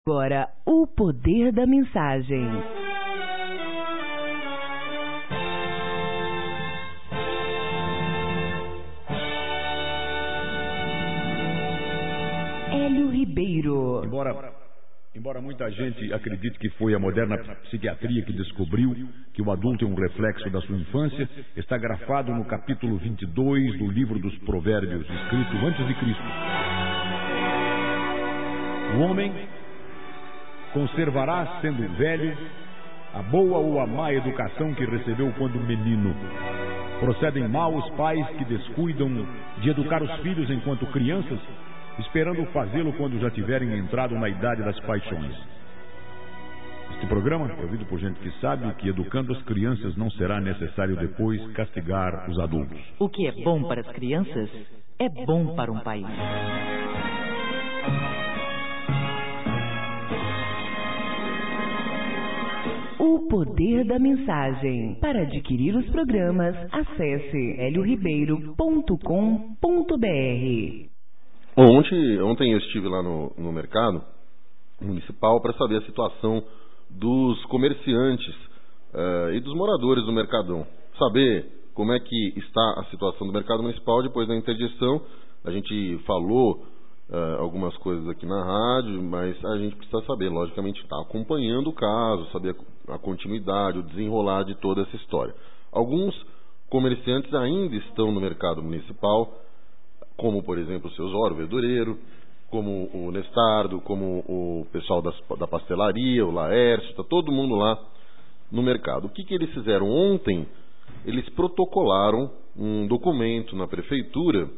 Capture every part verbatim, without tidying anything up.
Agora, o poder da mensagem. Hélio Ribeiro. Embora, embora muita gente acredite que foi a moderna psiquiatria que descobriu que o adulto é um reflexo da sua infância, está grafado no capítulo vinte e dois do livro dos Provérbios, escrito antes de Cristo. O homem conservará, sendo velho, a boa ou a má educação que recebeu quando menino. Procedem mal os pais que descuidam de educar os filhos enquanto crianças, esperando fazê-lo quando já tiverem entrado na idade das paixões. Este programa é ouvido por gente que sabe que, educando as crianças, não será necessário depois castigar os adultos. O que é bom para as crianças é bom para um país. O poder da mensagem. Para adquirir os programas, acesse hélio ribeiro ponto com ponto br. Ontem, ontem eu estive lá no, no mercado municipal para saber a situação dos comerciantes uh, e dos moradores do Mercadão. Saber como é que está a situação do mercado municipal depois da interdição. A gente falou uh, algumas coisas aqui na rádio, mas a gente precisa saber, logicamente, estar acompanhando o caso, saber a, a continuidade, o desenrolar de toda essa história. Alguns comerciantes ainda estão no mercado municipal, como, por exemplo, o seu Osório, o verdureiro, como o Nestardo, como o pessoal das, da pastelaria, o Laércio, está todo mundo lá no mercado. O que, que eles fizeram ontem? Eles protocolaram um documento na prefeitura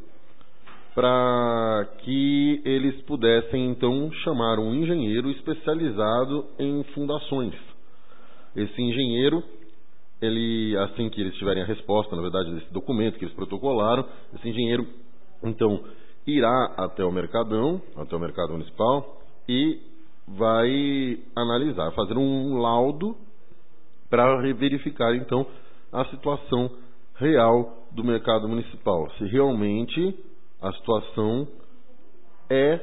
para que eles pudessem, então, chamar um engenheiro especializado em fundações. Esse engenheiro, ele, assim que eles tiverem a resposta, na verdade, desse documento que eles protocolaram, esse engenheiro então, irá até o Mercadão, até o Mercado Municipal, e vai analisar, fazer um laudo para verificar, então, a situação real do Mercado Municipal. Se realmente a situação é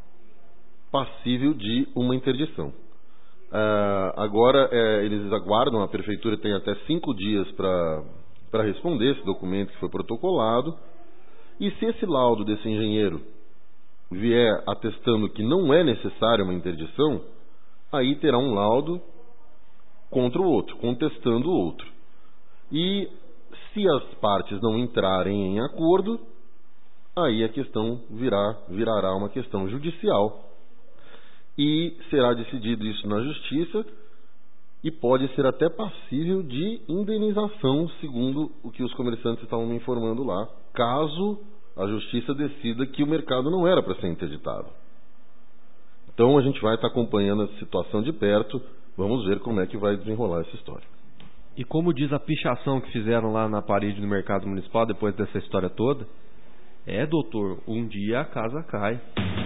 passível de uma interdição. Uh, agora, é, eles aguardam, a Prefeitura tem até cinco dias para para responder esse documento que foi protocolado. E se esse laudo desse engenheiro vier atestando que não é necessária uma interdição, aí terá um laudo contra o outro, contestando o outro. E se as partes não entrarem em acordo, aí a questão virá, virará uma questão judicial. E será decidido isso na justiça e pode ser até passível de indenização, segundo o que os comerciantes estavam me informando lá, caso a justiça decida que o mercado não era para ser interditado. Então a gente vai estar acompanhando essa situação de perto, vamos ver como é que vai desenrolar essa história. E como diz a pichação que fizeram lá na parede do mercado municipal depois dessa história toda, é, doutor, um dia a casa cai.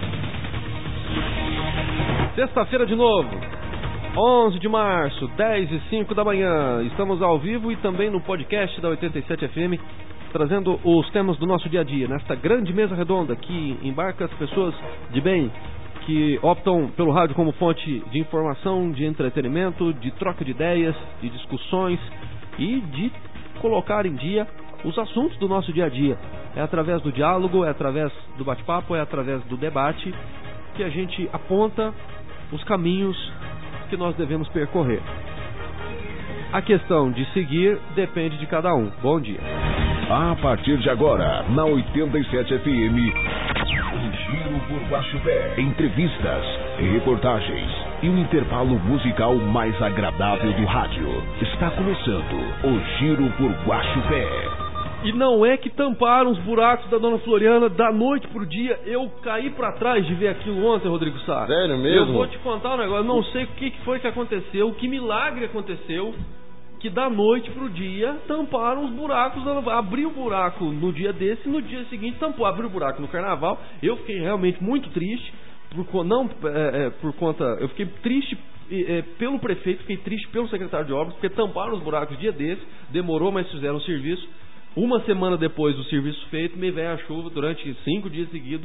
Sexta-feira de novo, onze de março, dez e cinco da manhã, estamos ao vivo e também no podcast da oitenta e sete F M, trazendo os temas do nosso dia a dia, nesta grande mesa redonda que embarca as pessoas de bem, que optam pelo rádio como fonte de informação, de entretenimento, de troca de ideias, de discussões e de colocar em dia os assuntos do nosso dia a dia. É através do diálogo, é através do bate-papo, é através do debate que a gente aponta os caminhos que nós devemos percorrer. A questão de seguir depende de cada um. Bom dia. A partir de agora, na oitenta e sete F M, o Giro por Guaxupé. Entrevistas, reportagens e o intervalo musical mais agradável do rádio. Está começando o Giro por Guaxupé. E não é que tamparam os buracos da Dona Floriana da noite pro dia. Eu caí pra trás de ver aquilo ontem, Rodrigo Sá. Sério mesmo? Eu vou te contar um negócio. Eu não sei o que foi que aconteceu, que milagre aconteceu, que da noite pro dia tamparam os buracos. Abriu o buraco no dia desse, no dia seguinte tampou. Abriu o buraco no carnaval. Eu fiquei realmente muito triste, por, não é, é, por conta... Eu fiquei triste é, pelo prefeito, fiquei triste pelo secretário de obras, porque tamparam os buracos dia desse, demorou, mas fizeram o serviço. Uma semana depois do serviço feito, me veio a chuva durante cinco dias seguidos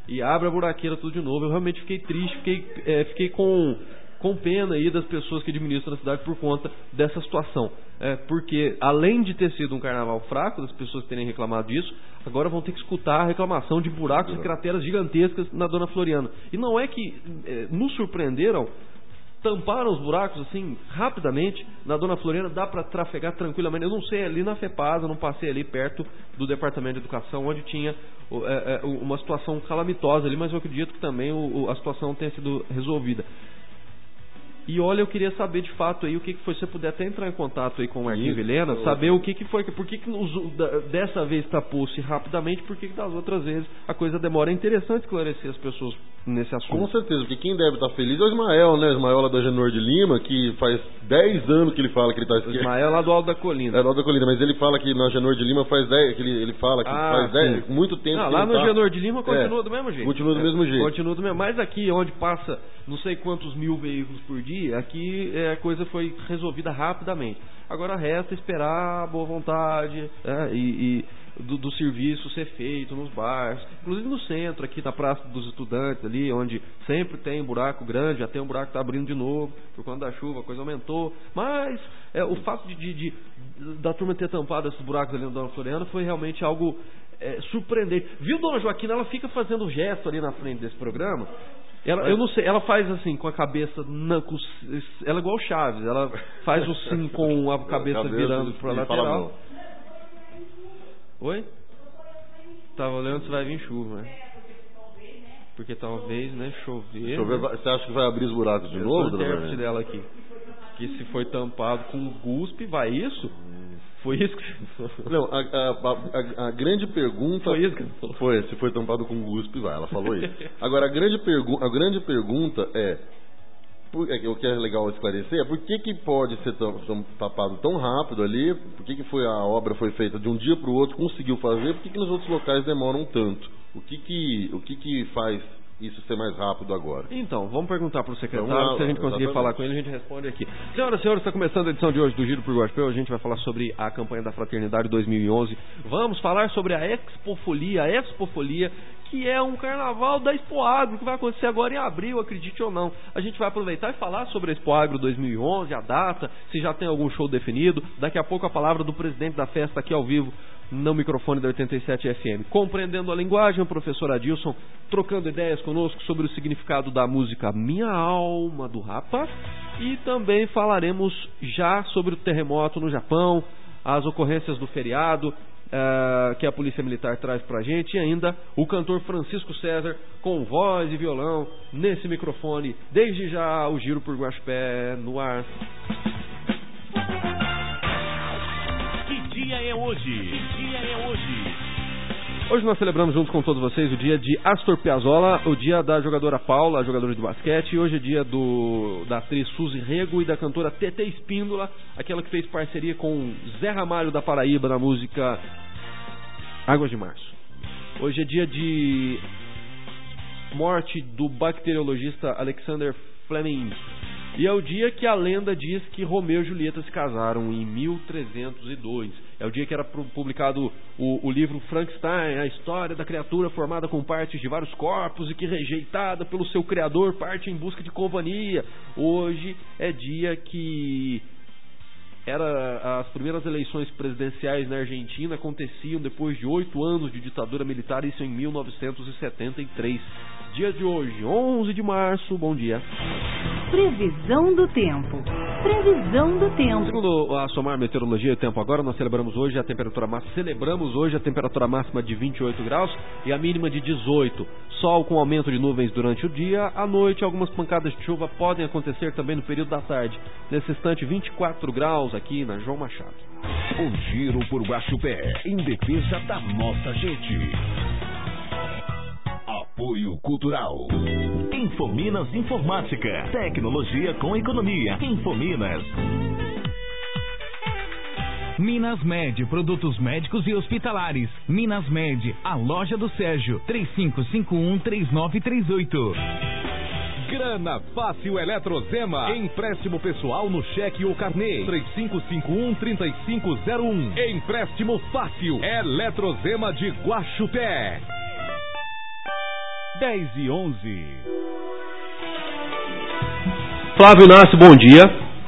e abre a buraqueira tudo de novo. Eu realmente fiquei triste, fiquei, é, fiquei com, com pena aí das pessoas que administram a cidade por conta dessa situação. É, porque além de ter sido um carnaval fraco, das pessoas terem reclamado disso, agora vão ter que escutar a reclamação de buracos e crateras gigantescas na Dona Floriano. E não é que é, nos surpreenderam, tamparam os buracos assim rapidamente. Na Dona Floriano dá para trafegar tranquilamente. Eu não sei, ali na FEPASA, não passei ali perto do Departamento de Educação, onde tinha é, é, uma situação calamitosa ali, mas eu acredito que também o, a situação tenha sido resolvida. E olha, eu queria saber de fato aí o que, que foi, se você puder até entrar em contato aí com o Marquinhos Vilhena, saber o que, que foi, por que, que os, dessa vez tapou-se rapidamente, por que, que das outras vezes a coisa demora. É interessante esclarecer as pessoas nesse assunto. Com certeza, porque quem deve estar feliz é o Ismael, né? Ismael lá da Genor de Lima, que faz dez anos que ele fala que ele está esquerdo. Ismael lá do Alto da Colina. É, do Alto da Colina, mas ele fala que na Genor de Lima faz dez, que ele, ele fala que ah, faz dez, muito tempo não, que lá ele no tá... Genor de Lima continua é, do mesmo jeito. Continua do é, mesmo jeito. Continua do mesmo, mas aqui onde passa não sei quantos mil veículos por dia, aqui é, a coisa foi resolvida rapidamente. Agora resta esperar a boa vontade é, e... e Do, do serviço ser feito nos bairros, inclusive no centro, aqui na Praça dos Estudantes, ali onde sempre tem um buraco grande, já tem um buraco que está abrindo de novo, por conta da chuva, a coisa aumentou, mas é, o fato de, de, de da turma ter tampado esses buracos ali na Dona Floriano foi realmente algo é, surpreendente. Viu, Dona Joaquina? Ela fica fazendo gesto ali na frente desse programa. Ela, eu não sei, ela faz assim com a cabeça, na, com, ela é igual o Chaves, ela faz o sim com a cabeça virando para a lateral. Oi? Tava olhando se vai vir chuva, né? Porque talvez, né, chover. chover né? Você acha que vai abrir os buracos de eu novo? Eu sou o intérprete dela aqui. Que se foi tampado com guspe, vai isso? Foi isso que você falou? Não, a, a, a, a grande pergunta... Foi isso que você falou? Foi, se foi tampado com guspe, vai, ela falou isso. Agora, a grande, pergu a grande pergunta é... Por, é, o que é legal esclarecer é por que, que pode ser tão, tão, tapado tão rápido ali, por que, que foi, a obra foi feita de um dia para o outro, conseguiu fazer, por que, que nos outros locais demoram tanto? O que, que, o que, que faz isso ser mais rápido agora? Então, vamos perguntar para o secretário, vamos lá, se a gente conseguir exatamente. falar com ele, a gente responde aqui. Senhoras e senhores, está começando a edição de hoje do Giro por Guaxupé. A gente vai falar sobre a campanha da Fraternidade dois mil e onze. Vamos falar sobre a Expofolia, a Expofolia, que é um carnaval da Expoagro, que vai acontecer agora em abril, acredite ou não. A gente vai aproveitar e falar sobre a Expoagro dois mil e onze, a data, se já tem algum show definido. Daqui a pouco a palavra do presidente da festa aqui ao vivo, no microfone da oitenta e sete F M. Compreendendo a linguagem, o professor Adilson trocando ideias conosco sobre o significado da música Minha Alma, do Rapa. E também falaremos já sobre o terremoto no Japão, as ocorrências do feriado, Uh, que a Polícia Militar traz pra gente, e ainda o cantor Francisco César com voz e violão nesse microfone. Desde já o Giro por Guaxupé no ar. Que dia é hoje? Que dia é hoje? Hoje nós celebramos junto com todos vocês o dia de Astor Piazzolla, o dia da jogadora Paula, a jogadora de basquete, e hoje é dia do, da atriz Suzy Rego e da cantora Tetê Espíndola, aquela que fez parceria com Zé Ramalho da Paraíba na música Águas de Março. Hoje é dia de morte do bacteriologista Alexander Fleming. E é o dia que a lenda diz que Romeu e Julieta se casaram em mil trezentos e dois. É o dia que era publicado o, o livro Frankenstein, a história da criatura formada com partes de vários corpos e que, rejeitada pelo seu criador, parte em busca de companhia. Hoje é dia que era as primeiras eleições presidenciais na Argentina aconteciam depois de oito anos de ditadura militar, isso em mil novecentos e setenta e três. Dia de hoje, onze de março, bom dia. Previsão do tempo. Previsão do tempo. Segundo a Somar Meteorologia e Tempo Agora, nós celebramos hoje a temperatura máxima, celebramos hoje a temperatura máxima de vinte e oito graus e a mínima de dezoito. Sol com aumento de nuvens durante o dia. À noite, algumas pancadas de chuva podem acontecer também no período da tarde. Nesse instante, vinte e quatro graus aqui na João Machado. O Giro por Guaxupé, em defesa da nossa gente. Apoio Cultural. Infominas Informática. Tecnologia com economia. Infominas. Minas Med, produtos médicos e hospitalares. Minas Med, a loja do Sérgio. três cinco cinco um, três nove três oito. Grana Fácil Eletrozema. Empréstimo pessoal no cheque ou carnê. três cinco cinco um, três cinco zero um. Empréstimo fácil. Eletrozema de Guaxupé. dez e onze. Flávio Inácio, bom dia.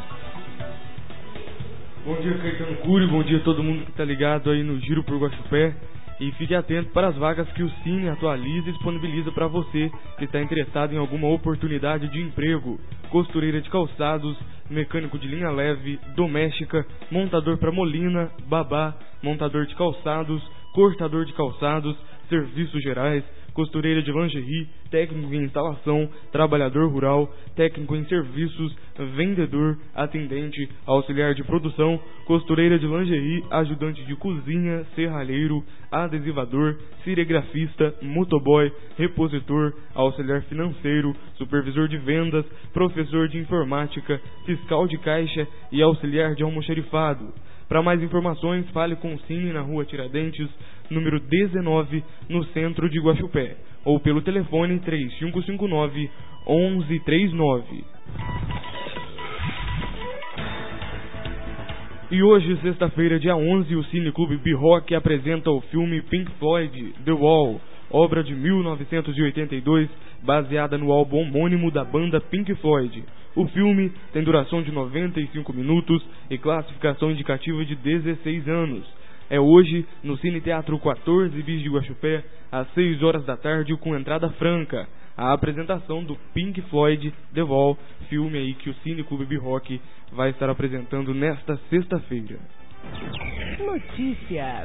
Bom dia, Caetano Cury, bom dia a todo mundo que está ligado aí no Giro por Guaxupé. E fique atento para as vagas que o Cine atualiza e disponibiliza para você que está interessado em alguma oportunidade de emprego. Costureira de calçados, mecânico de linha leve, doméstica, montador para molina, babá, montador de calçados, cortador de calçados, serviços gerais, costureira de lingerie, técnico em instalação, trabalhador rural, técnico em serviços, vendedor, atendente, auxiliar de produção, costureira de lingerie, ajudante de cozinha, serralheiro, adesivador, ciregrafista, motoboy, repositor, auxiliar financeiro, supervisor de vendas, professor de informática, fiscal de caixa e auxiliar de almoxarifado. Para mais informações, fale com o Cine na rua Tiradentes, número dezenove, no centro de Guaxupé, ou pelo telefone três cinco cinco nove, onze trinta e nove. E hoje, sexta-feira, dia onze, o Cine Clube B-Rock apresenta o filme Pink Floyd, The Wall, obra de mil novecentos e oitenta e dois, baseada no álbum homônimo da banda Pink Floyd. O filme tem duração de noventa e cinco minutos e classificação indicativa de dezesseis anos. É hoje, no Cine Teatro quatorze Bis de Guaxupé, às seis horas da tarde, com entrada franca. A apresentação do Pink Floyd, The Wall, filme aí que o Cine Clube B-Rock vai estar apresentando nesta sexta-feira. Notícia.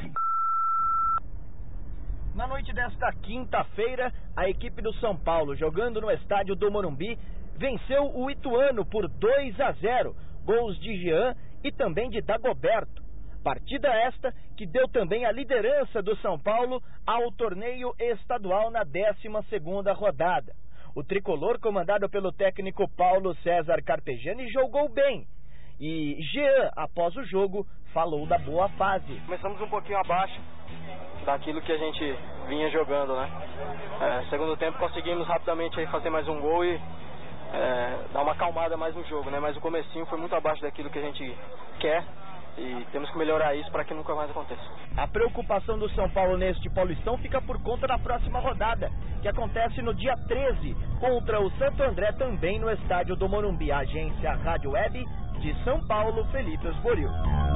Na noite desta quinta-feira, a equipe do São Paulo, jogando no estádio do Morumbi, venceu o Ituano por dois a zero, gols de Jean e também de Dagoberto. Partida esta que deu também a liderança do São Paulo ao torneio estadual na décima segunda rodada. O tricolor, comandado pelo técnico Paulo César Carpegiani, jogou bem. E Jean, após o jogo, falou da boa fase. Começamos um pouquinho abaixo daquilo que a gente vinha jogando, né? É, segundo tempo conseguimos rapidamente aí fazer mais um gol e é, dar uma acalmada mais no jogo, né? Mas o comecinho foi muito abaixo daquilo que a gente quer. E temos que melhorar isso para que nunca mais aconteça. A preocupação do São Paulo neste Paulistão fica por conta da próxima rodada, que acontece no dia treze, contra o Santo André, também no estádio do Morumbi. A agência Rádio Web de São Paulo, Felipe Osborio.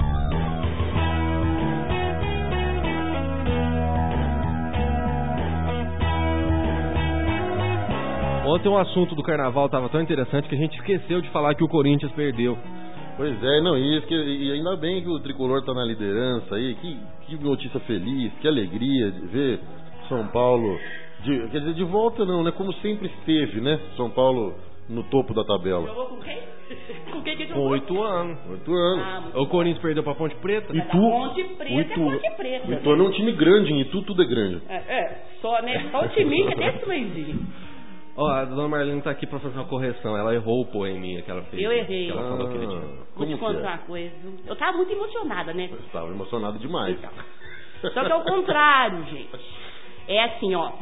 Ontem o assunto do carnaval estava tão interessante que a gente esqueceu de falar que o Corinthians perdeu. Pois é, não, e, e ainda bem que o tricolor está na liderança aí, que, que notícia feliz, que alegria de ver São Paulo, de, quer dizer, de volta não, né, como sempre esteve, né, São Paulo no topo da tabela. Jogou com quem? Com quem que Com jogou? oito anos. Oito anos. Ah, o Corinthians perdeu pra Ponte Preta? Itu. Ponte Preta é Ponte Preta. O Itu é um time grande, em Itu tudo é grande. É, é só, né, só o time que é desse tamanhozinho. Ó, oh, a dona Marlene tá aqui pra fazer uma correção. Ela errou o poeminha que ela fez. Eu errei. Que ela falou que ele tinha. Vou te contar uma coisa. Eu tava muito emocionada, né? Eu estava emocionado demais. Então. Só que é o contrário, gente. É assim, ó.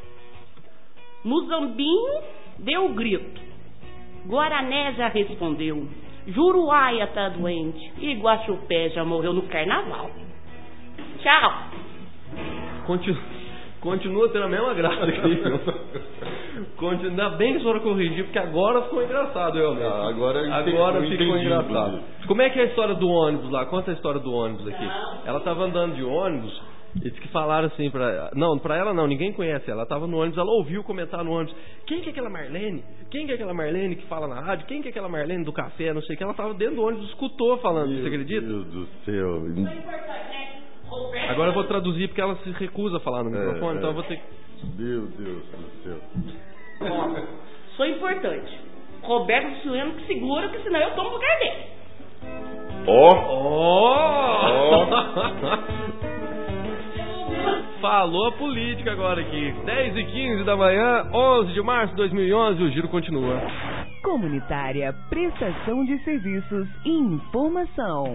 Muzambinho deu o grito. Guarané já respondeu. Juruáia tá doente. E Guaxupé já morreu no carnaval. Tchau. Continua. Continua tendo a mesma graça aqui. Continua, ainda bem que a senhora corrigiu, porque agora ficou engraçado, realmente. Ah, agora agora ficou entendi, engraçado. Inclusive. Como é que é a história do ônibus lá? Conta a história do ônibus aqui. Ela tava andando de ônibus, eles que falaram assim pra... Não, pra ela não, ninguém conhece ela. Ela tava no ônibus, ela ouviu comentar no ônibus. Quem que é aquela Marlene? Quem que é aquela Marlene que fala na rádio? Quem que é aquela Marlene do café? Não sei o que. Ela tava dentro do ônibus, escutou falando. Meu Você acredita? Meu Deus do céu. Agora eu vou traduzir porque ela se recusa a falar no é, microfone, é. então eu vou ter que... Meu Deus do céu. Ó, sou importante. Roberto Sueno que segura, porque senão eu tomo o lugar dele. Ó! Ó! Falou a política agora aqui. dez e quinze da manhã, onze de março de dois mil e onze, o giro continua. Comunitária, prestação de serviços e informação.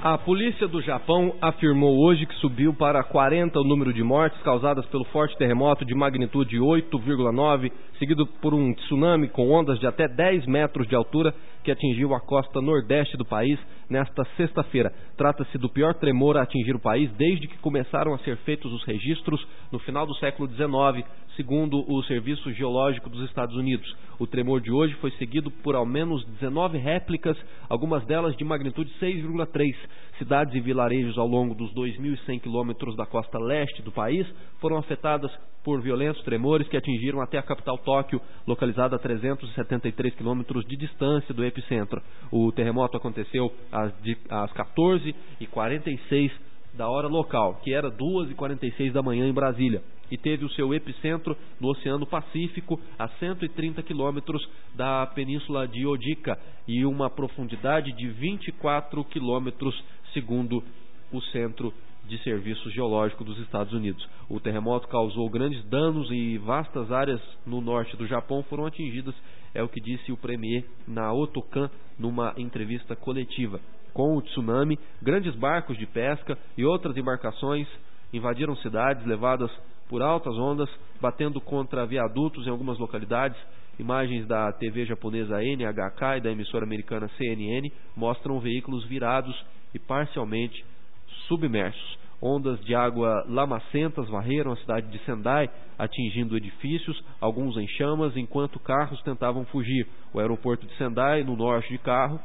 A polícia do Japão afirmou hoje que subiu para quarenta o número de mortes causadas pelo forte terremoto de magnitude oito vírgula nove, seguido por um tsunami com ondas de até dez metros de altura que atingiu a costa nordeste do país nesta sexta-feira. Trata-se do pior tremor a atingir o país desde que começaram a ser feitos os registros no final do século dezenove, segundo o Serviço Geológico dos Estados Unidos. O tremor de hoje foi seguido por ao menos dezenove réplicas, algumas delas de magnitude seis vírgula três. Cidades e vilarejos ao longo dos dois mil e cem quilômetros da costa leste do país foram afetadas por violentos tremores que atingiram até a capital Tóquio, localizada a trezentos e setenta e três quilômetros de distância do epicentro. O terremoto aconteceu às, às quatorze e quarenta e seis da hora local, que era duas e quarenta e seis da manhã em Brasília, e teve o seu epicentro no Oceano Pacífico, a cento e trinta quilômetros da península de Odica, e uma profundidade de vinte e quatro quilômetros, segundo o Centro de Serviço Geológico dos Estados Unidos. O terremoto causou grandes danos e vastas áreas no norte do Japão foram atingidas, é o que disse o premier Naoto Kan numa entrevista coletiva. Com o tsunami, grandes barcos de pesca e outras embarcações invadiram cidades levadas por altas ondas, batendo contra viadutos em algumas localidades. Imagens da T V japonesa N H K e da emissora americana C N N mostram veículos virados e parcialmente submersos. Ondas de água lamacentas varreram a cidade de Sendai, atingindo edifícios, alguns em chamas, enquanto carros tentavam fugir. O aeroporto de Sendai, no norte de Carro,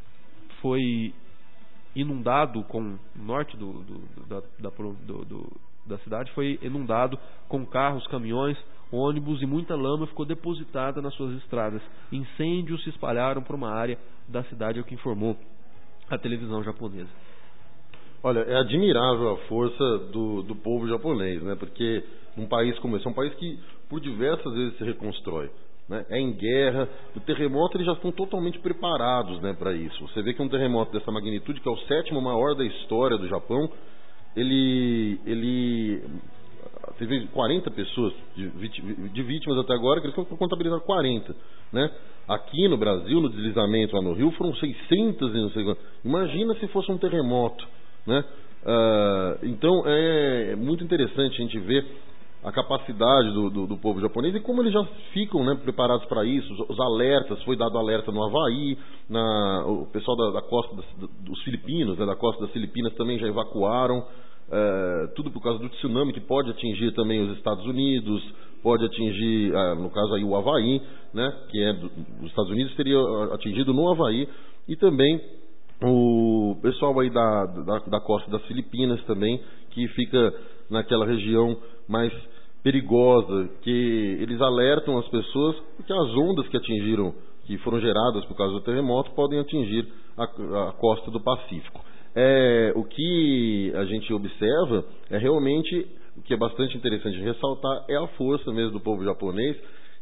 foi inundado com o norte do, do, da, da, do, do, da cidade foi inundado com carros, caminhões, ônibus e muita lama ficou depositada nas suas estradas. Incêndios se espalharam para uma área da cidade, é o que informou a televisão japonesa. Olha, é admirável a força do, do povo japonês, né? Porque um país como esse é um país que por diversas vezes se reconstrói, né? É em guerra, o terremoto eles já estão totalmente preparados, né, para isso. Você vê que um terremoto dessa magnitude, que é o sétimo maior da história do Japão, ele, ele teve quarenta pessoas de, de vítimas até agora, que eles estão contabilizando quarenta, né? Aqui no Brasil, no deslizamento lá no Rio, foram seiscentos e não sei quanto. Imagina se fosse um terremoto, né? Uh, então é muito interessante a gente ver a capacidade do, do, do povo japonês e como eles já ficam, né, preparados para isso. Os, os alertas, foi dado alerta no Havaí, na, o pessoal da, da costa das, dos Filipinos, né, da costa das Filipinas também já evacuaram, uh, tudo por causa do tsunami que pode atingir também os Estados Unidos, pode atingir, uh, no caso aí o Havaí, né, que é do, os Estados Unidos teria atingido no Havaí, e também o pessoal aí da, da, da costa das Filipinas também, que fica naquela região mais perigosa, que eles alertam as pessoas que as ondas que atingiram, que foram geradas por causa do terremoto, podem atingir a, a costa do Pacífico. É, o que a gente observa é realmente, o que é bastante interessante de ressaltar, é a força mesmo do povo japonês,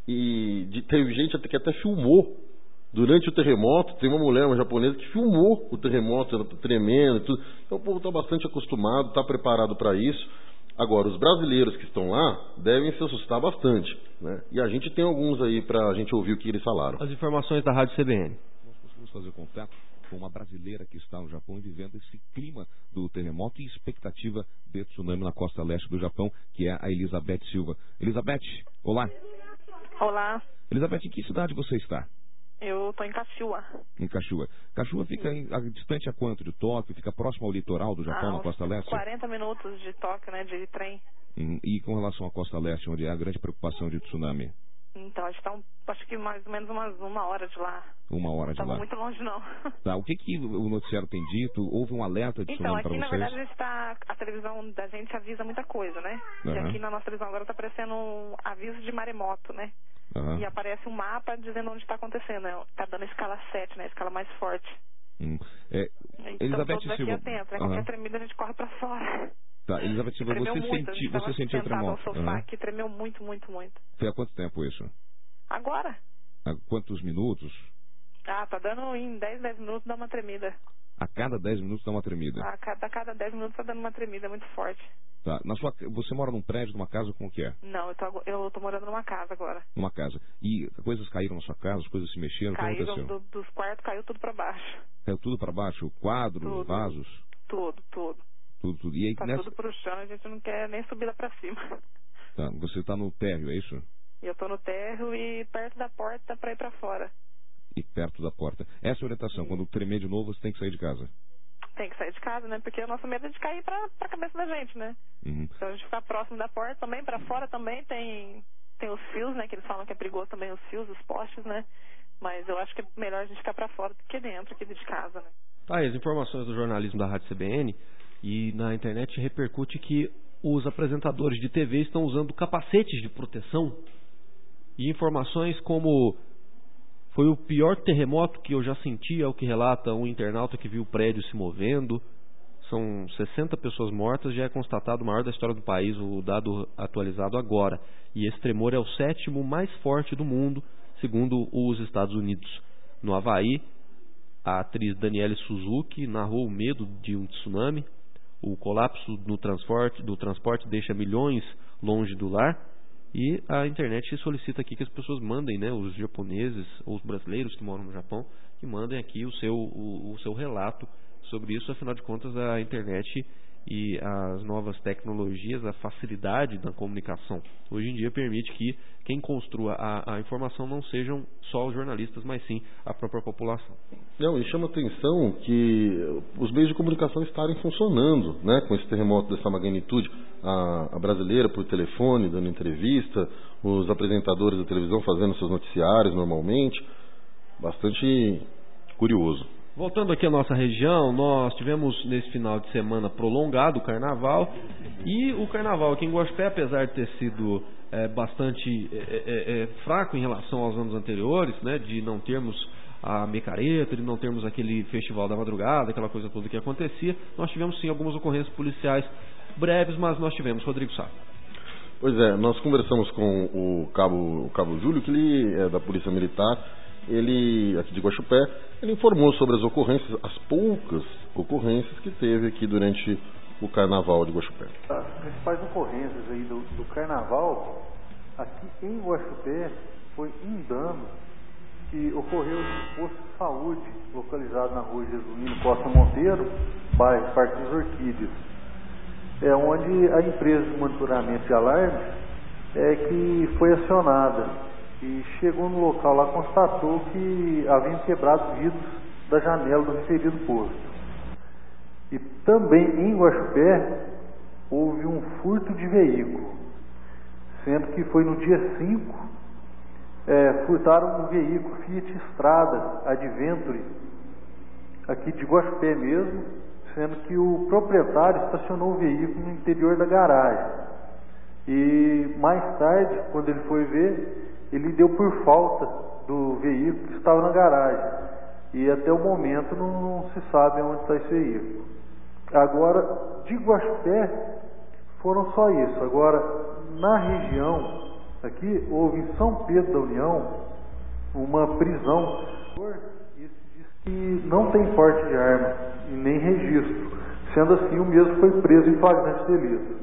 e de, teve gente até, que até filmou durante o terremoto. Tem uma mulher, uma japonesa, que filmou o terremoto, ela tremendo e tudo. Então o povo está bastante acostumado, está preparado para isso. Agora, os brasileiros que estão lá devem se assustar bastante, né? E a gente tem alguns aí para a gente ouvir o que eles falaram. As informações da Rádio C B N. Nós conseguimos fazer contato com uma brasileira que está no Japão e vivendo esse clima do terremoto e expectativa de tsunami na costa leste do Japão, que é a Elizabeth Silva. Elizabeth, olá. Olá. Elizabeth, em que cidade você está? Eu estou em Kashiwa. Em Kashiwa. Kashiwa fica em, a, distante a quanto de Tóquio? Fica próximo ao litoral do Japão, ah, na costa leste? quarenta minutos de Tóquio, né, de trem. Hum, e com relação à costa leste, onde há a grande preocupação de tsunami? Então, a gente está, um, acho que mais ou menos umas, uma hora de lá. Uma hora de não lá. Não estamos muito longe, não. Tá, o que, que o noticiário tem dito? Houve um alerta de tsunami para vocês? Então, aqui, na verdade, a, gente tá, a televisão da gente avisa muita coisa, né? Uhum. E aqui na nossa televisão agora está aparecendo um aviso de maremoto, né? Uhum. E aparece um mapa dizendo onde está acontecendo. Está dando escala sete, né? A escala mais forte. Hum. É, então, Elizabeth todos aqui Silva. atentos, né? Uhum. Qualquer tremida a gente corre para fora. Tá, Elizabeth Silva, você, muito, senti, você sentiu o tremor? No sofá uhum. aqui, tremeu muito, muito, muito. Foi há quanto tempo isso? Agora. Há quantos minutos? Ah, tá dando em dez, dez minutos dá uma tremida. A cada dez minutos dá uma tremida? A cada, a cada dez minutos tá dando uma tremida muito forte. Tá. Na sua, você mora num prédio, numa casa, como que é? Não, eu tô, eu tô morando numa casa agora. Numa casa. E coisas caíram na sua casa, as coisas se mexeram, o que aconteceu? Do, dos quartos, caiu tudo para baixo. Caiu tudo para baixo? Quadros, tudo. vasos? Tudo, tudo. Tudo, tudo. E aí, tá nessa... tudo pro chão, a gente não quer nem subir lá pra cima. Tá, você está no térreo, é isso? Eu tô no térreo e perto da porta para ir para fora. E perto da porta. Essa é a orientação, Sim. Quando tremer de novo, você tem que sair de casa. Tem que sair de casa, né? Porque o nosso medo é de cair para a cabeça da gente, né? Uhum. Então a gente ficar próximo da porta também, para fora também tem, tem os fios, né? Que eles falam que é perigoso também os fios, os postes, né? Mas eu acho que é melhor a gente ficar para fora do que dentro aqui de casa, né? Ah, e as informações do jornalismo da Rádio C B N e na internet repercute que os apresentadores de T V estão usando capacetes de proteção e informações como foi o pior terremoto que eu já senti, é o que relata um internauta que viu o prédio se movendo. São sessenta pessoas mortas, já é constatado o maior da história do país, o dado atualizado agora. E esse tremor é o sétimo mais forte do mundo, segundo os Estados Unidos. No Havaí, a atriz Danielle Suzuki narrou o medo de um tsunami. O colapso no transporte, do transporte deixa milhões longe do lar. E a internet solicita aqui que as pessoas mandem, né, os japoneses ou os brasileiros que moram no Japão, que mandem aqui o seu, o, o seu relato sobre isso. Afinal de contas, a internet e as novas tecnologias, a facilidade da comunicação hoje em dia permite que quem construa a, a informação não sejam só os jornalistas, mas sim a própria população. Não, e chama atenção que os meios de comunicação estarem funcionando, né, com esse terremoto dessa magnitude. A, a brasileira por telefone, dando entrevista, os apresentadores da televisão fazendo seus noticiários normalmente. Bastante curioso. Voltando aqui à nossa região, nós tivemos nesse final de semana prolongado o carnaval, e o carnaval aqui em Guaxupé, apesar de ter sido é, bastante é, é, é, fraco em relação aos anos anteriores, né, de não termos a micareta, de não termos aquele festival da madrugada, aquela coisa toda que acontecia, nós tivemos sim algumas ocorrências policiais breves, mas nós tivemos. Rodrigo Sá. Pois é, nós conversamos com o cabo, o cabo Júlio, que ele é da Polícia Militar, ele, aqui de Guaxupé, ele informou sobre as ocorrências, as poucas ocorrências que teve aqui durante o Carnaval de Guaxupé. As principais ocorrências aí do, do Carnaval, aqui em Guaxupé, foi um dano que ocorreu no posto de saúde, localizado na rua Jesuíno Costa Monteiro, bairro Parque das Orquídeas, é onde a empresa de monitoramento de alarmes é que foi acionada. E chegou no local lá, constatou que haviam quebrado vidros da janela do referido posto. E também em Guaxupé houve um furto de veículo, sendo que foi no dia cinco, é, furtaram um veículo Fiat Strada Adventure, aqui de Guaxupé mesmo, sendo que o proprietário estacionou o veículo no interior da garagem. E mais tarde, quando ele foi ver, ele deu por falta do veículo que estava na garagem. E até o momento não, não se sabe onde está esse veículo. Agora, de Guaxupé, foram só isso. Agora, na região, aqui, houve em São Pedro da União, uma prisão. Isso diz que não tem porte de arma e nem registro. Sendo assim, o mesmo foi preso em flagrante delito.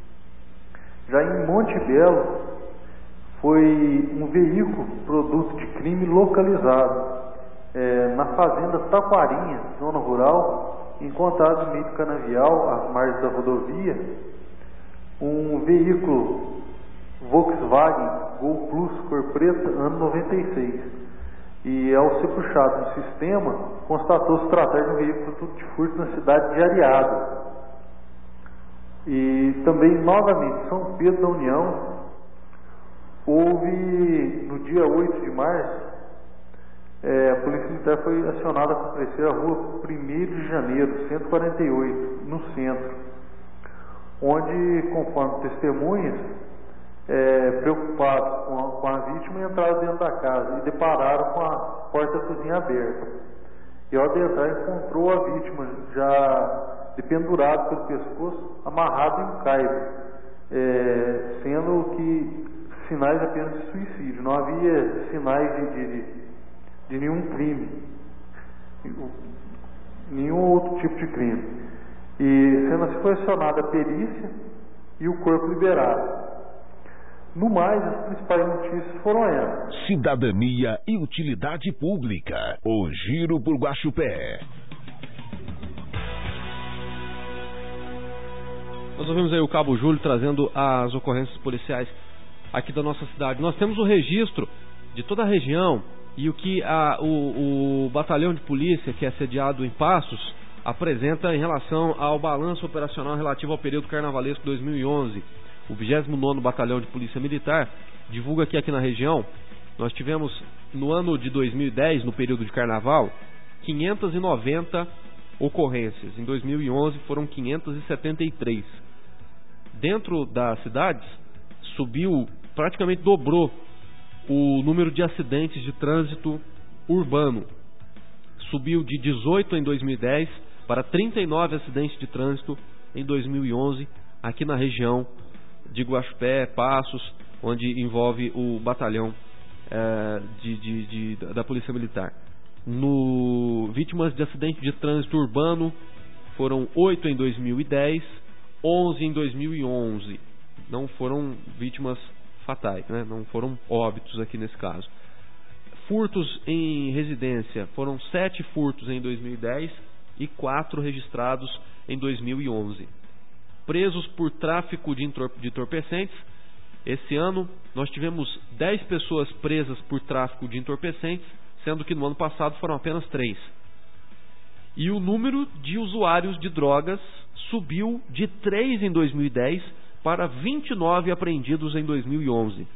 Já em Monte Belo, foi um veículo produto de crime localizado é, na fazenda Taquarinha, zona rural, encontrado no meio do canavial, às margens da rodovia, um veículo Volkswagen Gol Plus cor preta, ano noventa e seis. E ao ser puxado no sistema, constatou-se tratar de um veículo produto de furto na cidade de Areado. E também, novamente, São Pedro da União, houve, no dia oito de março, é, a Polícia Militar foi acionada a comparecer à rua primeiro de janeiro, cento e quarenta e oito, no centro, onde, conforme testemunhas, é, preocupados com a, com a vítima, entraram dentro da casa e depararam com a porta da cozinha aberta. E ao adentrar, encontrou a vítima já dependurada pelo pescoço, amarrado em um caibro, é, sendo que sinais apenas de suicídio, não havia sinais de, de, de nenhum crime, nenhum outro tipo de crime. E sendo assim, foi acionada a perícia e o corpo liberado. No mais, as principais notícias foram essas. Cidadania e utilidade pública. O Giro por Guaxupé. Nós ouvimos aí o Cabo Júlio trazendo as ocorrências policiais aqui da nossa cidade. Nós temos o registro de toda a região e o que a, o, o batalhão de polícia, que é sediado em Passos, apresenta em relação ao balanço operacional relativo ao período carnavalesco dois mil e onze. O vigésimo nono Batalhão de Polícia Militar divulga que aqui na região nós tivemos, no ano de dois mil e dez, no período de carnaval, quinhentas e noventa ocorrências. Em dois mil e onze foram quinhentas e setenta e três. Dentro das cidades, subiu, praticamente dobrou o número de acidentes de trânsito urbano. Subiu de dezoito em dois mil e dez para trinta e nove acidentes de trânsito em dois mil e onze, aqui na região de Guaxupé, Passos, onde envolve o batalhão é, de, de, de, da Polícia Militar. No, vítimas de acidente de trânsito urbano foram oito em dois mil e dez, onze em dois mil e onze. Não foram vítimas fatais, né? Não foram óbitos aqui nesse caso. Furtos em residência, foram sete furtos em dois mil e dez e quatro registrados em dois mil e onze. Presos por tráfico de entorpecentes, esse ano nós tivemos dez pessoas presas por tráfico de entorpecentes, sendo que no ano passado foram apenas três. E o número de usuários de drogas subiu de três em dois mil e dez para vinte e nove apreendidos em dois mil e onze.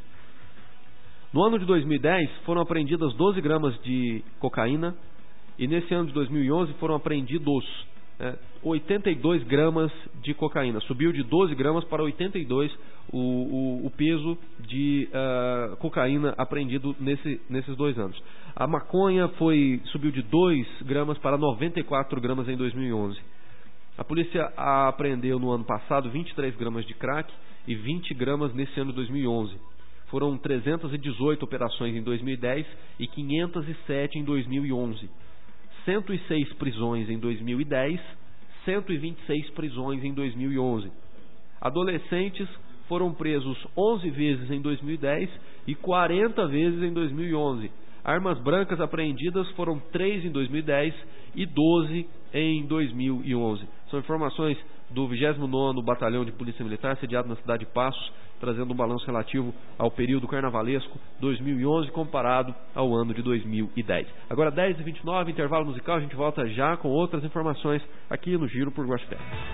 No ano de dois mil e dez foram apreendidas doze gramas de cocaína e nesse ano de dois mil e onze foram apreendidos é, oitenta e dois gramas de cocaína. Subiu de doze gramas para oitenta e dois o, o, o peso de uh, cocaína apreendido nesse, nesses dois anos. A maconha foi, subiu de dois gramas para noventa e quatro gramas em dois mil e onze. A polícia apreendeu no ano passado vinte e três gramas de crack e vinte gramas nesse ano de dois mil e onze. Foram trezentas e dezoito operações em dois mil e dez e quinhentas e sete em dois mil e onze. cento e seis prisões em dois mil e dez, cento e vinte e seis prisões em dois mil e onze. Adolescentes foram presos onze vezes em dois mil e dez e quarenta vezes em dois mil e onze. Armas brancas apreendidas foram três em dois mil e dez e doze em dois mil e onze. São informações do vigésimo nono Batalhão de Polícia Militar, sediado na cidade de Passos, trazendo um balanço relativo ao período carnavalesco dois mil e onze comparado ao ano de dois mil e dez. Agora dez e vinte e nove, intervalo musical, a gente volta já com outras informações aqui no Giro por Guaxupé.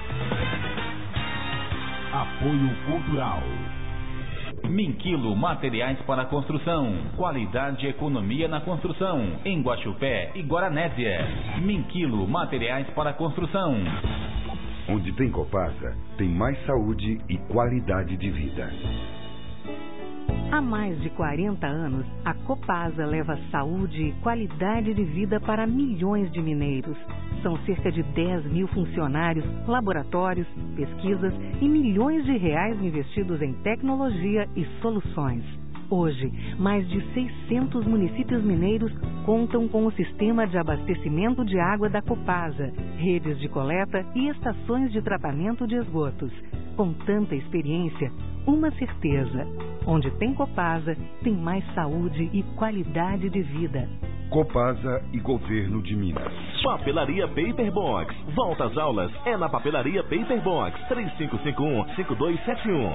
Apoio Cultural. Minquilo Materiais para Construção. Qualidade e economia na construção. Em Guaxupé e Guaranésia. Minquilo Materiais para Construção. Onde tem Copasa, tem mais saúde e qualidade de vida. Há mais de quarenta anos, a Copasa leva saúde e qualidade de vida para milhões de mineiros. São cerca de dez mil funcionários, laboratórios, pesquisas e milhões de reais investidos em tecnologia e soluções. Hoje, mais de seiscentos municípios mineiros contam com o sistema de abastecimento de água da Copasa, redes de coleta e estações de tratamento de esgotos. Com tanta experiência, uma certeza: onde tem Copasa, tem mais saúde e qualidade de vida. Copasa e Governo de Minas. Papelaria Paperbox. Volta às aulas é na Papelaria Paperbox. três cinco cinco um, cinco dois sete um.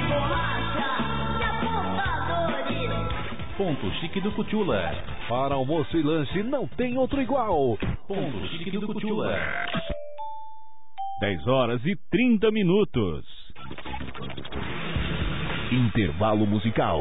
Ponto Chique do Cutula. Para almoço e lanche não tem outro igual. Ponto Chique do Cutula. dez horas e trinta minutos. Intervalo musical.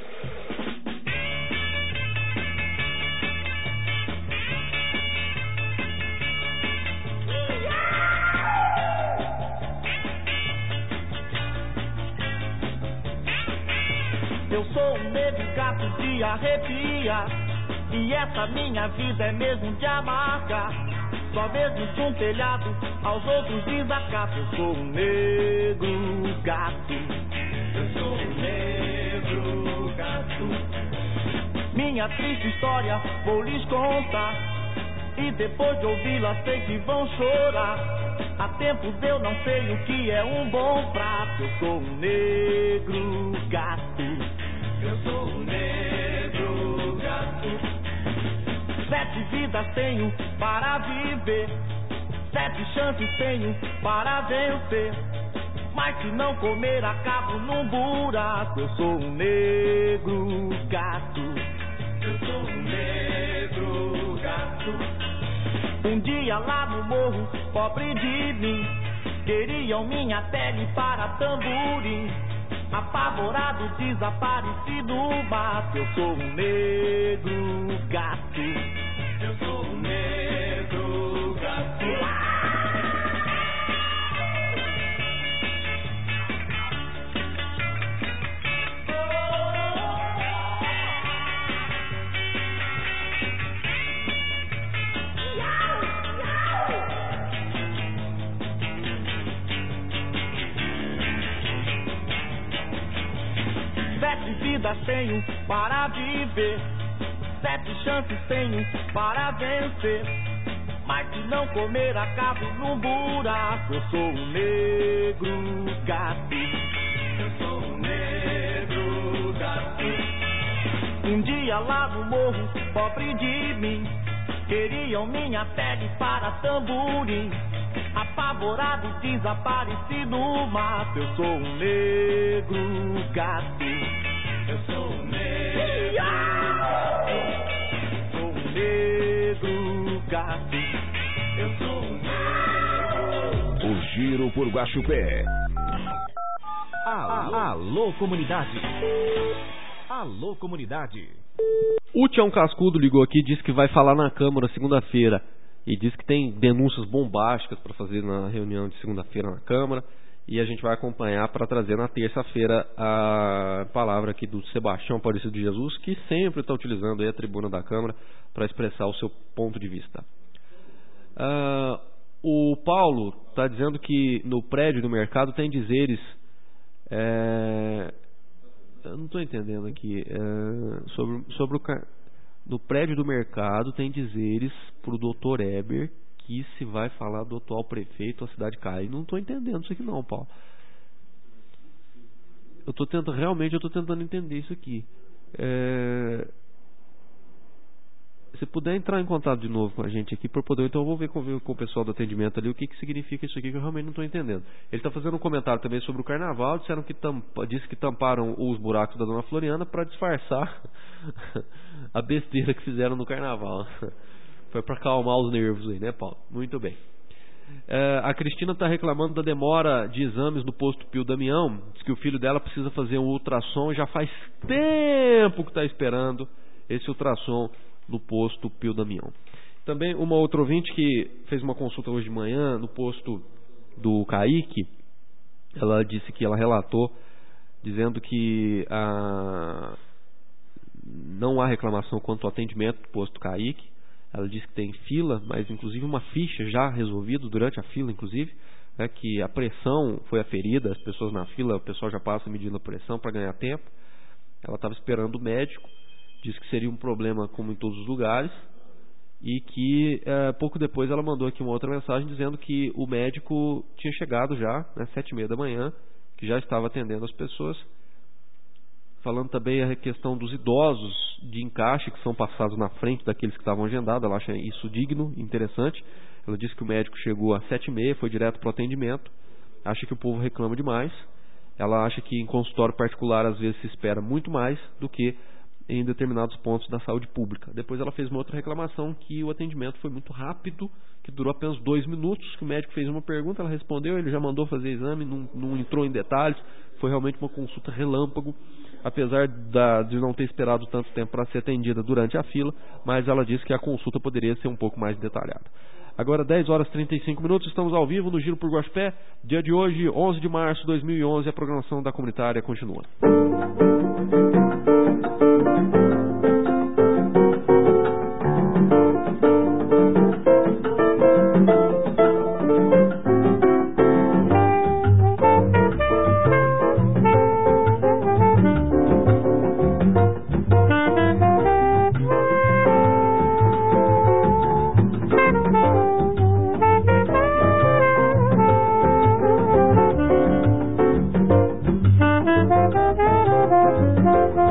Eu sou um negro gato de arrepia, e essa minha vida é mesmo de amarga. Só mesmo de um telhado aos outros desacato. Eu sou um negro gato. Eu sou um negro gato. Minha triste história vou lhes contar, e depois de ouvi-la sei que vão chorar. Há tempos eu não sei o que é um bom prato. Eu sou um negro gato. Eu sou um negro gato. Sete vidas tenho para viver, sete chances tenho para vencer. mas se não comer acabo num buraco. Eu sou um negro gato. Eu sou um negro gato. Um dia lá no morro, pobre de mim, queriam minha pele para tamborim. Apavorado, desapareci no mato. Eu sou um negro gato. Eu sou um negro gato. Sete vidas tenho para viver, sete chances tenho para vencer, mas se não comer acabo num buraco. Eu sou um negro gato. Eu sou um negro gato. Um dia lá no morro, pobre de mim, queriam minha pele para tamborim. Apavorado, desapareci no mato. Eu sou um negro gato. Eu sou um negro gato. Sou um negro gato. Eu sou um negro. O Giro por Guaxupé. Alô, alô comunidade. Alô comunidade. O Tião Cascudo ligou aqui e disse que vai falar na Câmara segunda-feira. E diz que tem denúncias bombásticas para fazer na reunião de segunda-feira na Câmara. E a gente vai acompanhar para trazer na terça-feira a palavra aqui do Sebastião Aparecido de Jesus, que sempre está utilizando aí a tribuna da Câmara para expressar o seu ponto de vista. Uh, o Paulo está dizendo que no prédio do mercado tem dizeres... É, eu não estou entendendo aqui. É, sobre, sobre o... No prédio do mercado tem dizeres para o doutor Eber que se vai falar do atual prefeito, a cidade cai. Não estou entendendo isso aqui não, Paulo. Eu estou tentando, realmente eu estou tentando entender isso aqui. É... Se puder entrar em contato de novo com a gente aqui, para poder, então eu vou ver com, com o pessoal do atendimento ali o que, que significa isso aqui, que eu realmente não estou entendendo. Ele está fazendo um comentário também sobre o carnaval, disseram que tampa, disse que tamparam os buracos da Dona Floriana para disfarçar a besteira que fizeram no carnaval. Foi para acalmar os nervos aí, né, Paulo? Muito bem. É, a Cristina está reclamando da demora de exames no posto Pio Damião. Diz que o filho dela precisa fazer um ultrassom e já faz tempo que está esperando esse ultrassom no posto Pio Damião. Também uma outra ouvinte que fez uma consulta hoje de manhã no posto do Kaique, ela disse que ela relatou dizendo que a... não há reclamação quanto ao atendimento do posto Kaique. Ela disse que tem fila, mas inclusive uma ficha já resolvida durante a fila, inclusive, né, que a pressão foi aferida, as pessoas na fila, o pessoal já passa medindo a pressão para ganhar tempo. Ela estava esperando o médico. Disse que seria um problema como em todos os lugares e que é, pouco depois ela mandou aqui uma outra mensagem dizendo que o médico tinha chegado já, né, sete e meia da manhã, que já estava atendendo as pessoas. Falando também a questão dos idosos de encaixe que são passados na frente daqueles que estavam agendados. Ela acha isso digno, interessante. Ela disse que o médico chegou às sete e meia, foi direto para o atendimento. Acha que o povo reclama demais. Ela acha que em consultório particular às vezes se espera muito mais do que em determinados pontos da saúde pública. Depois ela fez uma outra reclamação que o atendimento foi muito rápido, que durou apenas dois minutos, que o médico fez uma pergunta, ela respondeu, ele já mandou fazer exame, não, não entrou em detalhes, foi realmente uma consulta relâmpago, apesar da, de não ter esperado tanto tempo para ser atendida durante a fila, mas ela disse que a consulta poderia ser um pouco mais detalhada. Agora dez horas e trinta e cinco minutos, estamos ao vivo no Giro por Guaxupé, dia de hoje, onze de março de dois mil e onze, a programação da comunitária continua. Thank you.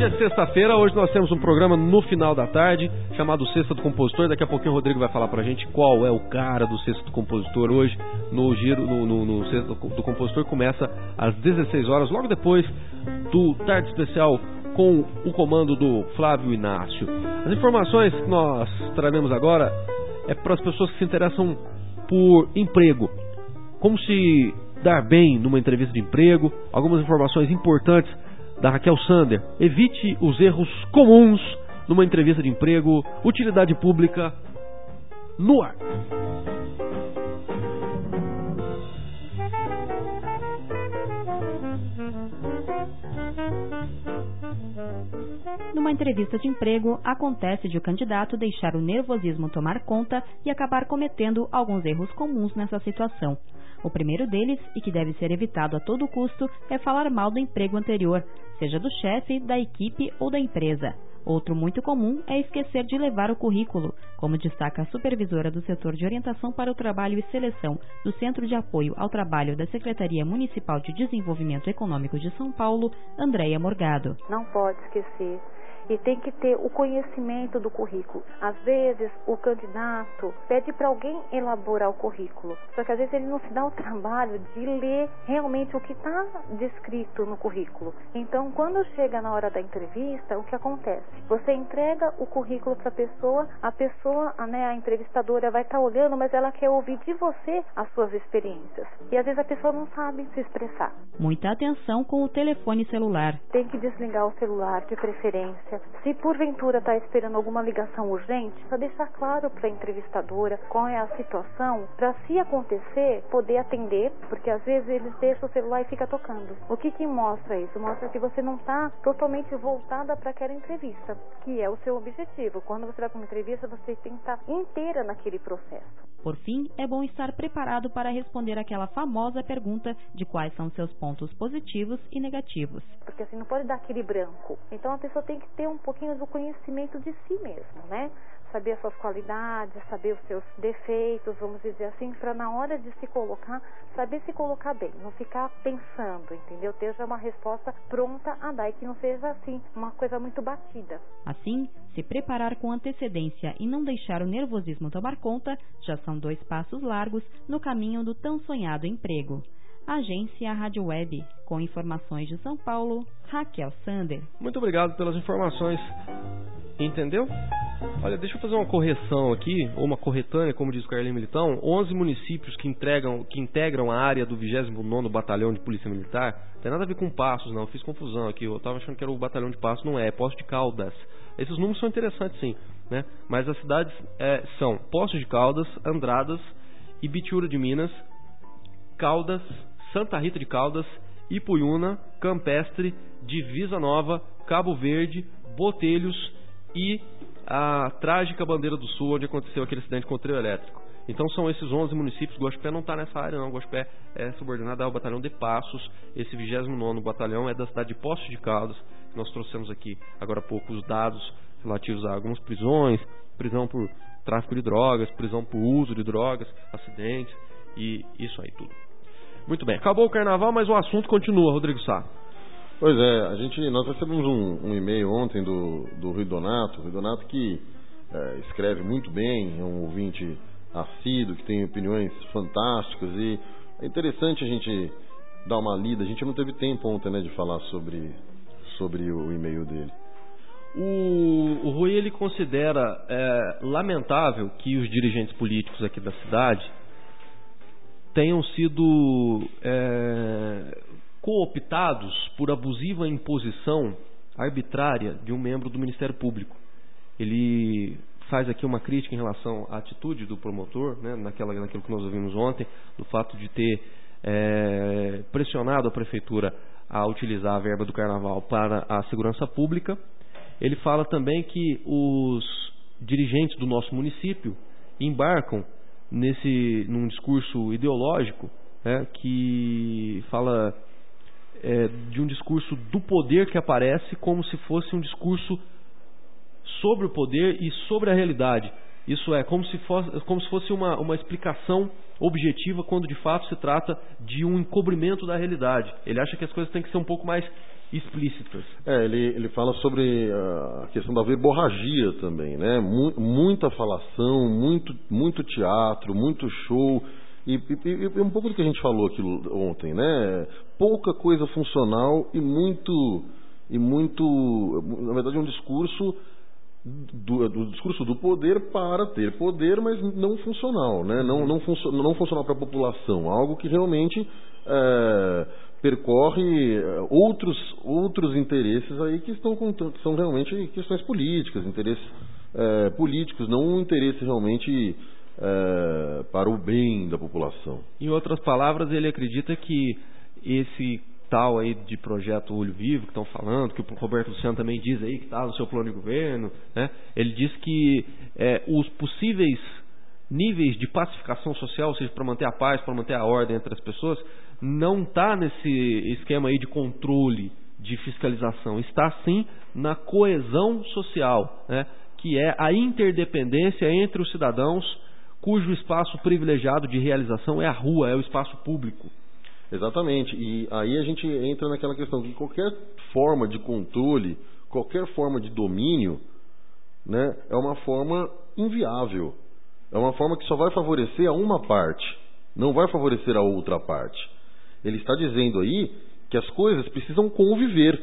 é sexta-feira, hoje nós temos um programa no final da tarde, chamado Sexta do Compositor. Daqui a pouquinho o Rodrigo vai falar pra gente qual é o cara do Sexta do Compositor hoje. No giro, no, no, no Sexta do Compositor começa às dezesseis horas, logo depois do Tarde Especial com o comando do Flávio Inácio. As informações que nós traremos agora é para as pessoas que se interessam por emprego. Como se dar bem numa entrevista de emprego, algumas informações importantes da Raquel Sander. Evite os erros comuns numa entrevista de emprego. Utilidade pública no ar. Numa entrevista de emprego, acontece de o candidato deixar o nervosismo tomar conta e acabar cometendo alguns erros comuns nessa situação. O primeiro deles, e que deve ser evitado a todo custo, é falar mal do emprego anterior, seja do chefe, da equipe ou da empresa. Outro muito comum é esquecer de levar o currículo, como destaca a supervisora do setor de orientação para o trabalho e seleção do Centro de Apoio ao Trabalho da Secretaria Municipal de Desenvolvimento Econômico de São Paulo, Andréia Morgado. Não pode esquecer. E tem que ter o conhecimento do currículo. Às vezes, o candidato pede para alguém elaborar o currículo, só que às vezes ele não se dá o trabalho de ler realmente o que está descrito no currículo. Então, quando chega na hora da entrevista, o que acontece? Você entrega o currículo para a pessoa, a pessoa, né, a entrevistadora vai estar tá olhando, mas ela quer ouvir de você as suas experiências. E às vezes a pessoa não sabe se expressar. Muita atenção com o telefone celular. Tem que desligar o celular de preferência. Se porventura está esperando alguma ligação urgente, para deixar claro para a entrevistadora qual é a situação, para se acontecer, poder atender, porque às vezes eles deixam o celular e fica tocando. O que que mostra isso? Mostra que você não está totalmente voltada para aquela entrevista, que é o seu objetivo. Quando você vai para uma entrevista, você tem que estar inteira naquele processo. Por fim, é bom estar preparado para responder aquela famosa pergunta de quais são seus pontos positivos e negativos. Porque assim, não pode dar aquele branco. Então a pessoa tem que ter um pouquinho do conhecimento de si mesmo, né? Saber as suas qualidades, saber os seus defeitos, vamos dizer assim, para na hora de se colocar, saber se colocar bem, não ficar pensando, entendeu? Ter já uma resposta pronta a dar e que não seja assim, uma coisa muito batida. Assim, se preparar com antecedência e não deixar o nervosismo tomar conta, já são dois passos largos no caminho do tão sonhado emprego. Agência Rádio Web, com informações de São Paulo, Raquel Sander. Muito obrigado pelas informações. Entendeu? Olha, deixa eu fazer uma correção aqui, ou uma corretânea, como diz o Carlinhos Militão. onze municípios que, entregam, que integram a área do vigésimo nono Batalhão de Polícia Militar. Não tem nada a ver com Passos, não. Eu fiz confusão aqui. Eu estava achando que era o Batalhão de Passos. Não é, é Poços de Caldas. Esses números são interessantes, sim, né? Mas as cidades é, são Poços de Caldas, Andradas, Ibitiúra de Minas, Caldas, Santa Rita de Caldas, Ipuiuna, Campestre, Divisa Nova, Cabo Verde, Botelhos e a trágica Bandeira do Sul, onde aconteceu aquele acidente com o trio elétrico. Então são esses onze municípios. Guaxupé não está nessa área não. Guaxupé é subordinado ao Batalhão de Passos. Esse vigésimo nono Batalhão é da cidade de Poços de Caldas. Nós trouxemos aqui agora há pouco os dados relativos a algumas prisões, prisão por tráfico de drogas, prisão por uso de drogas, acidentes e isso aí tudo. Muito bem, acabou o carnaval, mas o assunto continua, Rodrigo Sá. Pois é, a gente, nós recebemos um, um e-mail ontem do, do Rui Donato, Rui Donato que é, escreve muito bem, é um ouvinte assíduo, que tem opiniões fantásticas e é interessante a gente dar uma lida. A gente não teve tempo ontem, né, de falar sobre, sobre o e-mail dele. O, o Rui, ele considera é, lamentável que os dirigentes políticos aqui da cidade tenham sido é, cooptados por abusiva imposição arbitrária de um membro do Ministério Público. Ele faz aqui uma crítica em relação à atitude do promotor, né, naquela, naquilo que nós ouvimos ontem, do fato de ter é, pressionado a prefeitura a utilizar a verba do carnaval para a segurança pública. Ele fala também que os dirigentes do nosso município embarcam nesse, num discurso ideológico, né, que fala é, de um discurso do poder que aparece como se fosse um discurso sobre o poder e sobre a realidade. Isso é como se fosse, como se fosse uma, uma explicação objetiva, quando de fato se trata de um encobrimento da realidade. Ele acha que as coisas têm que ser um pouco mais explícitas. É, ele, ele fala sobre a questão da verborragia também, né? Mu- muita falação, muito, muito teatro, muito show, e, e, e um pouco do que a gente falou aqui ontem, né? Pouca coisa funcional e muito, e muito, na verdade, um discurso do, do discurso do poder para ter poder, mas não funcional, né? Não, não, funcio, não funcional para a população, algo que realmente é, percorre outros, outros interesses aí que estão com, que são realmente questões políticas, interesses é, políticos, não um interesse realmente é, para o bem da população. Em outras palavras, ele acredita que esse tal aí de projeto Olho Vivo que estão falando, que o Roberto Luciano também diz aí que está no seu plano de governo, né? Ele diz que é, os possíveis níveis de pacificação social, ou seja, para manter a paz, para manter a ordem entre as pessoas, não está nesse esquema aí de controle, de fiscalização, está sim na coesão social, né? Que é a interdependência entre os cidadãos, cujo espaço privilegiado de realização é a rua, é o espaço público. Exatamente, e aí a gente entra naquela questão que qualquer forma de controle, qualquer forma de domínio, né, é uma forma inviável, é uma forma que só vai favorecer a uma parte, não vai favorecer a outra parte. Ele está dizendo aí que as coisas precisam conviver,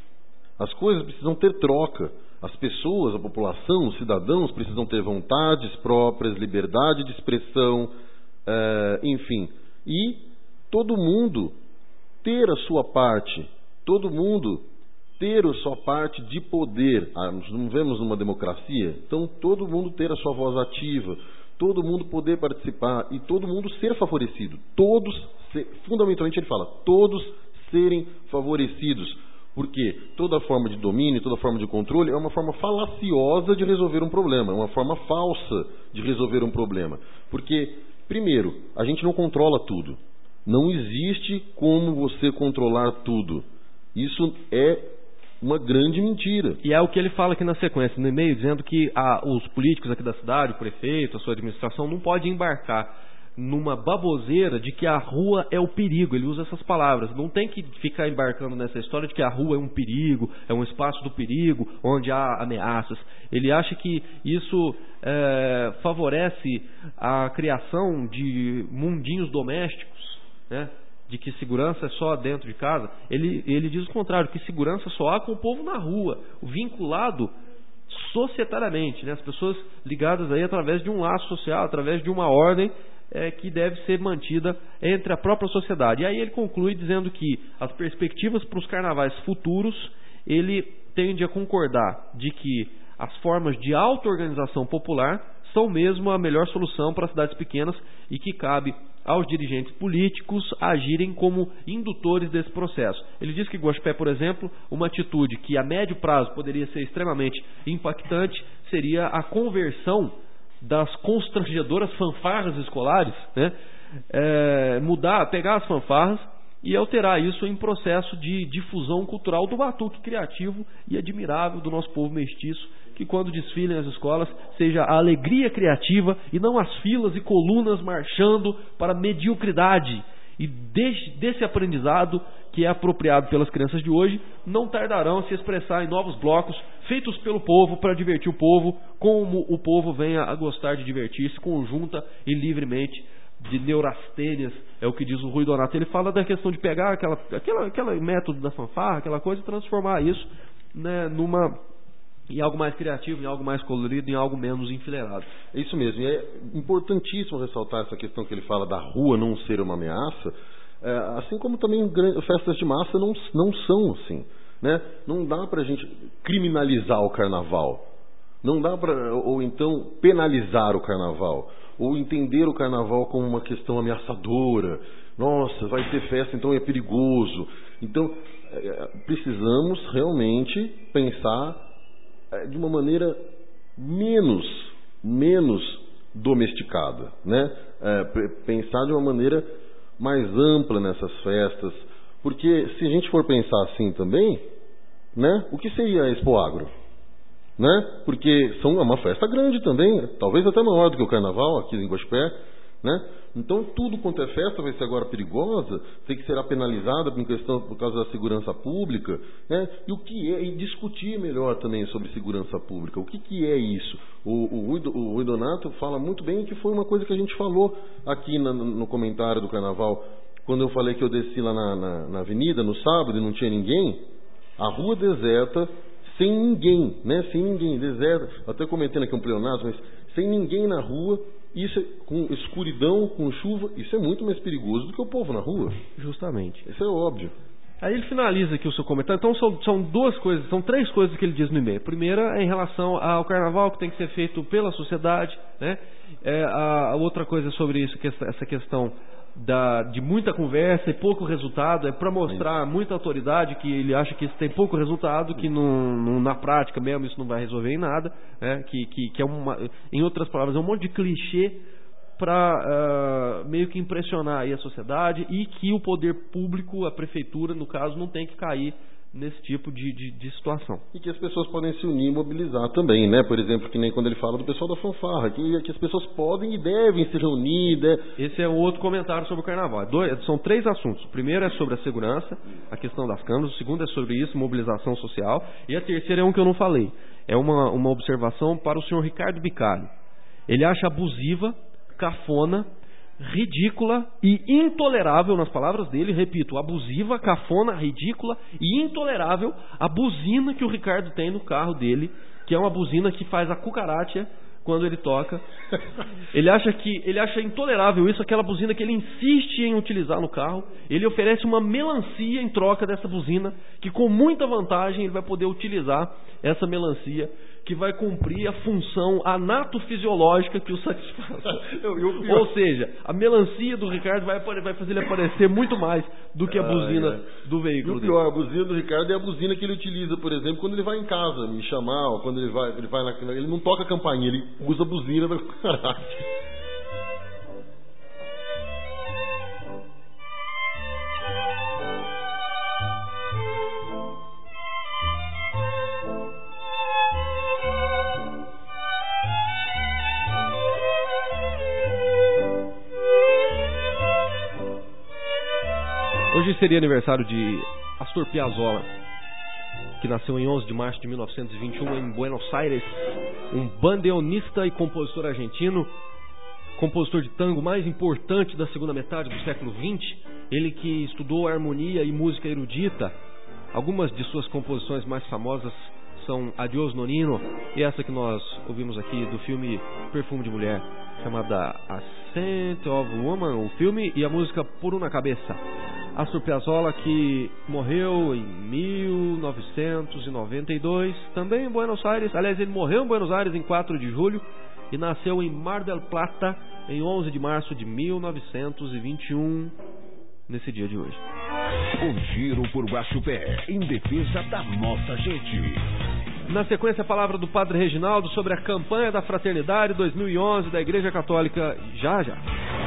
as coisas precisam ter troca, as pessoas, a população, os cidadãos precisam ter vontades próprias, liberdade de expressão, é, enfim, e todo mundo ter a sua parte, todo mundo ter a sua parte de poder. Ah, nós não vemos numa democracia? Então, todo mundo ter a sua voz ativa, todo mundo poder participar e todo mundo ser favorecido. Todos, fundamentalmente ele fala, todos serem favorecidos. Porque toda forma de domínio, toda forma de controle é uma forma falaciosa de resolver um problema, é uma forma falsa de resolver um problema. Porque, primeiro, a gente não controla tudo. Não existe como você controlar tudo. Isso é uma grande mentira. E é o que ele fala aqui na sequência, no e-mail, dizendo que a, os políticos aqui da cidade, o prefeito, a sua administração, não pode embarcar numa baboseira de que a rua é o perigo. Ele usa essas palavras. Não tem que ficar embarcando nessa história de que a rua é um perigo, é um espaço do perigo, onde há ameaças. Ele acha que isso é, favorece a criação de mundinhos domésticos, né? De que segurança é só dentro de casa. Ele, ele diz o contrário, que segurança só há com o povo na rua, vinculado societariamente, né? As pessoas ligadas aí através de um laço social, através de uma ordem é, que deve ser mantida entre a própria sociedade. E aí ele conclui dizendo que as perspectivas para os carnavais futuros, ele tende a concordar de que as formas de auto-organização popular são mesmo a melhor solução para cidades pequenas e que cabe aos dirigentes políticos agirem como indutores desse processo. Ele diz que Guaxupé, por exemplo, uma atitude que a médio prazo poderia ser extremamente impactante seria a conversão das constrangedoras fanfarras escolares, né? É, mudar, pegar as fanfarras e alterar isso em processo de difusão cultural do batuque criativo e admirável do nosso povo mestiço, que quando desfilem as escolas seja a alegria criativa e não as filas e colunas marchando para a mediocridade. E desse, desse aprendizado que é apropriado pelas crianças de hoje, não tardarão a se expressar em novos blocos feitos pelo povo para divertir o povo, como o povo venha a gostar de divertir-se conjunta e livremente de neurastênias, é o que diz o Rui Donato. Ele fala da questão de pegar aquela, aquela, aquela método da fanfarra, aquela coisa, e transformar isso, né, numa, em algo mais criativo, em algo mais colorido, em algo menos enfileirado. É isso mesmo, e é importantíssimo ressaltar essa questão que ele fala da rua não ser uma ameaça, é, assim como também festas de massa não, não são assim, né? Não dá pra gente criminalizar o carnaval, não dá pra, ou então penalizar o carnaval, ou entender o carnaval como uma questão ameaçadora. Nossa, vai ter festa, então é perigoso. Então, é, precisamos realmente pensar é, de uma maneira menos, menos domesticada, né? É, pensar de uma maneira mais ampla nessas festas, porque se a gente for pensar assim também, né? O que seria a Expo Agro? né? Porque são uma festa grande também, talvez até maior do que o carnaval aqui em Guaxupé, né? Então tudo quanto é festa vai ser agora perigosa, tem que ser penalizada por, questão, por causa da segurança pública, né? E o que é, e discutir melhor também sobre segurança pública, o que, que é isso? O, o, o Rui Donato fala muito bem que foi uma coisa que a gente falou aqui na, no comentário do carnaval, quando eu falei que eu desci lá na, na, na avenida no sábado e não tinha ninguém, a rua deserta, sem ninguém, né? Sem ninguém, deserta, até comentando aqui um pleonasmo, mas sem ninguém na rua. Isso é, com escuridão, com chuva, isso é muito mais perigoso do que o povo na rua. Justamente. Isso é óbvio. Aí ele finaliza aqui o seu comentário. Então são, são duas coisas, são três coisas que ele diz no e-mail. A primeira é em relação ao carnaval, que tem que ser feito pela sociedade, né? É, a, a outra coisa sobre isso, que essa, essa questão da, de muita conversa e pouco resultado, é para mostrar muita autoridade que ele acha que isso tem pouco resultado, que não, não, na prática mesmo isso não vai resolver em nada, né? que, que, que é uma, em outras palavras, é um monte de clichê para uh, meio que impressionar aí a sociedade, e que o poder público, a prefeitura no caso, não tem que cair nesse tipo de, de, de situação. E que as pessoas podem se unir e mobilizar também, né? Por exemplo, que nem quando ele fala do pessoal da fanfarra, que, que as pessoas podem e devem se reunir. Né? Esse é um outro comentário sobre o carnaval. Dois, são três assuntos. O primeiro é sobre a segurança, a questão das câmeras. O segundo é sobre isso, mobilização social. E a terceira é um que eu não falei. É uma, uma observação para o senhor Ricardo Bicalho. Ele acha abusiva, cafona, ridícula e intolerável, nas palavras dele, repito, abusiva, cafona, ridícula e intolerável a buzina que o Ricardo tem no carro dele, que é uma buzina que faz a cucaracha quando ele toca. Ele acha que ele acha intolerável isso, aquela buzina que ele insiste em utilizar no carro. Ele oferece uma melancia em troca dessa buzina, que com muita vantagem ele vai poder utilizar essa melancia, que vai cumprir a função anatofisiológica que o satisfaz. Ou seja, a melancia do Ricardo vai, vai fazer ele aparecer muito mais do que a buzina ah, é. do veículo. E o pior, dele. A buzina do Ricardo é a buzina que ele utiliza, por exemplo, quando ele vai em casa me chamar, ou quando ele vai, ele vai na, ele não toca a campainha, ele usa a buzina da cucaracha. Hoje seria aniversário de Astor Piazzolla, que nasceu em onze de março de mil novecentos e vinte e um em Buenos Aires, um bandoneonista e compositor argentino, compositor de tango mais importante da segunda metade do século vinte, ele que estudou harmonia e música erudita. Algumas de suas composições mais famosas são Adiós Nonino e essa que nós ouvimos aqui do filme Perfume de Mulher, chamada A Scent of Woman, o filme, e a música Por Uma Cabeça. Astor Piazzolla, que morreu em mil novecentos e noventa e dois, também em Buenos Aires. Aliás, ele morreu em Buenos Aires em quatro de julho e nasceu em Mar del Plata em onze de março de mil novecentos e vinte e um, nesse dia de hoje. O Giro por Guaxupé, em defesa da nossa gente. Na sequência, a palavra do Padre Reginaldo sobre a campanha da Fraternidade dois mil e onze da Igreja Católica. Já, já.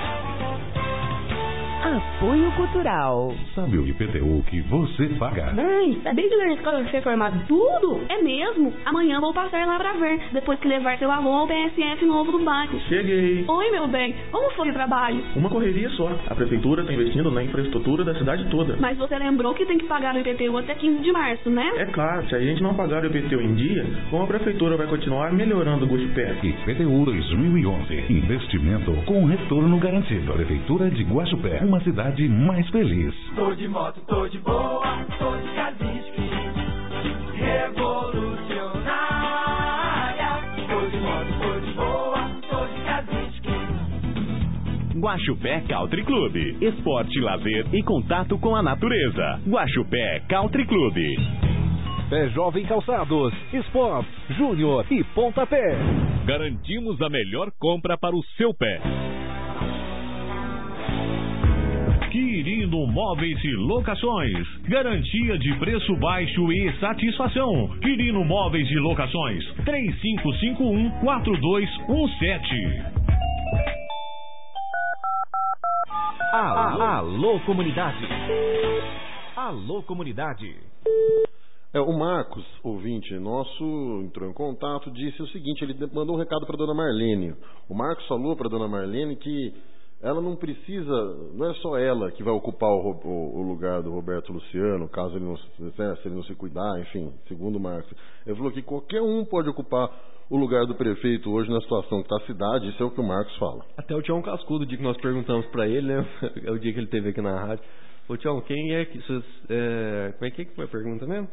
Apoio Cultural. Sabe o I P T U que você paga? Mãe, sabia que na escola vai ser formado tudo? É mesmo? Amanhã vou passar lá pra ver, depois que levar seu avô ao P S F novo do bairro. Cheguei. Oi, meu bem. Como foi o trabalho? Uma correria só. A prefeitura está investindo na infraestrutura da cidade toda. Mas você lembrou que tem que pagar o I P T U até quinze de março, né? É claro. Se a gente não pagar o I P T U em dia, como a prefeitura vai continuar melhorando o Guaxupé? I P T U dois mil e onze. Investimento com retorno garantido. Prefeitura de Guaxupé, uma cidade mais feliz. Tô de moto, tô de boa, tô de Kazinski, revolucionária. Tô de moto, tô de boa, tô de Kazinski. Guaxupé Country Club. Esporte, lazer e contato com a natureza. Guaxupé Country Club. Pé Jovem Calçados, Sports, Júnior e Pontapé. Garantimos a melhor compra para o seu pé. Quirino Móveis e Locações. Garantia de preço baixo e satisfação. Quirino Móveis e Locações. três cinco cinco um, quatro dois um sete. Alô, alô, comunidade. Alô, comunidade. É, o Marcos, ouvinte nosso, entrou em contato, disse o seguinte, ele mandou um recado para a dona Marlene. O Marcos falou para a dona Marlene que ela não precisa, não é só ela que vai ocupar o, o, o lugar do Roberto Luciano, caso ele não, se ele não se cuidar, enfim, segundo o Marcos. Ele falou que qualquer um pode ocupar o lugar do prefeito hoje na situação que está a cidade, isso é o que o Marcos fala. Até o Tião Cascudo, o dia que nós perguntamos para ele, né, é o dia que ele esteve aqui na rádio, ô Tião, quem é que, é, como é que foi a pergunta mesmo?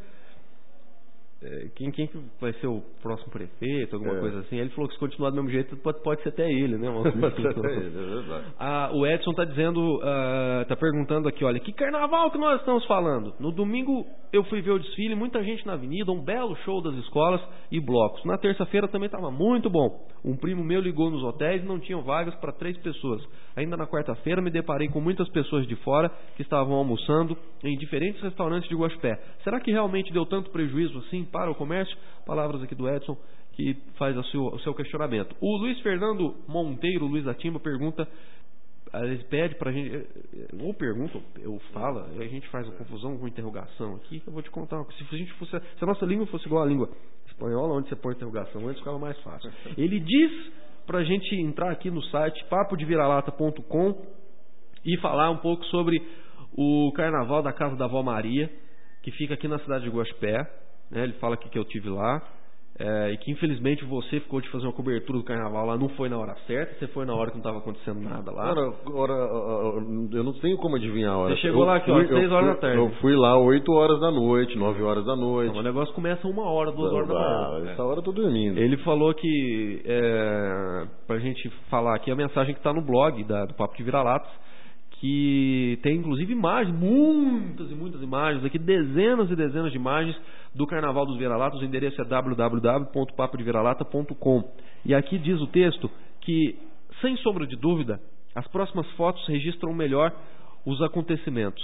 Quem, quem que vai ser o próximo prefeito, alguma é. coisa assim. Ele falou que se continuar do mesmo jeito pode, pode ser até ele, né? Pode ser até ele, é verdade. Ah, o Edson está dizendo, está uh, perguntando aqui, olha, que carnaval que nós estamos falando? No domingo eu fui ver o desfile, muita gente na avenida, um belo show das escolas e blocos. Na terça-feira também estava muito bom. Um primo meu ligou nos hotéis e não tinham vagas para três pessoas. Ainda na quarta-feira me deparei com muitas pessoas de fora que estavam almoçando em diferentes restaurantes de Guaxupé. Será que realmente deu tanto prejuízo assim para o comércio? Palavras aqui do Edson, que faz o seu, o seu questionamento. O Luiz Fernando Monteiro, Luiz Atimba, pergunta, ele pede pra gente, ou pergunta, ou fala, a gente faz uma confusão com interrogação aqui, que eu vou te contar. Se a gente fosse, se a nossa língua fosse igual à língua espanhola, onde você põe interrogação antes, ficava mais fácil. Ele diz pra gente entrar aqui no site papo de vira lata ponto com e falar um pouco sobre o carnaval da Casa da Vó Maria, que fica aqui na cidade de Guaxupé. Né, ele fala aqui que eu tive lá é, e que infelizmente você ficou de fazer uma cobertura do carnaval lá, não foi na hora certa, você foi na hora que não estava acontecendo nada lá. Ora, ora, eu não tenho como adivinhar a hora. Você chegou eu lá aqui, fui, ó, seis horas fui, da tarde. Eu fui lá oito horas da noite, nove horas da noite. Não, o negócio começa uma hora, duas horas da manhã. Essa hora eu tô dormindo. Ele falou que é, pra gente falar aqui a mensagem que está no blog da, do Papo de Vira-Latas, que tem inclusive imagens, muitas e muitas imagens aqui, dezenas e dezenas de imagens do Carnaval dos Vira-Latas. O endereço é w w w ponto papo de vira lata ponto com. E aqui diz o texto que, sem sombra de dúvida, as próximas fotos registram melhor os acontecimentos.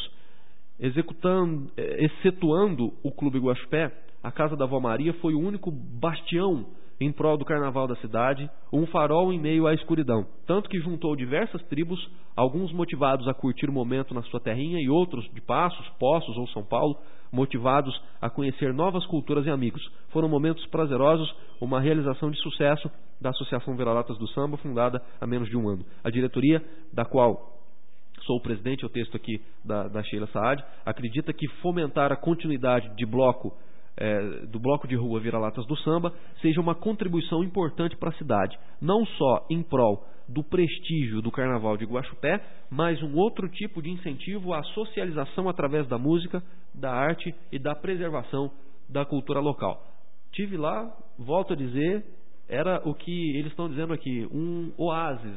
Executando, excetuando o Clube Guaxupé, a Casa da Vó Maria foi o único bastião em prol do carnaval da cidade, um farol em meio à escuridão, tanto que juntou diversas tribos, alguns motivados a curtir o momento na sua terrinha e outros de Passos, Poços ou São Paulo, motivados a conhecer novas culturas e amigos. Foram momentos prazerosos, uma realização de sucesso da Associação Vira-Latas do Samba, fundada há menos de um ano. A diretoria, da qual sou o presidente, é o texto aqui da, da Sheila Saad, acredita que fomentar a continuidade de bloco É, do bloco de rua Vira-Latas do Samba seja uma contribuição importante para a cidade, não só em prol do prestígio do Carnaval de Guaxupé, mas um outro tipo de incentivo à socialização através da música, da arte e da preservação da cultura local. Tive lá, volto a dizer, era o que eles estão dizendo aqui, um oásis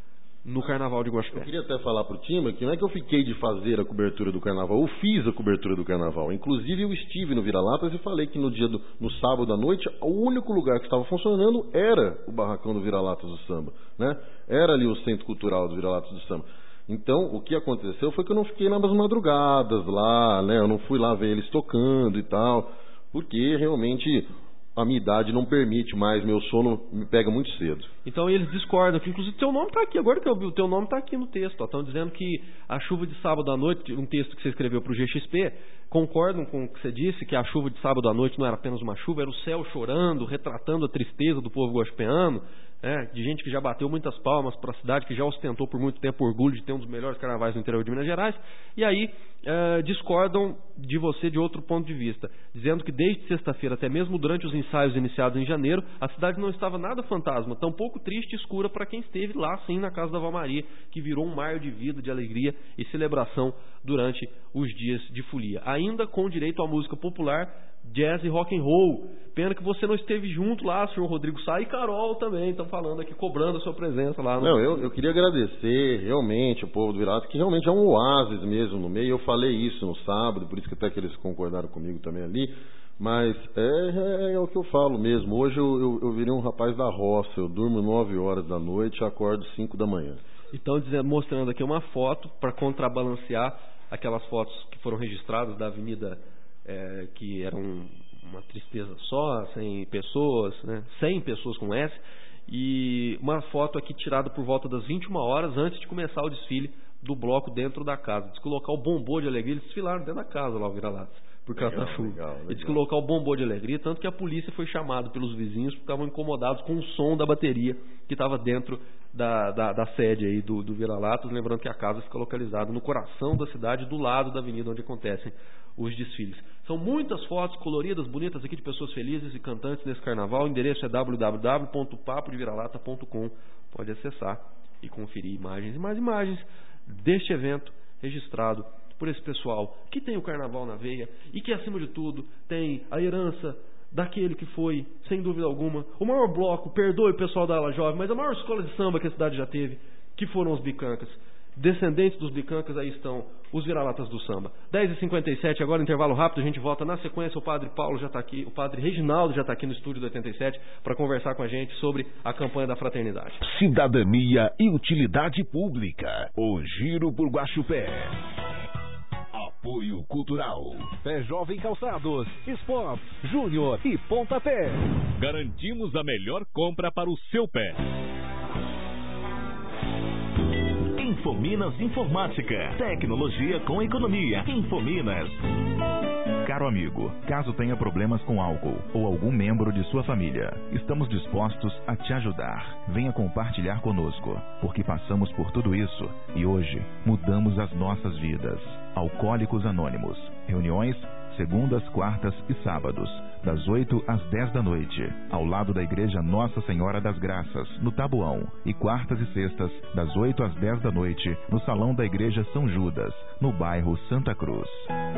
no Carnaval de Guaxupé. Eu queria até falar pro Tima que não é que eu fiquei de fazer a cobertura do Carnaval, eu fiz a cobertura do Carnaval. Inclusive eu estive no Vira-Latas e falei que no dia do, no sábado à noite, o único lugar que estava funcionando era o barracão do Vira-Latas do Samba, né? Era ali o centro cultural do Vira-Latas do Samba. Então, o que aconteceu foi que eu não fiquei nas madrugadas lá, né? Eu não fui lá ver eles tocando e tal, porque realmente a minha idade não permite mais, meu sono me pega muito cedo. Então eles discordam, que inclusive teu nome está aqui, agora que eu vi, o teu nome está aqui no texto. Estão dizendo que a chuva de sábado à noite, um texto que você escreveu para o G X P, concordam com o que você disse, que a chuva de sábado à noite não era apenas uma chuva, era o céu chorando, retratando a tristeza do povo guaxupeano, né, de gente que já bateu muitas palmas para a cidade, que já ostentou por muito tempo o orgulho de ter um dos melhores carnavais no interior de Minas Gerais, e aí eh, discordam de você de outro ponto de vista, dizendo que desde sexta-feira, até mesmo durante os ensaios iniciados em janeiro, a cidade não estava nada fantasma, tão pouco triste e escura para quem esteve lá sim na Casa da Vó Maria, que virou um mar de vida, de alegria e celebração durante os dias de folia, ainda com direito à música popular, jazz e rock and roll. Pena que você não esteve junto lá, senhor Rodrigo Sá e Carol também estão falando aqui, cobrando a sua presença lá. No... Não, eu, eu queria agradecer realmente o povo do Vira-Latas, que realmente é um oásis mesmo no meio. Eu falei isso no sábado, por isso que até que eles concordaram comigo também ali. Mas é, é, é o que eu falo mesmo. Hoje eu, eu, eu virei um rapaz da roça. Eu durmo nove horas da noite e acordo cinco da manhã. Então, mostrando aqui uma foto para contrabalancear aquelas fotos que foram registradas da avenida, é, que eram uma tristeza só, sem pessoas, né? cem pessoas com S, e uma foto aqui tirada por volta das vinte e uma horas antes de começar o desfile do bloco dentro da casa. Diz que o local bombou de alegria, eles desfilaram dentro da casa lá, o Vira-Latas. por causa da chuva. Ele disse que o local bombou de alegria, tanto que a polícia foi chamada pelos vizinhos porque estavam incomodados com o som da bateria que estava dentro da, da, da sede aí do, do Vira-Latas, lembrando que a casa fica localizada no coração da cidade, do lado da avenida onde acontecem os desfiles. São muitas fotos coloridas, bonitas aqui de pessoas felizes e cantantes nesse carnaval. O endereço é w w w ponto papo de viralata ponto com. Pode acessar e conferir imagens e mais imagens deste evento registrado por esse pessoal que tem o carnaval na veia e que, acima de tudo, tem a herança daquele que foi, sem dúvida alguma, o maior bloco, perdoe o pessoal da ala jovem, mas a maior escola de samba que a cidade já teve, que foram os bicancas. Descendentes dos bicancas, aí estão os Vira-Latas do samba. dez e cinquenta e sete, agora intervalo rápido, a gente volta na sequência. O padre Paulo já está aqui, o padre Reginaldo já está aqui no estúdio do oitenta e sete para conversar com a gente sobre a campanha da fraternidade. Cidadania e utilidade pública. O Giro por Guaxupé. Apoio Cultural. Pé Jovem Calçados, Esportes, Júnior e Pontapé. Garantimos a melhor compra para o seu pé. Infominas Informática. Tecnologia com economia. Infominas. Caro amigo, caso tenha problemas com álcool ou algum membro de sua família, estamos dispostos a te ajudar. Venha compartilhar conosco, porque passamos por tudo isso e hoje mudamos as nossas vidas. Alcoólicos Anônimos. Reuniões segundas, quartas e sábados, das oito às dez da noite, ao lado da Igreja Nossa Senhora das Graças, no Taboão, e quartas e sextas, das oito às dez da noite, no Salão da Igreja São Judas, no bairro Santa Cruz.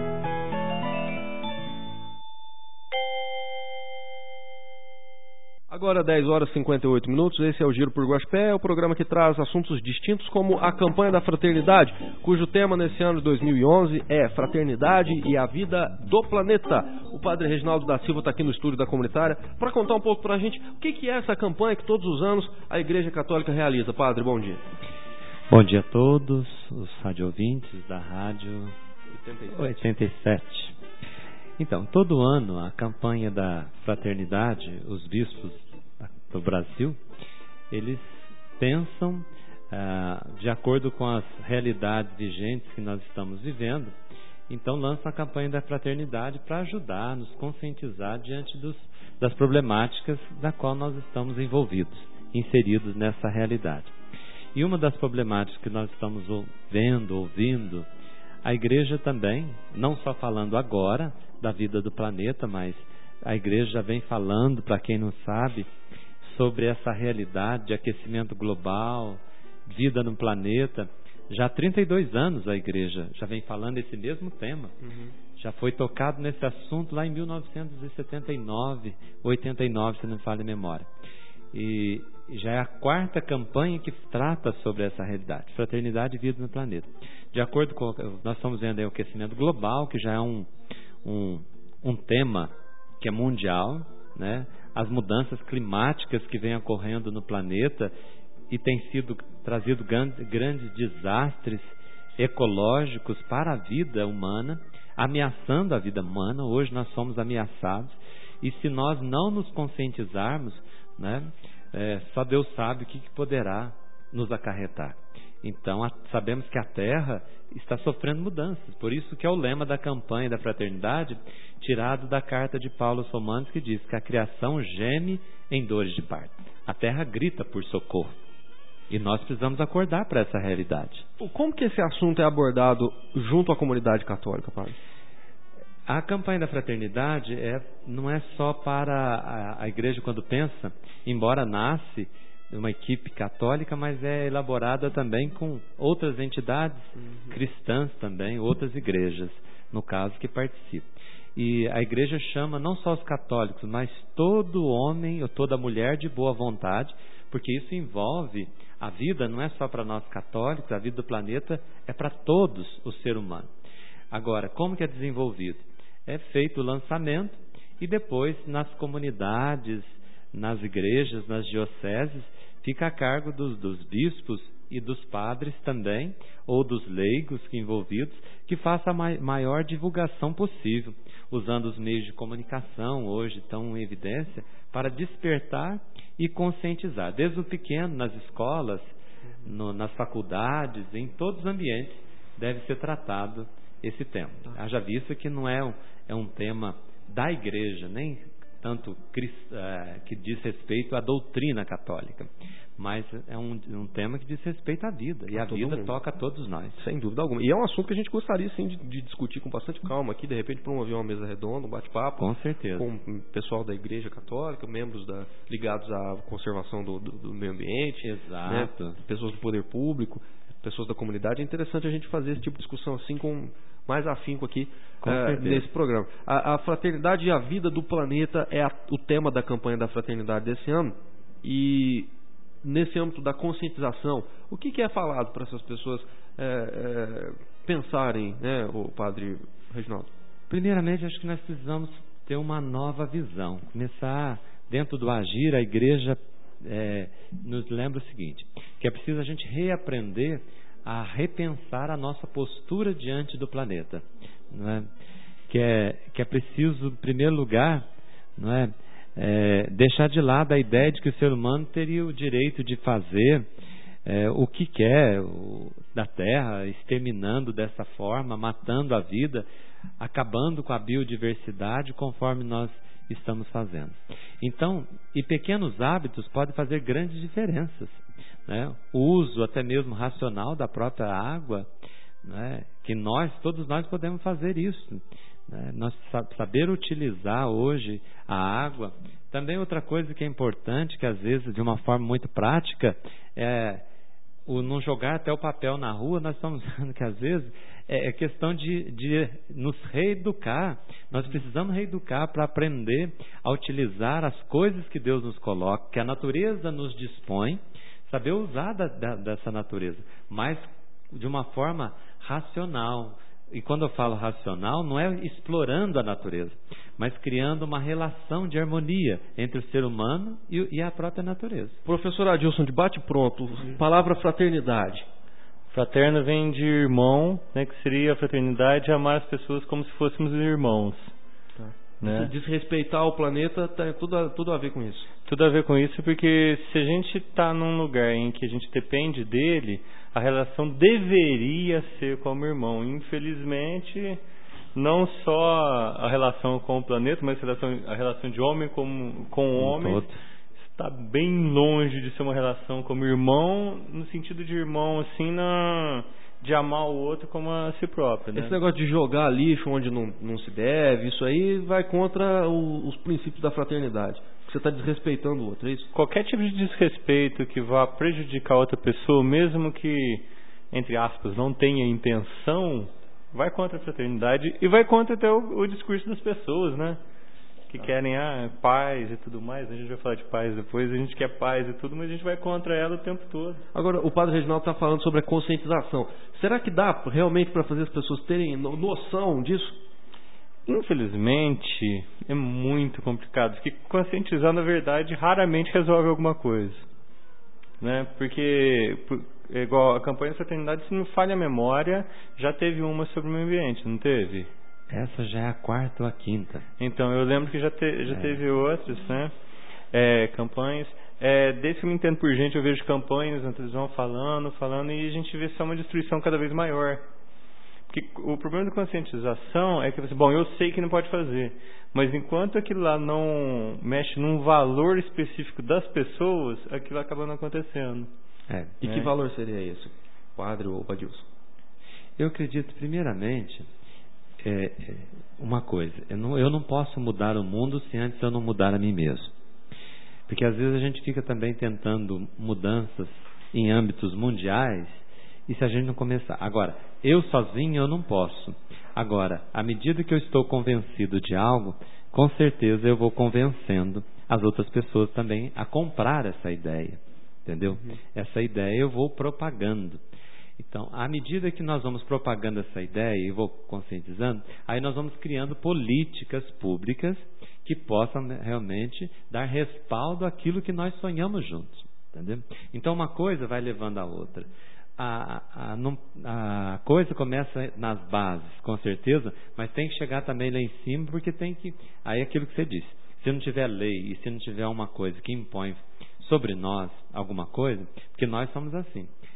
Agora dez horas e cinquenta e oito minutos, esse é o Giro por Guaxupé, o programa que traz assuntos distintos como a campanha da fraternidade, cujo tema nesse ano de dois mil e onze é Fraternidade e a Vida do Planeta. O padre Reginaldo da Silva está aqui no estúdio da Comunitária para contar um pouco para a gente o que, que é essa campanha que todos os anos a Igreja Católica realiza. Padre, bom dia. Bom dia a todos, os radioouvintes da Rádio oitenta e sete. Então, todo ano a campanha da fraternidade, os bispos do Brasil, eles pensam ah, de acordo com as realidades vigentes que nós estamos vivendo, então lançam a campanha da fraternidade para ajudar, nos conscientizar diante dos, das problemáticas da qual nós estamos envolvidos, inseridos nessa realidade. E uma das problemáticas que nós estamos vendo, ouvindo, a igreja também, não só falando agora da vida do planeta, mas a igreja já vem falando, para quem não sabe, sobre essa realidade de aquecimento global, vida no planeta. Já há trinta e dois anos a igreja já vem falando esse mesmo tema. Uhum. Já foi tocado nesse assunto lá em mil novecentos e setenta e nove, oitenta e nove, se não me falha a memória. E já é a quarta campanha que trata sobre essa realidade, fraternidade e vida no planeta. De acordo com, nós estamos vendo aí o aquecimento global, que já é um, um, um tema que é mundial, né? As mudanças climáticas que vêm ocorrendo no planeta e têm sido trazido grandes, grandes desastres ecológicos para a vida humana, ameaçando a vida humana. Hoje nós somos ameaçados e se nós não nos conscientizarmos, né, é, só Deus sabe o que, que poderá nos acarretar. Então a, sabemos que a Terra está sofrendo mudanças, por isso que é o lema da campanha da fraternidade, tirado da carta de Paulo aos Romanos, que diz que a criação geme em dores de parto. A Terra grita por socorro. E nós precisamos acordar para essa realidade. Como que esse assunto é abordado junto à comunidade católica, padre? A campanha da fraternidade é, não é só para a, a igreja quando pensa, embora nasce uma equipe católica, mas é elaborada também com outras entidades uhum. cristãs também, outras igrejas, no caso, que participam. E a igreja chama não só os católicos, mas todo homem ou toda mulher de boa vontade, porque isso envolve a vida, não é só para nós católicos, a vida do planeta é para todos os seres humanos. Agora, como que é desenvolvido? É feito o lançamento e depois nas comunidades, nas igrejas, nas dioceses, fica a cargo dos, dos bispos e dos padres também, ou dos leigos envolvidos, que faça a maior divulgação possível, usando os meios de comunicação, hoje tão em evidência, para despertar e conscientizar. Desde o pequeno, nas escolas, no, nas faculdades, em todos os ambientes, deve ser tratado esse tema. Haja vista que não é um, é um tema da igreja, nem tanto uh, que diz respeito à doutrina católica, mas é um, um tema que diz respeito à vida, e a, a vida mundo. toca a todos nós. Sem dúvida alguma. E é um assunto que a gente gostaria sim de, de discutir com bastante calma aqui, de repente promover uma mesa redonda, um bate-papo. Com certeza. Com o pessoal da igreja católica, membros da, ligados à conservação do, do, do meio ambiente. Exato. Né, pessoas do poder público, pessoas da comunidade. É interessante a gente fazer esse tipo de discussão assim com mais afinco aqui uh, nesse programa. A, a fraternidade e a vida do planeta é a, o tema da campanha da fraternidade desse ano. E nesse âmbito da conscientização, o que, que é falado para essas pessoas é, é, pensarem, né, o padre Reginaldo? Primeiramente, acho que nós precisamos ter uma nova visão. Começar dentro do agir, a igreja é, nos lembra o seguinte, que é preciso a gente reaprender a repensar a nossa postura diante do planeta, não é? Que é, que é preciso, em primeiro lugar, não é? É, deixar de lado a ideia de que o ser humano teria o direito de fazer é, o que quer o, da Terra, exterminando dessa forma, matando a vida, acabando com a biodiversidade conforme nós estamos fazendo. Então, e pequenos hábitos podem fazer grandes diferenças, né? O uso até mesmo racional da própria água, né? Que nós, todos nós podemos fazer isso, né? Nós saber utilizar hoje a água. Também outra coisa que é importante, que às vezes de uma forma muito prática, é o não jogar até o papel na rua. Nós estamos vendo que às vezes é questão de, de nos reeducar. Nós precisamos reeducar para aprender a utilizar as coisas que Deus nos coloca, que a natureza nos dispõe, saber usar da, da, dessa natureza, mas de uma forma racional. E quando eu falo racional, não é explorando a natureza, mas criando uma relação de harmonia entre o ser humano e, e a própria natureza. Professor Adilson, de bate pronto, palavra fraternidade. Fraterno vem de irmão, né, que seria a fraternidade, amar as pessoas como se fôssemos irmãos. Tá. Né? Desrespeitar o planeta tem tudo a, tudo a ver com isso. Tudo a ver com isso, porque se a gente está num lugar em que a gente depende dele, a relação deveria ser como irmão. Infelizmente, não só a relação com o planeta, mas a relação, a relação de homem com, com o homem todo. Está bem longe de ser uma relação como irmão, no sentido de irmão, assim, na, de amar o outro como a si próprio. Né? Esse negócio de jogar lixo onde não, não se deve, isso aí vai contra o, os princípios da fraternidade. Você está desrespeitando o outro, é isso? Qualquer tipo de desrespeito que vá prejudicar outra pessoa, mesmo que, entre aspas, não tenha intenção, vai contra a fraternidade e vai contra até o, o discurso das pessoas, né? Que ah. querem ah, paz e tudo mais. A gente vai falar de paz depois, a gente quer paz e tudo, mas a gente vai contra ela o tempo todo. Agora, o padre Reginaldo está falando sobre a conscientização. Será que dá realmente para fazer as pessoas terem noção disso? Infelizmente, é muito complicado, porque conscientizar, na verdade, raramente resolve alguma coisa, né? Porque, é igual a campanha da fraternidade, se não falha a memória, já teve uma sobre o meio ambiente, não teve? Essa já é a quarta ou a quinta. Então, eu lembro que já, te, já é. teve outras, né? É, campanhas. É, desde que eu me entendo por gente, eu vejo campanhas na televisão falando, falando, e a gente vê só uma destruição cada vez maior. Porque o problema da conscientização é que você, bom, eu sei que não pode fazer, mas enquanto aquilo lá não mexe num valor específico das pessoas, aquilo acaba não acontecendo. É, e né? Que valor seria esse, padre ou Adilson? Eu acredito, primeiramente, é, uma coisa, eu não, eu não posso mudar o mundo se antes eu não mudar a mim mesmo. Porque às vezes a gente fica também tentando mudanças em âmbitos mundiais, e se a gente não começar... Agora, eu sozinho eu não posso. Agora, à medida que eu estou convencido de algo, com certeza eu vou convencendo as outras pessoas também a comprar essa ideia. Entendeu? Uhum. Essa ideia eu vou propagando. Então, à medida que nós vamos propagando essa ideia e vou conscientizando, aí nós vamos criando políticas públicas que possam realmente dar respaldo àquilo que nós sonhamos juntos. Entendeu? Então, uma coisa vai levando a outra. A, a, a, a coisa começa nas bases, com certeza, mas tem que chegar também lá em cima, porque tem que... Aí é aquilo que você disse, se não tiver lei e se não tiver uma coisa que impõe sobre nós alguma coisa, porque nós somos assim,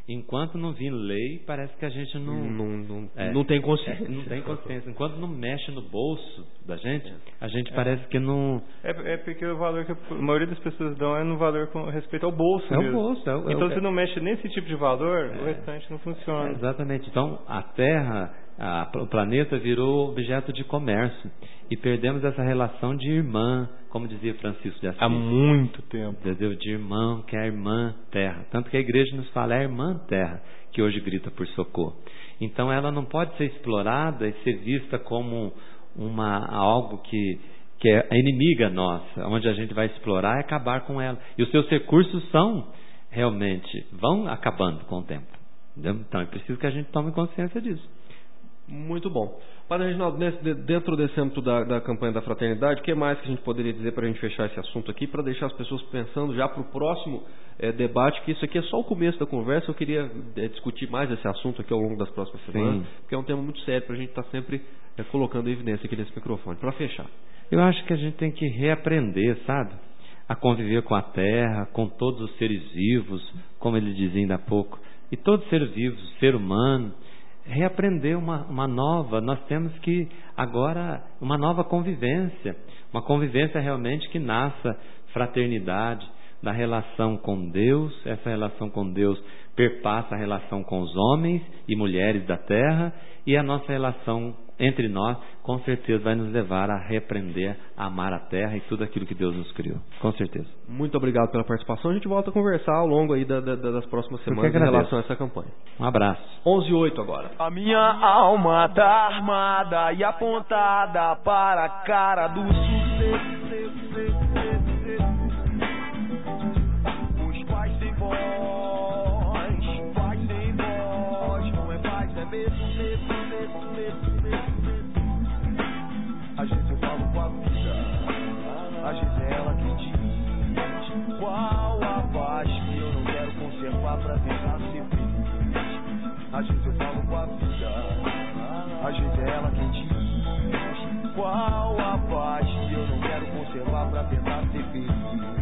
Enquanto não vir lei, parece que a gente não não, não, é, não tem consciência. É, não tem consciência. Enquanto não mexe no bolso da gente, a gente é. parece que não... É, é porque o valor que a maioria das pessoas dão é no valor com respeito ao bolso é mesmo. O bolso, é o, então, é o, se não mexe nesse tipo de valor, é, o restante não funciona. É, exatamente. Então, a Terra, a, o planeta virou objeto de comércio. E perdemos essa relação de irmã, como dizia Francisco de Assis. Há muito tempo. Entendeu? De irmão, que é a irmã terra. Tanto que a igreja nos fala, é a irmã terra, que hoje grita por socorro. Então ela não pode ser explorada e ser vista como uma, algo que, que é inimiga nossa, onde a gente vai explorar e acabar com ela. E os seus recursos são, realmente, vão acabando com o tempo. Entendeu? Então é preciso que a gente tome consciência disso. Muito bom. Padre Reginaldo, dentro desse âmbito da, da campanha da fraternidade, o que mais que a gente poderia dizer para a gente fechar esse assunto aqui, para deixar as pessoas pensando já para o próximo é, debate, que isso aqui é só o começo da conversa. Eu queria é, discutir mais esse assunto aqui ao longo das próximas semanas, Sim. porque é um tema muito sério para a gente estar tá sempre é, colocando em evidência aqui nesse microfone. Para fechar. Eu acho que a gente tem que reaprender, sabe? A conviver com a terra, com todos os seres vivos, como ele dizia ainda há pouco, e todo ser vivo, ser humano, reaprender uma, uma nova, nós temos que agora, uma nova convivência, uma convivência realmente que nasça fraternidade, da relação com Deus, essa relação com Deus perpassa a relação com os homens e mulheres da terra, e a nossa relação entre nós, com certeza vai nos levar a reaprender a amar a terra e tudo aquilo que Deus nos criou, com certeza. Muito obrigado pela participação, a gente volta a conversar ao longo aí da, da, das próximas semanas em relação a essa campanha. Um abraço. onze e oito agora. A minha alma tá armada e apontada para a cara do sucesso. Os pais sem voz, paz sem voz, não é paz, é medo, medo, medo, medo, medo. Às vezes eu falo com a vida, às vezes é ela que diz qual a paz que eu não quero conservar pra tentar ser feliz. Às vezes eu falo com a vida, às vezes é ela que diz qual a paz que eu não quero conservar pra tentar ser feliz.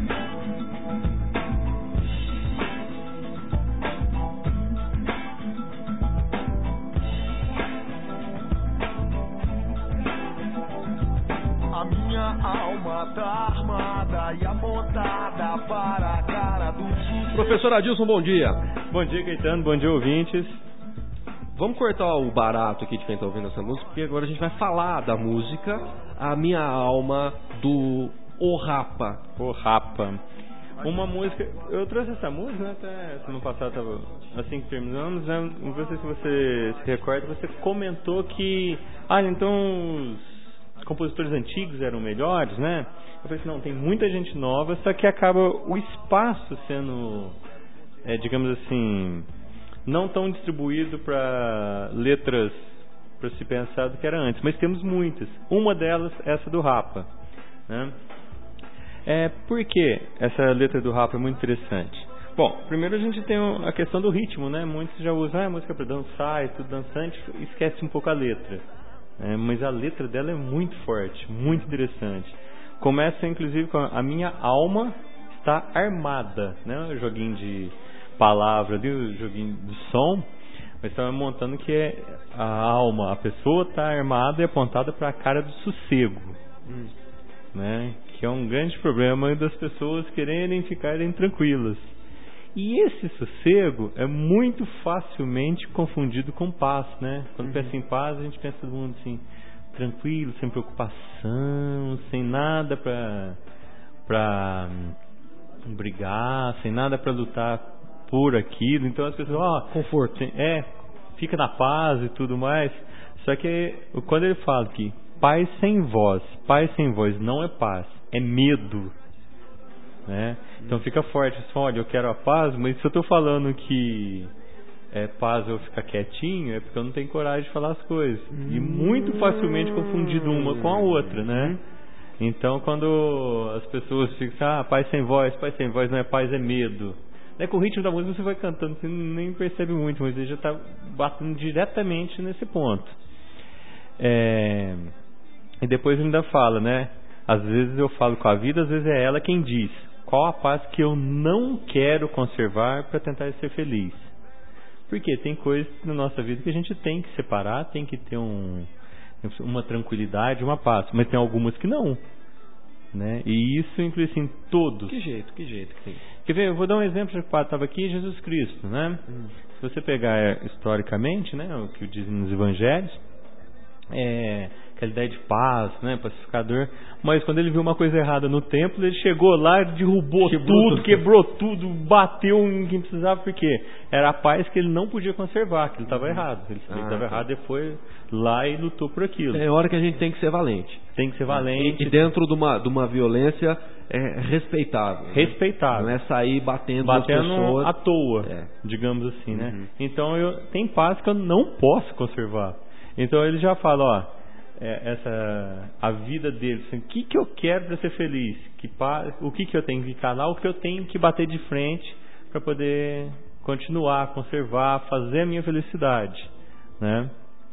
A minha alma tá armada e apontada para a cara do sul. Professor Adilson, bom dia. Bom dia, Caetano, bom dia, ouvintes. Vamos cortar o barato aqui de quem está ouvindo essa música, porque agora a gente vai falar da música A Minha Alma, do O Rapa. O Rapa. Uma música, eu trouxe essa música, né, até no passado, tava, assim que terminamos, né, não sei se você se recorda, você comentou que, ah, então os compositores antigos eram melhores, né? Eu falei assim, não, tem muita gente nova, só que acaba o espaço sendo, é, digamos assim, não tão distribuído para letras para se pensar do que era antes, mas temos muitas. Uma delas, essa do Rapa, né? É, por que essa letra do Rapa é muito interessante? Bom, primeiro a gente tem a questão do ritmo, né? Muitos já usam ah, música para dançar e tudo dançante, esquece um pouco a letra. É, mas a letra dela é muito forte, muito interessante. Começa inclusive com a minha alma está armada, né? O joguinho de palavra ali, o joguinho de som, mas estava montando que é a alma, a pessoa está armada e apontada para a cara do sossego, hum. né? Que é um grande problema das pessoas quererem ficarem tranquilas. E esse sossego é muito facilmente confundido com paz, né? Quando uhum. pensa em paz, a gente pensa todo mundo assim, tranquilo, sem preocupação, sem nada para para brigar, sem nada para lutar por aquilo. Então as pessoas, ó, oh, conforto. É, fica na paz e tudo mais. Só que quando ele fala que paz sem voz, paz sem voz não é paz, é medo, né? Então fica forte, assim, olha, eu quero a paz, mas se eu estou falando que é paz eu ficar quietinho, é porque eu não tenho coragem de falar as coisas. E muito facilmente confundido uma com a outra, né? Então quando as pessoas ficam, ah, paz sem voz, paz sem voz não é paz, é medo. Né? Com o ritmo da música você vai cantando, você nem percebe muito, mas ele já está batendo diretamente nesse ponto. É... E depois ele ainda fala, né? Às vezes eu falo com a vida, às vezes é ela quem diz qual a paz que eu não quero conservar para tentar ser feliz. Porque tem coisas na nossa vida que a gente tem que separar, tem que ter um, uma tranquilidade, uma paz. Mas tem algumas que não. Né? E isso inclui assim todos. Que jeito, que jeito que tem. Quer ver? Eu vou dar um exemplo, já que o padre estava aqui, Jesus Cristo, né? Hum. Se você pegar é, historicamente, né, o que dizem nos evangelhos, é aquela ideia de paz, né, pacificador, mas quando ele viu uma coisa errada no templo, ele chegou lá, derrubou quebrou tudo, tudo, quebrou tudo, bateu em quem precisava, porque era a paz que ele não podia conservar, que ele estava uhum. errado. Ele estava ah, errado e foi lá e lutou por aquilo. É hora que a gente tem que ser valente. Tem que ser valente. E, e dentro de uma, de uma violência é, respeitável. Né? Respeitável. Não é sair batendo, batendo nas pessoas. à toa, é. digamos assim, né? Uhum. Então, eu, tem paz que eu não posso conservar. Então, ele já fala, ó, é, essa, a vida dele, assim, o que, que eu quero para ser feliz? Que paz, o que, que eu tenho que calar? O que eu tenho que bater de frente para poder continuar, conservar, fazer a minha felicidade, né?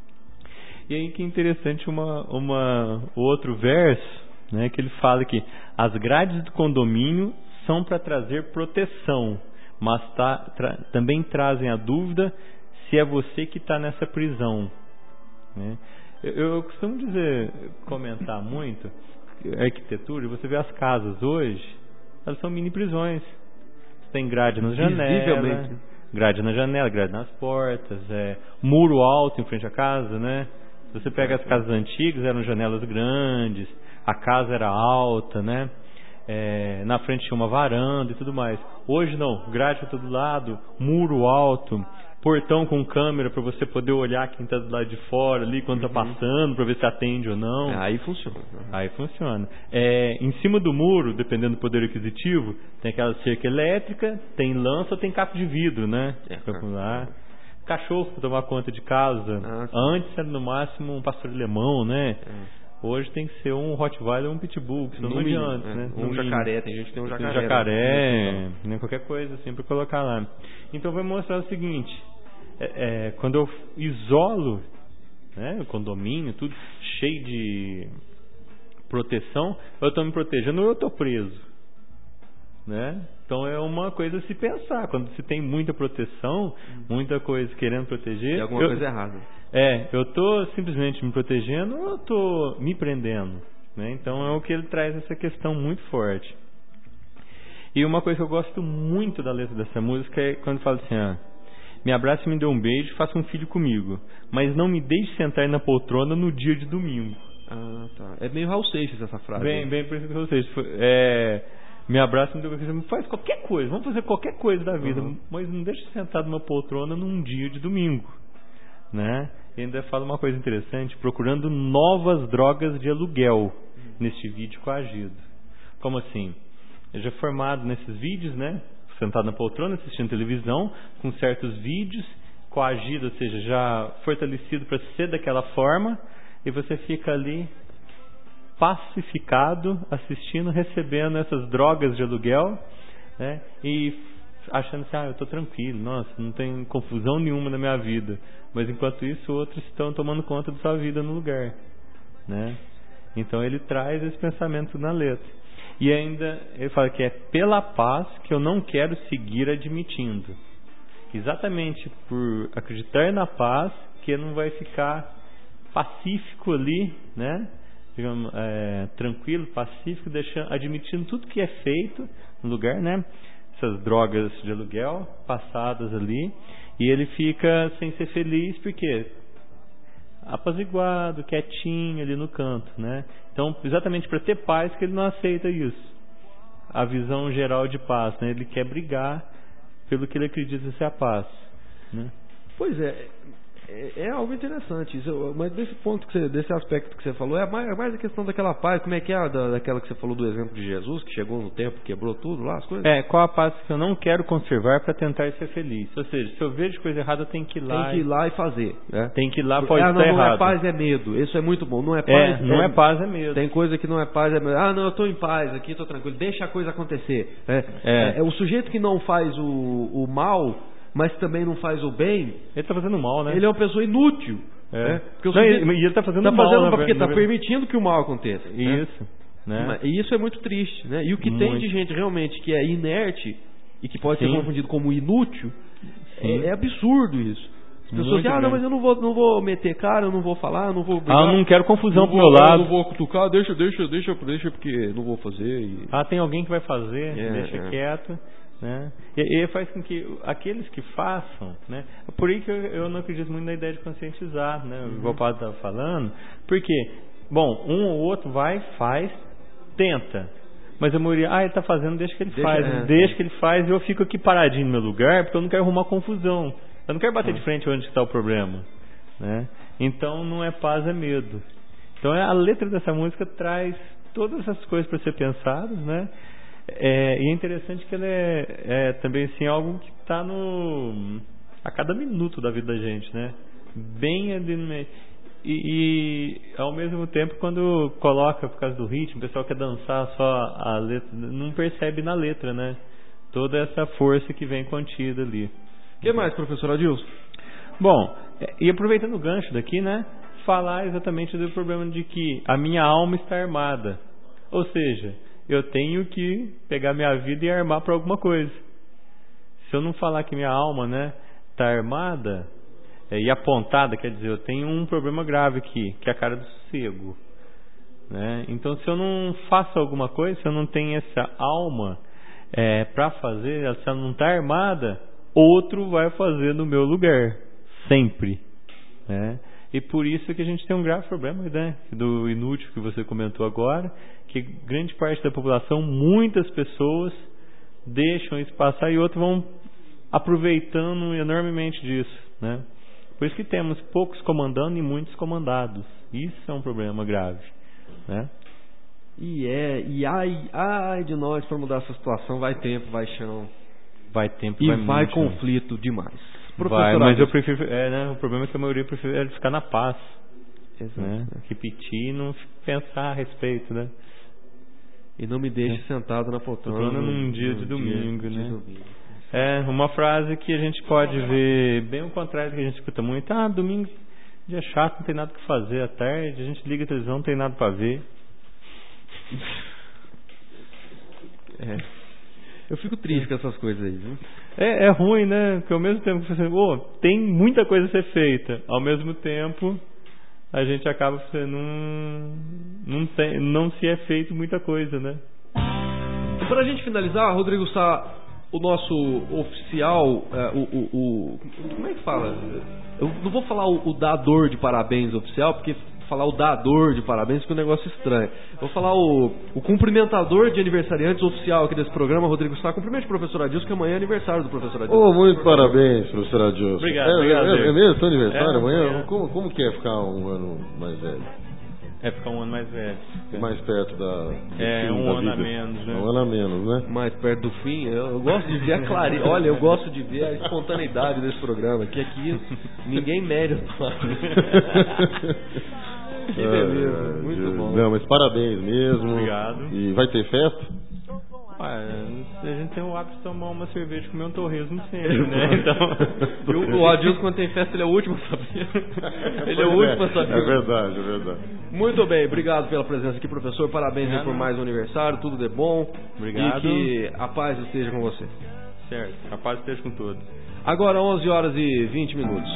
E aí que interessante uma, uma outro verso, né, que ele fala que as grades do condomínio são para trazer proteção, mas tá, tra, também trazem a dúvida se é você que está nessa prisão, né? Eu, eu costumo dizer, comentar muito a arquitetura, e você vê as casas hoje, elas são mini prisões. Você tem grade nas janelas, grade na janela, grade nas portas, é, muro alto em frente à casa, né? Se você pega as casas antigas, eram janelas grandes, a casa era alta, né? É, na frente tinha uma varanda e tudo mais. Hoje não, grade para todo lado, muro alto, portão com câmera para você poder olhar quem está do lado de fora ali quando está uhum. passando, para ver se atende ou não. É, aí funciona. Aí funciona. É, em cima do muro, dependendo do poder aquisitivo, tem aquela cerca elétrica, tem lança ou tem capo de vidro, né? É, pra pular. Cachorro para tomar conta de casa. Ah, antes era no máximo um pastor alemão, né? É. Hoje tem que ser um Rottweiler ou um Pitbull, que não adianta, né? Um jacaré, tem gente que tem um jacaré. Um jacaré, né? Qualquer coisa assim para colocar lá. Então vai mostrar o seguinte, é, é, quando eu isolo, né, o condomínio, tudo cheio de proteção, eu estou me protegendo ou eu estou preso, né? Então é uma coisa a se pensar. Quando se tem muita proteção, muita coisa querendo proteger, tem alguma eu, coisa errada. É, eu estou simplesmente me protegendo ou eu estou me prendendo, né? Então é o que ele traz, essa questão muito forte. E uma coisa que eu gosto muito da letra dessa música é quando fala assim, ah, me abraça e me dê um beijo, faça um filho comigo, mas não me deixe sentar na poltrona no dia de domingo. Ah, tá. É meio Raul Seixas essa frase. Bem, bem parecido com Raul Seixas. É, me abraça e me dê um beijo, faz qualquer coisa, vamos fazer qualquer coisa da vida, uhum. mas não deixe sentar numa poltrona num dia de domingo, né? E ainda fala uma coisa interessante, procurando novas drogas de aluguel neste vídeo coagido. Como assim? Eu já formado nesses vídeos, né? Sentado na poltrona, assistindo televisão, com certos vídeos, coagido, ou seja, já fortalecido para ser daquela forma, e você fica ali pacificado, assistindo, recebendo essas drogas de aluguel, né? E achando assim, ah, eu estou tranquilo, nossa, não tem confusão nenhuma na minha vida. Mas enquanto isso, outros estão tomando conta da sua vida no lugar, né? Então ele traz esse pensamento na letra. E ainda ele fala que é pela paz que eu não quero seguir admitindo. Exatamente por acreditar na paz que ele não vai ficar pacífico ali, né? Digamos, é, tranquilo, pacífico, deixando, admitindo tudo que é feito no lugar, né? Essas drogas de aluguel passadas ali, e ele fica sem ser feliz porque apaziguado, quietinho ali no canto, né? Então, exatamente para ter paz que ele não aceita isso. A visão geral de paz, né? Ele quer brigar pelo que ele acredita ser a paz, né? Pois é, é, é algo interessante isso, mas desse ponto, que você, desse aspecto que você falou, é mais, é mais a questão daquela paz. Como é que é a, da, daquela que você falou do exemplo de Jesus, que chegou no tempo, quebrou tudo lá, as coisas? É, qual a paz que eu não quero conservar para tentar ser feliz? Ou seja, se eu vejo coisa errada, eu tenho que ir lá. Tem que ir lá e fazer, né? Tem que ir lá, pode ah, estar não, errado. Não é paz, é medo. Isso é muito bom. Não é paz, é, não é, é paz, é medo. Tem coisa que não é paz, é medo. Ah, não, eu estou em paz aqui, estou tranquilo. Deixa a coisa acontecer. É, é. é, é o sujeito que não faz o, o mal, mas também não faz o bem. Ele está fazendo mal, né? Ele é uma pessoa inútil. É. Né? Porque o não, sujeito, e ele está fazendo tá mal. Fazendo, né? Porque está permitindo que o mal aconteça. Isso. Né? Né? E isso é muito triste. Né? E o que muito. Tem de gente realmente que é inerte e que pode Sim. ser confundido como inútil, é, é absurdo isso. As pessoas dizem, ah, não, mas eu não vou, não vou meter cara, eu não vou falar, eu não vou brigar. Ah, eu não quero confusão não pro vou, meu lado. Eu não vou cutucar, deixa, deixa, deixa, deixa, porque não vou fazer. E... Ah, tem alguém que vai fazer, é, deixa é. quieto. Né? E, e faz com que aqueles que façam, né? Por aí que eu, eu não acredito muito na ideia de conscientizar, né? Uhum. Igual o padre estava falando, porque, bom, um ou outro vai, faz, tenta, mas a maioria, ah, ele está fazendo, deixa que ele deixa, faz, é, deixa é. que ele faz, e eu fico aqui paradinho no meu lugar, porque eu não quero arrumar confusão, eu não quero bater de frente onde está o problema, né? Então não é paz, é medo. Então a letra dessa música traz todas essas coisas para ser pensadas, né? É, e é interessante que ela é, é também assim, algo que está no a cada minuto da vida da gente, né? Bem ali no meio. E, e ao mesmo tempo, quando coloca por causa do ritmo, o pessoal quer dançar só a letra, não percebe na letra, né? Toda essa força que vem contida ali. O que mais, professor Adilson? Bom, e aproveitando o gancho daqui, né? Falar exatamente do problema de que a minha alma está armada. Ou seja, eu tenho que pegar minha vida e armar para alguma coisa. Se eu não falar que minha alma, né, está armada é, e apontada, quer dizer, eu tenho um problema grave aqui, que é a cara do sossego, né? Então, se eu não faço alguma coisa, se eu não tenho essa alma é, para fazer, se ela não está armada, outro vai fazer no meu lugar, sempre, né? E por isso que a gente tem um grave problema, né, do inútil que você comentou agora, que grande parte da população, muitas pessoas deixam isso passar e outros vão aproveitando enormemente disso, né? Por isso que temos poucos comandando e muitos comandados. Isso é um problema grave, né? E é, e ai, ai de nós para mudar essa situação, vai tempo, vai chão. Vai tempo, e vai, vai muito, conflito né? demais. Vai, mas eu prefiro, é, né, o problema é que a maioria prefere ficar na paz. Exato, né? né? Repetir e não pensar a respeito, né? E não me deixe é. sentado na poltrona num, num dia de dia domingo, de né? domingo. É, uma frase que a gente pode ver bem o contrário do que a gente escuta muito. Ah, domingo, dia chato, não tem nada que fazer à tarde, a gente liga a televisão, não tem nada para ver. É. Eu fico triste com essas coisas aí, viu? É, é ruim, né? Porque ao mesmo tempo que você oh, tem muita coisa a ser feita, ao mesmo tempo a gente acaba não, não, tem, não se é feito muita coisa, né? Pra gente finalizar, Rodrigo Sá, o nosso oficial, é, o, o, o. Como é que fala? Eu não vou falar o, o dador de parabéns oficial, porque falar o dador de parabéns que é um negócio estranho. Vou falar o, o cumprimentador de aniversariantes oficial aqui desse programa, Rodrigo Sá. Cumprimente o professor Adilson, que amanhã é aniversário do professor Adilson. Oh, muito parabéns, professor Adilson. Obrigado, é, obrigado. É, é mesmo seu aniversário é, amanhã? É. Como, como que é ficar um ano mais velho? É ficar um ano mais velho. Mais perto da. É, um da ano vida. a menos, né? Um ano a menos, né? Mais perto do fim. Eu, eu gosto de ver a clareza. Olha, eu gosto de ver a espontaneidade desse programa. Que aqui ninguém mede. Que beleza, ah, muito de... bom. Não, mas parabéns mesmo. Obrigado. E vai ter festa? Ah, a gente tem o hábito de tomar uma cerveja e comer um torresmo sempre, né? Então, eu, o Adilson, quando tem festa, ele é o último a saber. Ele é o último a saber. É verdade, é verdade. Muito bem, obrigado pela presença aqui, professor. Parabéns aí por mais um aniversário, tudo de bom. Obrigado. E que a paz esteja com você. Certo, a paz esteja com todos. Agora onze horas e vinte minutos.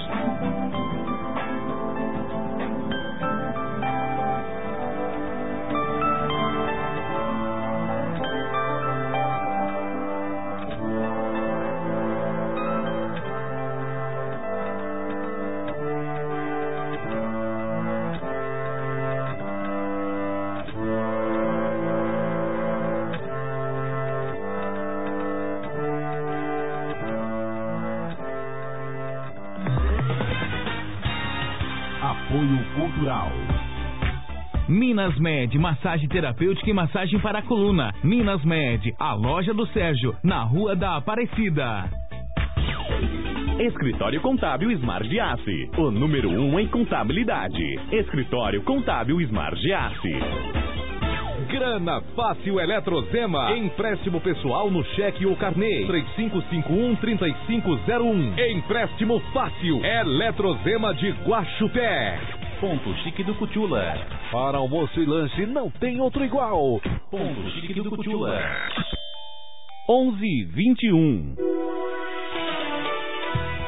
Minas Med, massagem terapêutica e massagem para a coluna. Minas Med, a loja do Sérgio, na Rua da Aparecida. Escritório Contábil Smart Giassi, o número um em contabilidade. Escritório Contábil Smart Giassi. Grana Fácil Eletrozema. Empréstimo pessoal no cheque ou carnê. três cinco cinco um, três cinco zero um. Empréstimo fácil. Eletrozema de Guaxupé. Ponto Chique do Cutula. Para almoço e lanche não tem outro igual. Ponto Chique do Cutula. onze e vinte e um.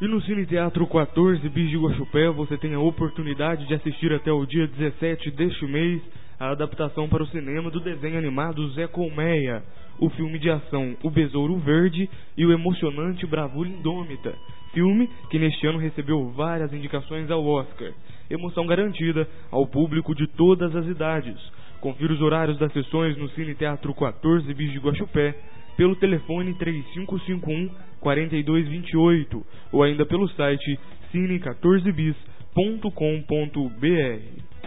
E no Cine Teatro quatorze bis de Guaxupé você tem a oportunidade de assistir até o dia dezessete deste mês a adaptação para o cinema do desenho animado Zé Colmeia, o filme de ação O Besouro Verde e o emocionante Bravura Indômita, filme que neste ano recebeu várias indicações ao Oscar. Emoção garantida ao público de todas as idades. Confira os horários das sessões no Cine Teatro quatorze bis de Guaxupé pelo telefone três cinco cinco um, quatro dois dois oito ou ainda pelo site cine quatorze bis ponto com ponto br.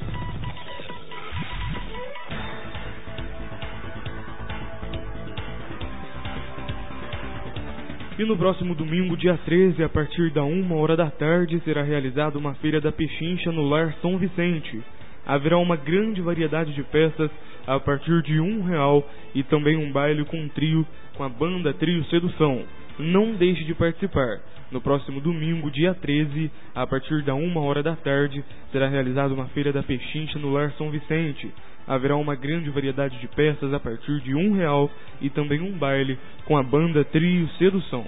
E no próximo domingo, dia treze, a partir da uma hora da tarde, será realizada uma feira da Pechincha no Lar São Vicente. Haverá uma grande variedade de peças a partir de um real e também um baile com um trio com a banda Trio Sedução. Não deixe de participar. No próximo domingo, dia treze, a partir da uma hora da tarde, será realizada uma feira da Pechincha no Lar São Vicente. Haverá uma grande variedade de peças a partir de um real e também um baile com a banda Trio Sedução.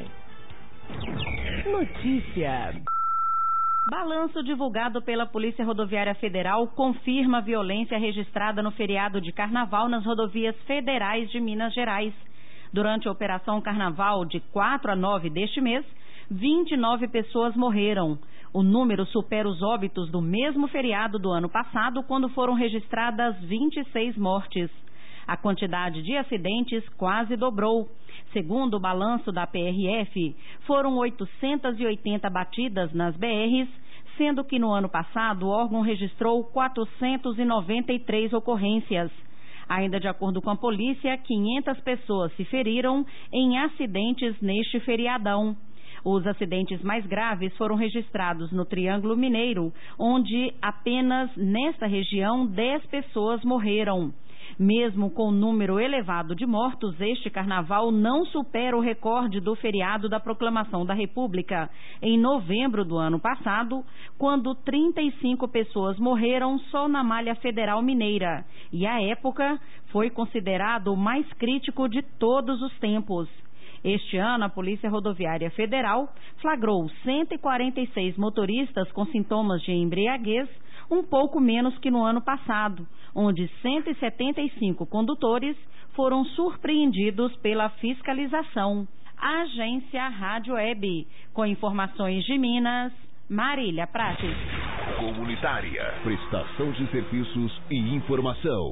Notícia. Balanço divulgado pela Polícia Rodoviária Federal confirma a violência registrada no feriado de Carnaval nas rodovias federais de Minas Gerais. Durante a Operação Carnaval de quatro a nove deste mês, vinte e nove pessoas morreram. O número supera os óbitos do mesmo feriado do ano passado, quando foram registradas vinte e seis mortes. A quantidade de acidentes quase dobrou. Segundo o balanço da P R F, foram oitocentas e oitenta batidas nas B Rs, sendo que no ano passado o órgão registrou quatrocentas e noventa e três ocorrências. Ainda de acordo com a polícia, quinhentas pessoas se feriram em acidentes neste feriadão. Os acidentes mais graves foram registrados no Triângulo Mineiro, onde apenas nesta região dez pessoas morreram. Mesmo com o número elevado de mortos, este carnaval não supera o recorde do feriado da Proclamação da República, em novembro do ano passado, quando trinta e cinco pessoas morreram só na malha federal mineira, e à época foi considerado o mais crítico de todos os tempos. Este ano, a Polícia Rodoviária Federal flagrou cento e quarenta e seis motoristas com sintomas de embriaguez, um pouco menos que no ano passado, onde cento e setenta e cinco condutores foram surpreendidos pela fiscalização. A Agência Rádio Web, com informações de Minas, Marília Prates. Comunitária, prestação de serviços e informação.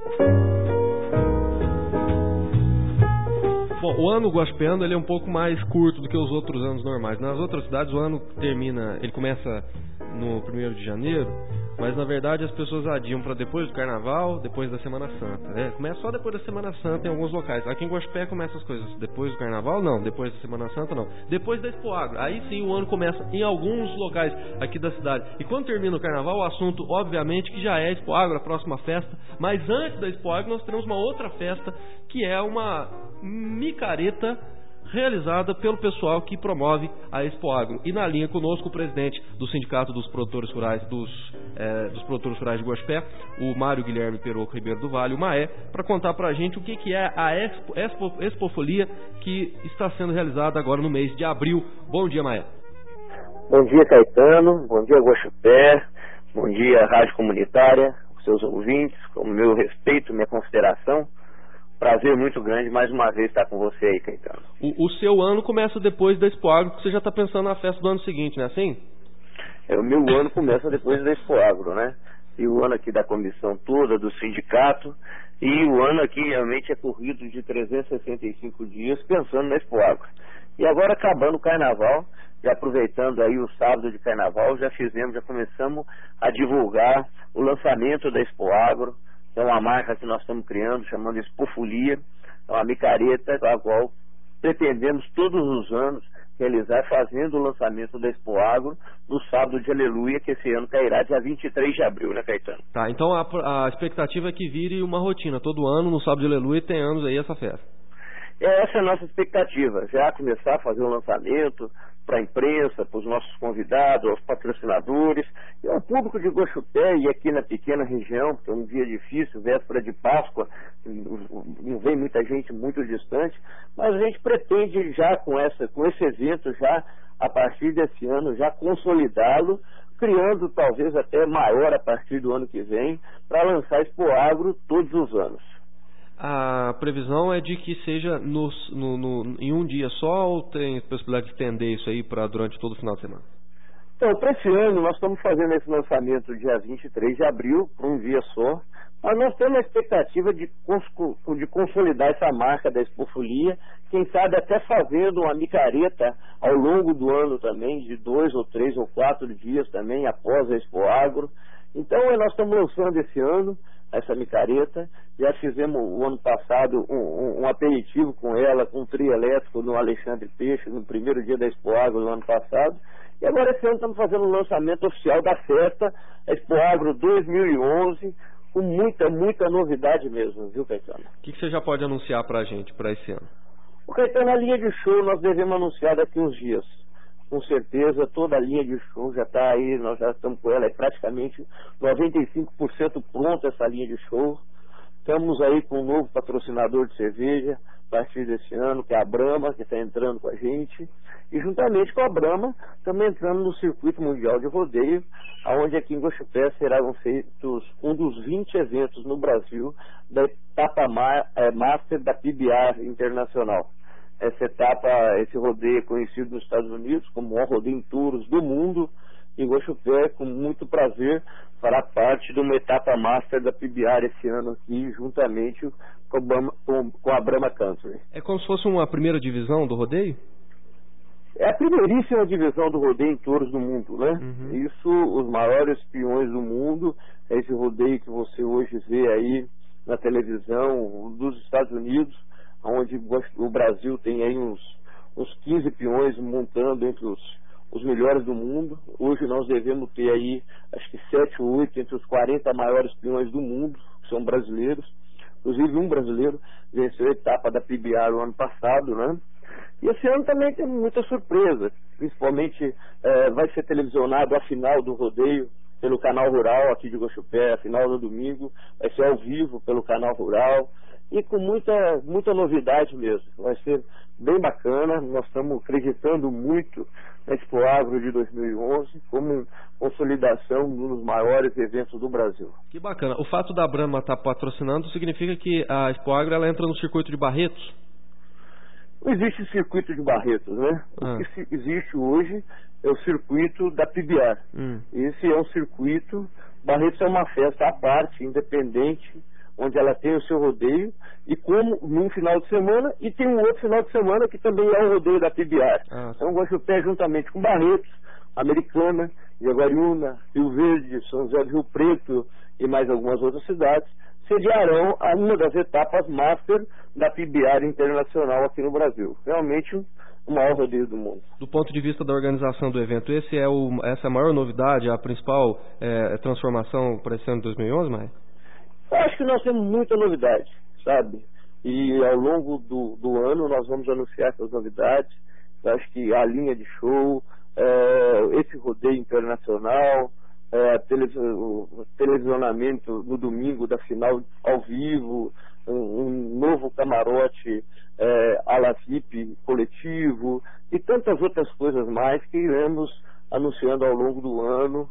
Bom, o ano guaxupeano ele é um pouco mais curto do que os outros anos normais. Nas outras cidades o ano termina, ele começa no primeiro de janeiro, mas na verdade as pessoas adiam para depois do Carnaval, depois da Semana Santa. Né? Começa só depois da Semana Santa em alguns locais. Aqui em Guaxupé começa as coisas depois do Carnaval, não. Depois da Semana Santa, não. Depois da Expo Agro. Aí sim o ano começa em alguns locais aqui da cidade. E quando termina o Carnaval, o assunto obviamente que já é a Expo Agro, a próxima festa. Mas antes da Expo Agro nós teremos uma outra festa que é uma micareta realizada pelo pessoal que promove a Expo Agro. E na linha conosco o presidente do Sindicato dos Produtores Rurais dos, eh, dos Produtores Rurais de Guaxupé, o Mário Guilherme Peroco Ribeiro do Vale, o Maé, para contar para a gente o que, que é a Expo, Expo, Expofolia que está sendo realizada agora no mês de abril. Bom dia, Maé. Bom dia, Caetano. Bom dia, Guaxupé. Bom dia, Rádio Comunitária, os seus ouvintes, com o meu respeito, minha consideração. Prazer muito grande mais uma vez estar com você aí, Caetano. O, o seu ano começa depois da Expo Agro, porque você já está pensando na festa do ano seguinte, não é assim? É, o meu ano começa depois da Expo Agro, né? E o ano aqui da comissão toda, do sindicato, e o ano aqui realmente é corrido de trezentos e sessenta e cinco dias pensando na Expo Agro. E agora acabando o Carnaval, e aproveitando aí o sábado de Carnaval, já fizemos, já começamos a divulgar o lançamento da Expo Agro. É uma marca que nós estamos criando, chamando Expofolia. É uma micareta a qual pretendemos todos os anos realizar, fazendo o lançamento da Expo Agro no sábado de Aleluia, que esse ano cairá dia vinte e três de abril, né, Caetano? Tá, então a, a expectativa é que vire uma rotina. Todo ano, no sábado de Aleluia, tem anos aí essa festa. essa é a nossa expectativa, já começar a fazer um lançamento para a imprensa, para os nossos convidados, aos patrocinadores, e ao público de Guaxupé e aqui na pequena região, porque é um dia difícil, véspera de Páscoa, não vem muita gente muito distante, mas a gente pretende já com, essa, com esse evento, já a partir desse ano, já consolidá-lo, criando talvez até maior a partir do ano que vem, para lançar Expo Agro todos os anos. A previsão é de que seja no, no, no, em um dia só, ou tem possibilidade de estender isso aí para durante todo o final de semana? Então, para esse ano, nós estamos fazendo esse lançamento dia vinte e três de abril, por um dia só, mas nós temos a expectativa de, de consolidar essa marca da Expofolia, quem sabe até fazendo uma micareta ao longo do ano também, de dois ou três ou quatro dias também, após a Expo Agro. Então, nós estamos lançando esse ano essa micareta, já fizemos o ano passado um, um, um aperitivo com ela, com um trio elétrico no Alexandre Peixe, no primeiro dia da Expo Agro do ano passado, e agora esse ano estamos fazendo o lançamento oficial da festa, a Expo Agro dois mil e onze, com muita, muita novidade mesmo, viu, Caetano? O que, que você já pode anunciar para a gente, para esse ano? O Caetano, a linha de show nós devemos anunciar daqui uns dias. Com certeza, toda a linha de show já está aí, nós já estamos com ela, é praticamente noventa e cinco por cento pronta essa linha de show. Estamos aí com um novo patrocinador de cerveja, a partir desse ano, que é a Brahma, que está entrando com a gente. E juntamente com a Brahma, estamos entrando no circuito mundial de rodeio, onde aqui em Guaxupé serão feitos um dos vinte eventos no Brasil da etapa Master da P B A Internacional. Essa etapa, esse rodeio é conhecido nos Estados Unidos como o maior rodeio em touros do mundo. Em Guaxupé, com muito prazer, fará parte de uma etapa Master da P B R esse ano aqui, juntamente com a Brahma, com, com a Brahma Country. É como se fosse uma primeira divisão do rodeio? É a primeiríssima divisão do rodeio em touros do mundo, né? Uhum. Isso, os maiores peões do mundo, é esse rodeio que você hoje vê aí na televisão dos Estados Unidos, onde o Brasil tem aí uns, uns quinze peões montando entre os, os melhores do mundo. Hoje nós devemos ter aí, acho que sete ou oito entre os quarenta maiores peões do mundo, que são brasileiros. Inclusive um brasileiro venceu a etapa da P B A no ano passado, né? E esse ano também tem muita surpresa, principalmente eh, vai ser televisionado a final do rodeio pelo Canal Rural aqui de Guaxupé, a final do domingo, vai ser ao vivo pelo Canal Rural. E com muita, muita novidade mesmo. Vai ser bem bacana. Nós estamos acreditando muito na Expo Agro de dois mil e onze como consolidação de um dos maiores eventos do Brasil. Que bacana. O fato da Brahma estar patrocinando significa que a Expo Agro ela entra no circuito de Barretos? Não existe circuito de Barretos, né? Ah. O que existe hoje é o circuito da P B A. Hum. Esse é um circuito... Barretos é uma festa à parte, independente, onde ela tem o seu rodeio, e como num final de semana, e tem um outro final de semana que também é o rodeio da P B A. Ah, então, Guaxupé, juntamente com Barretos, Americana, Jaguariúna, Rio Verde, São José do Rio Preto e mais algumas outras cidades, sediarão a uma das etapas Master da P B A Internacional aqui no Brasil. Realmente o maior rodeio do mundo. Do ponto de vista da organização do evento, esse é o, essa é a maior novidade, a principal é, transformação para esse ano de dois mil e onze, Maia? Eu acho que nós temos muita novidade, sabe? E ao longo do, do ano nós vamos anunciar essas novidades. Eu acho que a linha de show, é, esse rodeio internacional, é, televis o televisionamento no domingo da final ao vivo, um, um novo camarote é, à la V I P coletivo e tantas outras coisas mais que iremos anunciando ao longo do ano.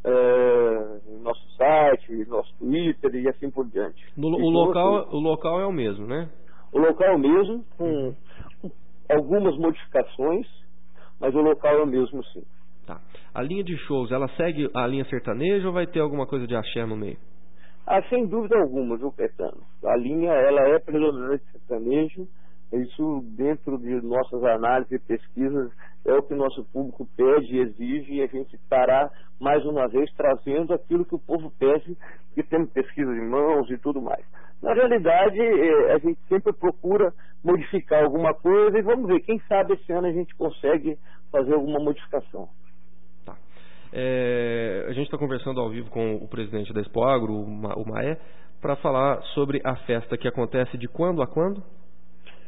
É, nosso site, nosso Twitter e assim por diante. No, o, local, o local é o mesmo, né? O local é o mesmo, com, com algumas modificações, mas o local é o mesmo, sim. Tá. A linha de shows, ela segue a linha sertaneja ou vai ter alguma coisa de axé no meio? Ah, sem dúvida alguma, viu, Caetano? A linha, ela é predominante sertanejo. Isso, dentro de nossas análises e pesquisas, é o que o nosso público pede e exige, e a gente estará, mais uma vez, trazendo aquilo que o povo pede, porque temos pesquisas em mãos e tudo mais. Na realidade, a gente sempre procura modificar alguma coisa, e vamos ver, quem sabe esse ano a gente consegue fazer alguma modificação. Tá. É, a gente está conversando ao vivo com o presidente da Expo Agro, o Maé, para falar sobre a festa que acontece de quando a quando?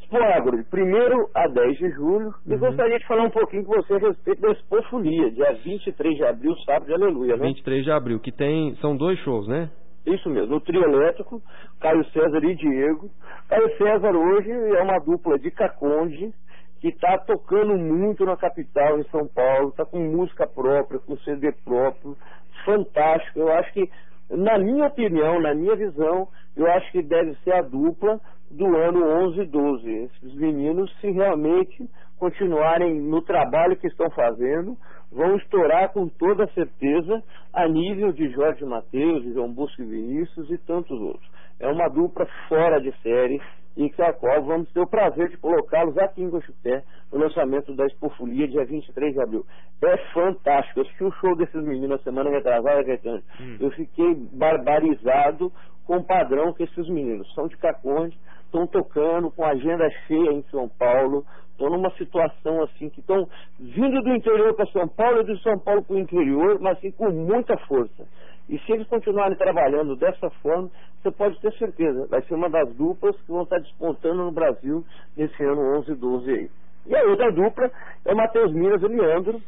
Expo Agro, de primeiro a dez de julho, e Uhum. gostaria de falar um pouquinho com você a respeito da Expofolia, dia vinte e três de abril, sábado de Aleluia, né? vinte e três de abril, que tem, são dois shows, né? Isso mesmo, o trio elétrico, Caio César e Diego. Caio César hoje é uma dupla de Caconde, que está tocando muito na capital, em São Paulo, está com música própria, com C D próprio, fantástico. Eu acho que, na minha opinião, na minha visão, eu acho que deve ser a dupla do ano onze e doze. Esses meninos, se realmente continuarem no trabalho que estão fazendo, vão estourar com toda certeza a nível de Jorge Mateus, de João Bosco e Vinícius e tantos outros. É uma dupla fora de série e com a qual vamos ter o prazer de colocá-los aqui em Guaxupé no lançamento da Expofolia, dia vinte e três de abril. É fantástico. Eu assisti um show desses meninos na semana retrasada, Caetano. Hum. Eu fiquei barbarizado com o padrão que esses meninos são de Caconde, estão tocando com agenda cheia em São Paulo, estão numa situação assim, que estão vindo do interior para São Paulo e do São Paulo para o interior, mas assim com muita força. E se eles continuarem trabalhando dessa forma, você pode ter certeza, vai ser uma das duplas que vão estar despontando no Brasil nesse ano onze e doze aí. E a outra dupla é o Matheus Minas e Leandro,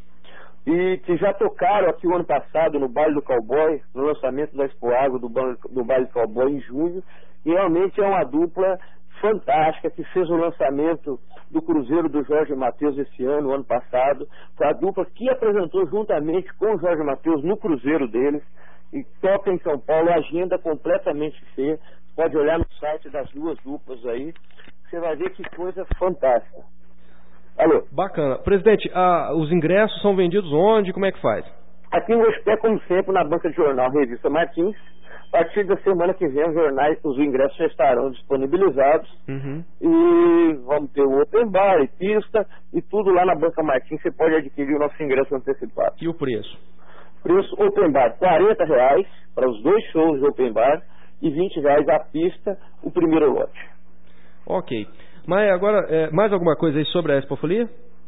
e que já tocaram aqui o ano passado no Baile do Cowboy, no lançamento da Expo Agro do, do Baile do Cowboy em junho, e realmente é uma dupla fantástica, que fez o lançamento do Cruzeiro do Jorge Mateus esse ano, ano passado. Foi a dupla que apresentou juntamente com o Jorge Mateus no Cruzeiro deles, e toca em São Paulo, agenda completamente cheia. Você pode olhar no site das duas duplas aí, você vai ver que coisa fantástica. Alô? Bacana. Presidente, ah, os ingressos são vendidos onde? Como é que faz? Aqui em Guaxupé, como sempre, na banca de jornal Revista Martins. A partir da semana que vem, os jornais, os ingressos já estarão disponibilizados. Uhum. E vamos ter o open bar e pista, e tudo lá na banca Martins. Você pode adquirir o nosso ingresso antecipado. E o preço? Preço open bar, quarenta reais para os dois shows de open bar e vinte reais a pista, o primeiro lote. Ok. Mas agora, é, mais alguma coisa aí sobre a Expofolia?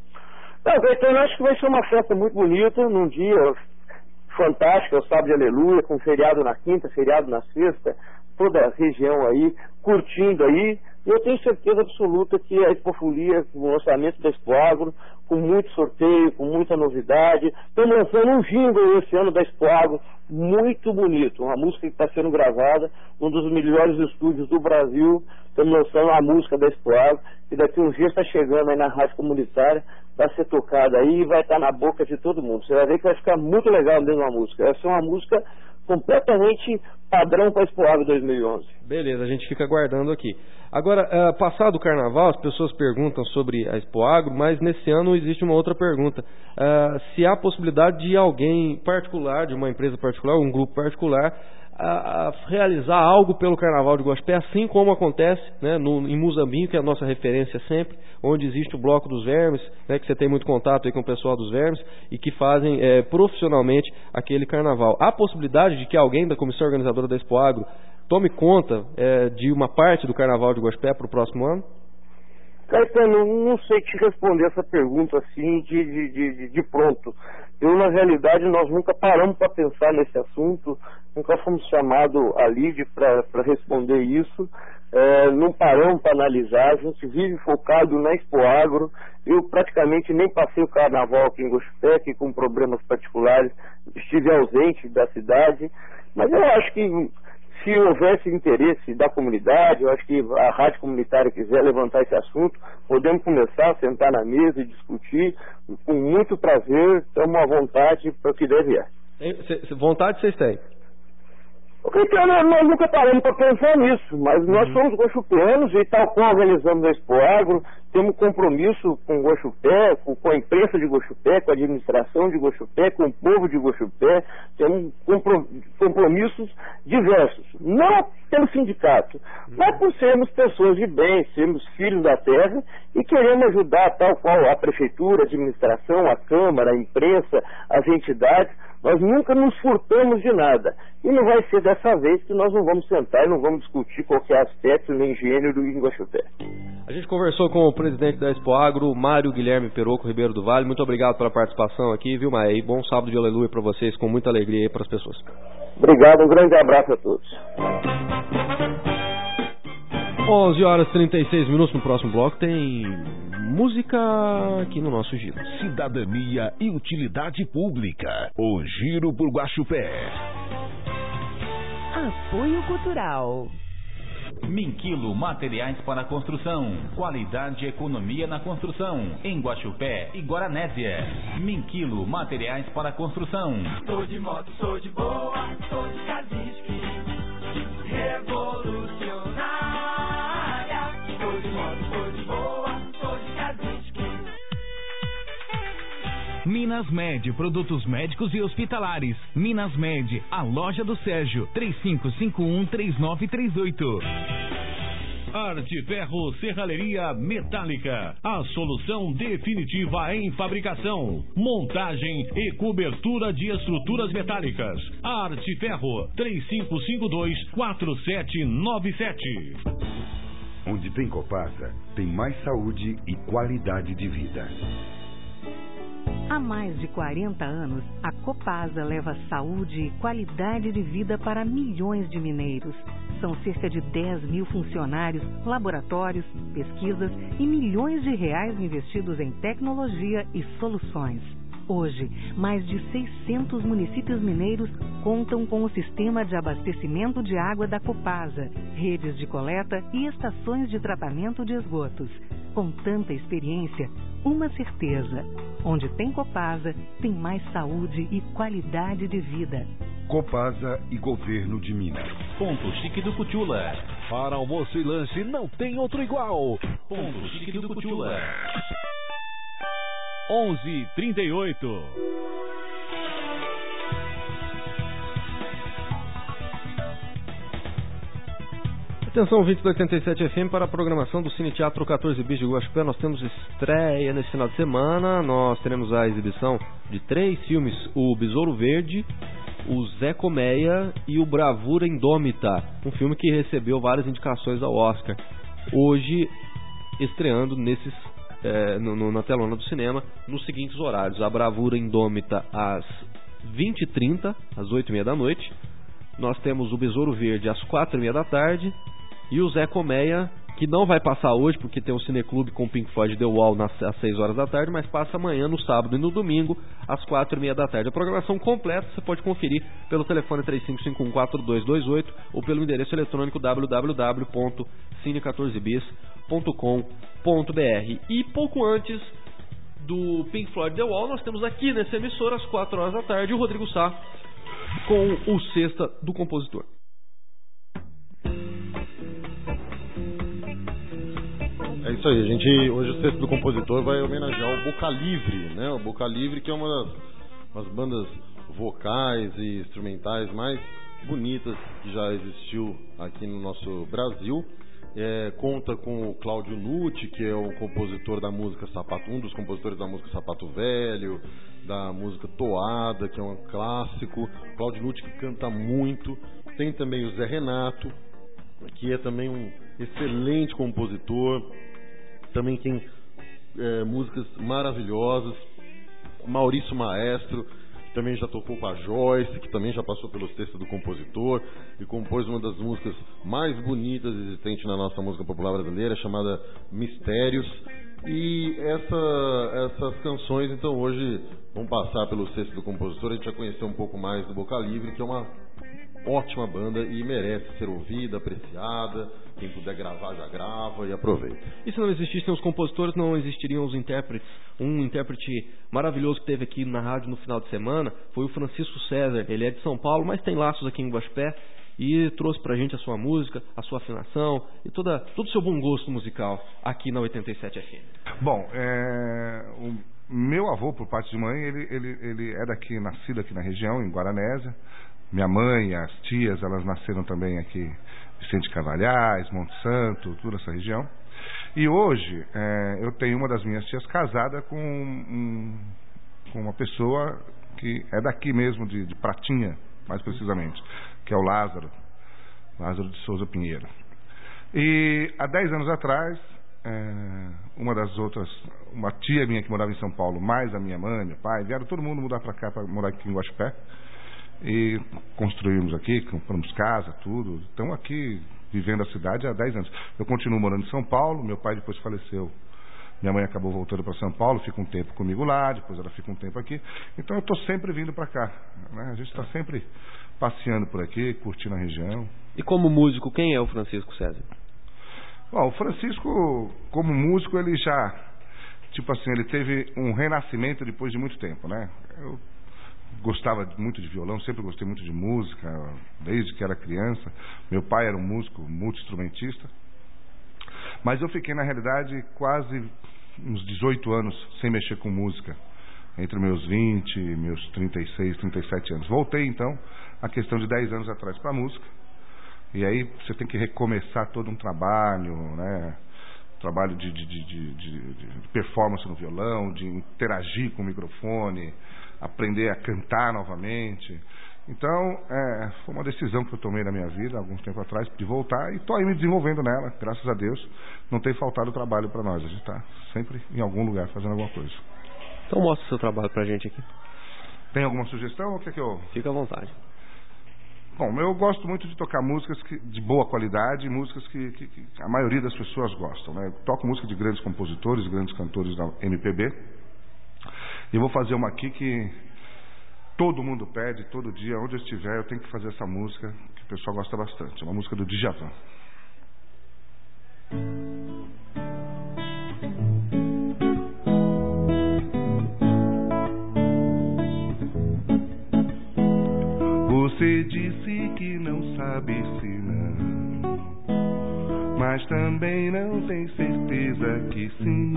Não, então eu acho que vai ser uma festa muito bonita, num dia fantástico, é o sábado de Aleluia, com feriado na quinta, feriado na sexta, toda a região aí, curtindo aí. E eu tenho certeza absoluta que a Expofolia, o lançamento da Expo Agro, com muito sorteio, com muita novidade. Estamos lançando um jingle esse ano da Expo Agro, muito bonito, uma música que está sendo gravada, um dos melhores estúdios do Brasil. Estamos lançando a música da Expo Agro, e daqui uns dias está chegando aí na rádio comunitária, vai ser tocada aí e vai estar na boca de todo mundo. Você vai ver que vai ficar muito legal mesmo a música. Vai ser uma música completamente padrão para a Expo Agro dois mil e onze. Beleza, a gente fica aguardando aqui. Agora, uh, passado o carnaval, as pessoas perguntam sobre a Expo Agro, mas nesse ano existe uma outra pergunta. Uh, se há possibilidade de alguém particular, de uma empresa particular, um grupo particular, a, a realizar algo pelo Carnaval de Guaxupé, assim como acontece, né, no, em Muzambinho, que é a nossa referência sempre, onde existe o Bloco dos Vermes, né, que você tem muito contato aí com o pessoal dos Vermes, e que fazem é, profissionalmente aquele carnaval. Há possibilidade de que alguém da comissão organizadora da Expo Agro tome conta é, de uma parte do Carnaval de Guaxupé para o próximo ano? Caetano, não sei te responder essa pergunta assim de, de, de, de pronto. Eu, na realidade, nós nunca paramos para pensar nesse assunto, nunca fomos chamados ali para responder isso, é, não paramos para analisar, a gente vive focado na Expo Agro. Eu praticamente nem passei o carnaval aqui em Guaxupé, que com problemas particulares estive ausente da cidade, mas eu acho que se houvesse interesse da comunidade, eu acho que a rádio comunitária quiser levantar esse assunto, podemos começar a sentar na mesa e discutir com muito prazer, estamos à vontade para o que deve é. Vontade vocês têm? Então, nós nunca paramos para pensar nisso, mas nós uhum. somos guaxupeanos e tal como organizamos a Expo Agro, temos compromisso com Guaxupé, com, com a imprensa de Guaxupé, com a administração de Guaxupé, com o povo de Guaxupé, temos compromissos diversos, não pelo sindicato, uhum. mas por sermos pessoas de bem, sermos filhos da terra e queremos ajudar tal qual a prefeitura, a administração, a Câmara, a imprensa, as entidades. Nós nunca nos furtamos de nada. E não vai ser dessa vez que nós não vamos sentar e não vamos discutir qualquer aspecto nem gênero em Guaxupé. A gente conversou com o presidente da Expo Agro, Mário Guilherme Peroco Ribeiro do Vale. Muito obrigado pela participação aqui, viu, Maia? E bom sábado de aleluia para vocês, com muita alegria aí para as pessoas. Obrigado, um grande abraço a todos. onze horas e trinta e seis minutos. No próximo bloco tem música aqui no nosso giro. Cidadania e utilidade pública. O Giro por Guaxupé. Apoio Cultural. Minquilo Materiais para Construção. Qualidade e economia na construção. Em Guaxupé e Guaranésia. Minquilo Materiais para Construção. Tô de moto, sou de boa, tô de Kazinski. Revolucionária. Tô de moto, sou de boa, tô de Kazinski. Minas Med, produtos médicos e hospitalares. Minas Med, a loja do Sérgio. três cinco cinco um, três nove três oito. Arte Ferro Serralheria Metálica, a solução definitiva em fabricação, montagem e cobertura de estruturas metálicas. Arte Ferro, três cinco cinco dois, quatro sete nove sete. Onde tem Copasa, tem mais saúde e qualidade de vida. Há mais de quarenta anos, a Copasa leva saúde e qualidade de vida para milhões de mineiros. São cerca de dez mil funcionários, laboratórios, pesquisas e milhões de reais investidos em tecnologia e soluções. Hoje, mais de seiscentos municípios mineiros contam com o sistema de abastecimento de água da Copasa, redes de coleta e estações de tratamento de esgotos. Com tanta experiência, uma certeza: onde tem Copasa, tem mais saúde e qualidade de vida. Copasa e Governo de Minas. Ponto Chique do Cutiula. Para almoço e lanche não tem outro igual. Ponto Chique do Cutiula. onze e trinta e oito. Atenção, ouvintes do oitenta e sete F M, para a programação do Cine Teatro quatorze Bis de Guaxupé. Nós temos estreia nesse final de semana. Nós teremos a exibição de três filmes: o Besouro Verde, o Zé Colmeia e o Bravura Indômita, um filme que recebeu várias indicações ao Oscar. Hoje, estreando nesses, é, no, no, na telona do cinema, nos seguintes horários: a Bravura Indômita às vinte e trinta, às oito e meia da noite. Nós temos o Besouro Verde às quatro e meia da tarde. E o Zé Colmeia, que não vai passar hoje, porque tem o Cineclube com Pink Floyd The Wall nas, às seis horas da tarde, mas passa amanhã, no sábado e no domingo, às quatro e meia da tarde. A programação completa você pode conferir pelo telefone três cinco cinco um, quatro dois dois oito ou pelo endereço eletrônico w w w ponto cine quatorze bis ponto com ponto b r. E pouco antes do Pink Floyd The Wall, nós temos aqui nessa emissora, às quatro horas da tarde, o Rodrigo Sá com o Sexta do Compositor. É isso aí, a gente, hoje o Sexto do Compositor vai homenagear o Boca Livre, né? O Boca Livre, que é uma das, das bandas vocais e instrumentais mais bonitas que já existiu aqui no nosso Brasil. É, conta com o Cláudio Nucci, que é o compositor da música Sapato, um dos compositores da música Sapato Velho, da música Toada, que é um clássico. Cláudio Nucci, que canta muito. Tem também o Zé Renato, que é também um excelente compositor. Também tem é, músicas maravilhosas. Maurício Maestro, que também já tocou com a Joyce, que também já passou pelo Sexto do Compositor e compôs uma das músicas mais bonitas existentes na nossa música popular brasileira, chamada Mistérios. E essa, essas canções, então, hoje vão passar pelo Sexto do Compositor. A gente vai conhecer um pouco mais do Boca Livre, que é uma ótima banda e merece ser ouvida, apreciada. Quem puder gravar, já grava e aproveita. E se não existissem os compositores, não existiriam os intérpretes. Um intérprete maravilhoso que teve aqui na rádio no final de semana foi o Francisco César. Ele é de São Paulo, mas tem laços aqui em Guaxupé e trouxe pra gente a sua música, a sua afinação e toda, todo o seu bom gosto musical aqui na oitenta e sete F M. Bom, é, o meu avô, por parte de mãe, ele, ele, ele é daqui, nascido aqui na região, em Guaranésia. Minha mãe, as tias, elas nasceram também aqui, Vicente Carvalhais, Monte Santo, toda essa região. E hoje é, eu tenho uma das minhas tias casada com, um, com uma pessoa que é daqui mesmo, de, de Pratinha, mais precisamente, que é o Lázaro, Lázaro de Souza Pinheiro. E há dez anos atrás, é, uma das outras, uma tia minha que morava em São Paulo, mais a minha mãe, meu pai, vieram todo mundo mudar para cá, para morar aqui em Guaxupé. E construímos aqui, compramos casa, tudo. Estamos aqui vivendo a cidade há dez anos. Eu continuo morando em São Paulo, meu pai depois faleceu. Minha mãe acabou voltando para São Paulo, fica um tempo comigo lá, depois ela fica um tempo aqui. Então eu estou sempre vindo para cá. Né? A gente está sempre passeando por aqui, curtindo a região. E como músico, quem é o Francisco César? Bom, o Francisco, como músico, ele já, tipo assim, ele teve um renascimento depois de muito tempo, né? Eu gostava muito de violão, sempre gostei muito de música, desde que era criança. Meu pai era um músico multi-instrumentista. Mas eu fiquei, na realidade, quase uns dezoito anos sem mexer com música. Entre meus vinte e meus trinta e seis, trinta e sete anos. Voltei, então, a questão de dez anos atrás para a música. E aí você tem que recomeçar todo um trabalho, né? Trabalho de, de, de, de, de, de performance no violão, de interagir com o microfone, aprender a cantar novamente. Então, é, foi uma decisão que eu tomei na minha vida, há algum tempo atrás, de voltar, e estou aí me desenvolvendo nela, graças a Deus. Não tem faltado trabalho para nós, a gente está sempre em algum lugar fazendo alguma coisa. Então mostra o seu trabalho para a gente aqui. Tem alguma sugestão ou quer que eu... Fica à vontade. Bom, eu gosto muito de tocar músicas que, de boa qualidade, músicas que, que, que a maioria das pessoas gostam, né? Eu toco música de grandes compositores, grandes cantores da M P B. E vou fazer uma aqui que todo mundo pede, todo dia, onde eu estiver, eu tenho que fazer essa música, que o pessoal gosta bastante. É uma música do Djavan. Você disse que não sabe se não, mas também não tem certeza que sim.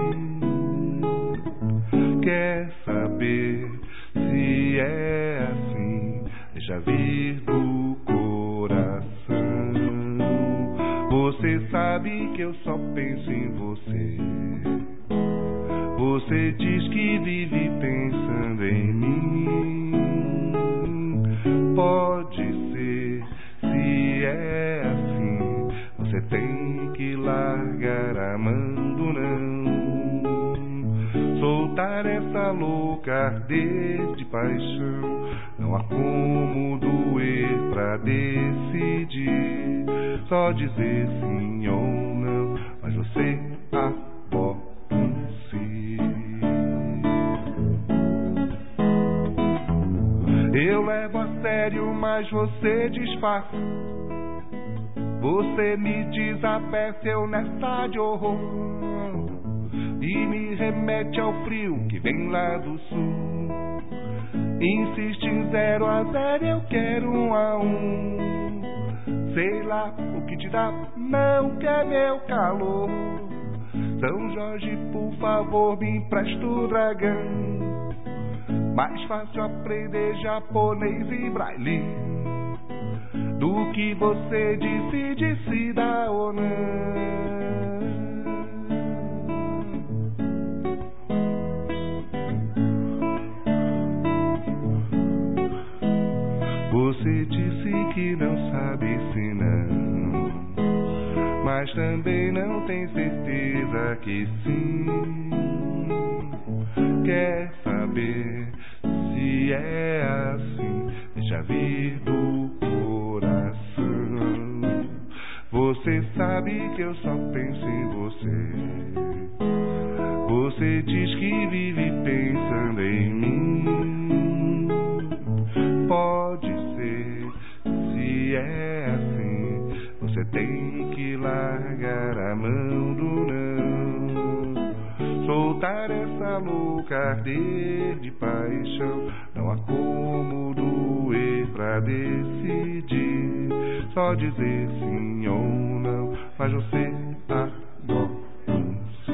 Quer saber se é assim? Deixa vir do coração. Você sabe que eu só penso em você. Você diz que vive pensando em mim. Pode ser, se é assim, você tem que largar a mão do não. Soltar essa louca ardez de paixão. Não há como doer pra decidir. Só dizer sim ou não, mas você apoia em si. Eu levo a sério, mas você disfarça. Você me desapercebeu nessa de horror e me remete ao frio que vem lá do sul. Insiste em zero a zero, eu quero um a um. Sei lá o que te dá, não quer meu calor. São Jorge, por favor, me empresta o dragão. Mais fácil aprender japonês e braille do que você disse, decida ou não. Você disse que não sabe se não, mas também não tem certeza que sim. Quer saber se é assim? Deixa vir do coração. Você sabe que eu só penso em você. Você diz que vive pensando em mim. Pode ser, se é assim, você tem que largar a mão do não. Soltar essa louca arder de paixão. Não há como doer pra decidir. Só dizer sim ou não, mas você agora em si.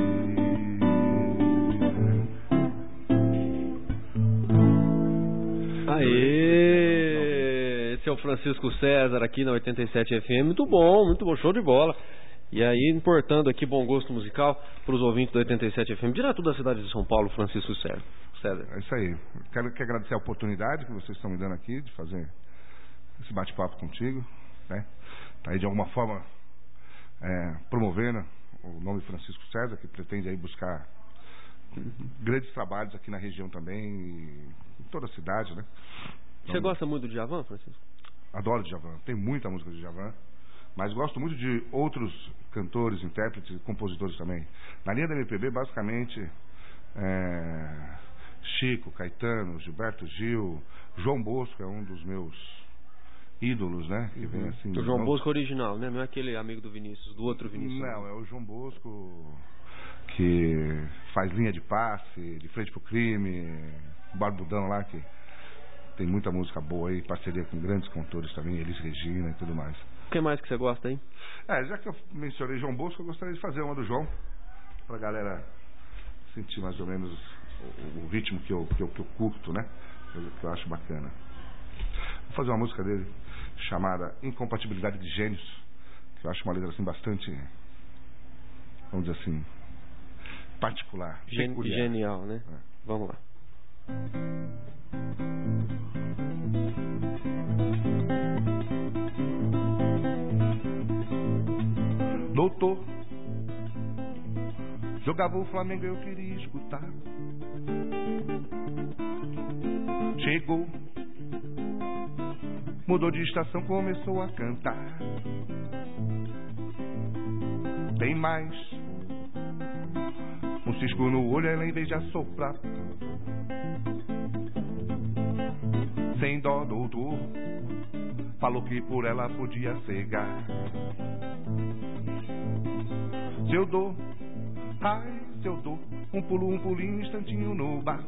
Aê! Esse é o Francisco César aqui na oitenta e sete F M. Muito bom, muito bom, show de bola. E aí, importando aqui bom gosto musical para os ouvintes da oitenta e sete F M, direto da cidade de São Paulo, Francisco César. É isso aí. Quero que agradecer a oportunidade que vocês estão me dando aqui de fazer esse bate-papo contigo, né? Tá aí de alguma forma é, promovendo o nome Francisco César, que pretende aí buscar grandes trabalhos aqui na região também, e em toda a cidade, né? Então, você gosta muito do Djavan, Francisco? Adoro Djavan. Tem muita música de Djavan. Mas gosto muito de outros cantores, intérpretes e compositores também. Na linha da M P B, basicamente, é, Chico, Caetano, Gilberto Gil, João Bosco é um dos meus ídolos, né? Que vem assim. O João Bosco original, né? Não é aquele amigo do Vinícius, do outro Vinícius. Não, é o João Bosco que faz linha de passe, de frente pro crime, Barbudão lá, que tem muita música boa aí, parceria com grandes cantores também, Elis Regina e tudo mais. O que mais que você gosta aí? É, já que eu mencionei João Bosco, eu gostaria de fazer uma do João, pra galera sentir mais ou menos o, o ritmo que eu, que, eu, que eu curto, né? Que eu, que eu acho bacana. Vou fazer uma música dele chamada Incompatibilidade de Gênios, que eu acho uma letra assim bastante, vamos dizer assim, particular. Gen genial, né? É. Vamos lá. Doutor, jogava o Flamengo, eu queria escutar. Chegou, mudou de estação, começou a cantar. Tem mais um cisco no olho, ela em vez de assoprar. Sem dó, doutor, falou que por ela podia cegar. Se eu dou, ai, se eu dou um pulo, um pulinho, um instantinho no bar.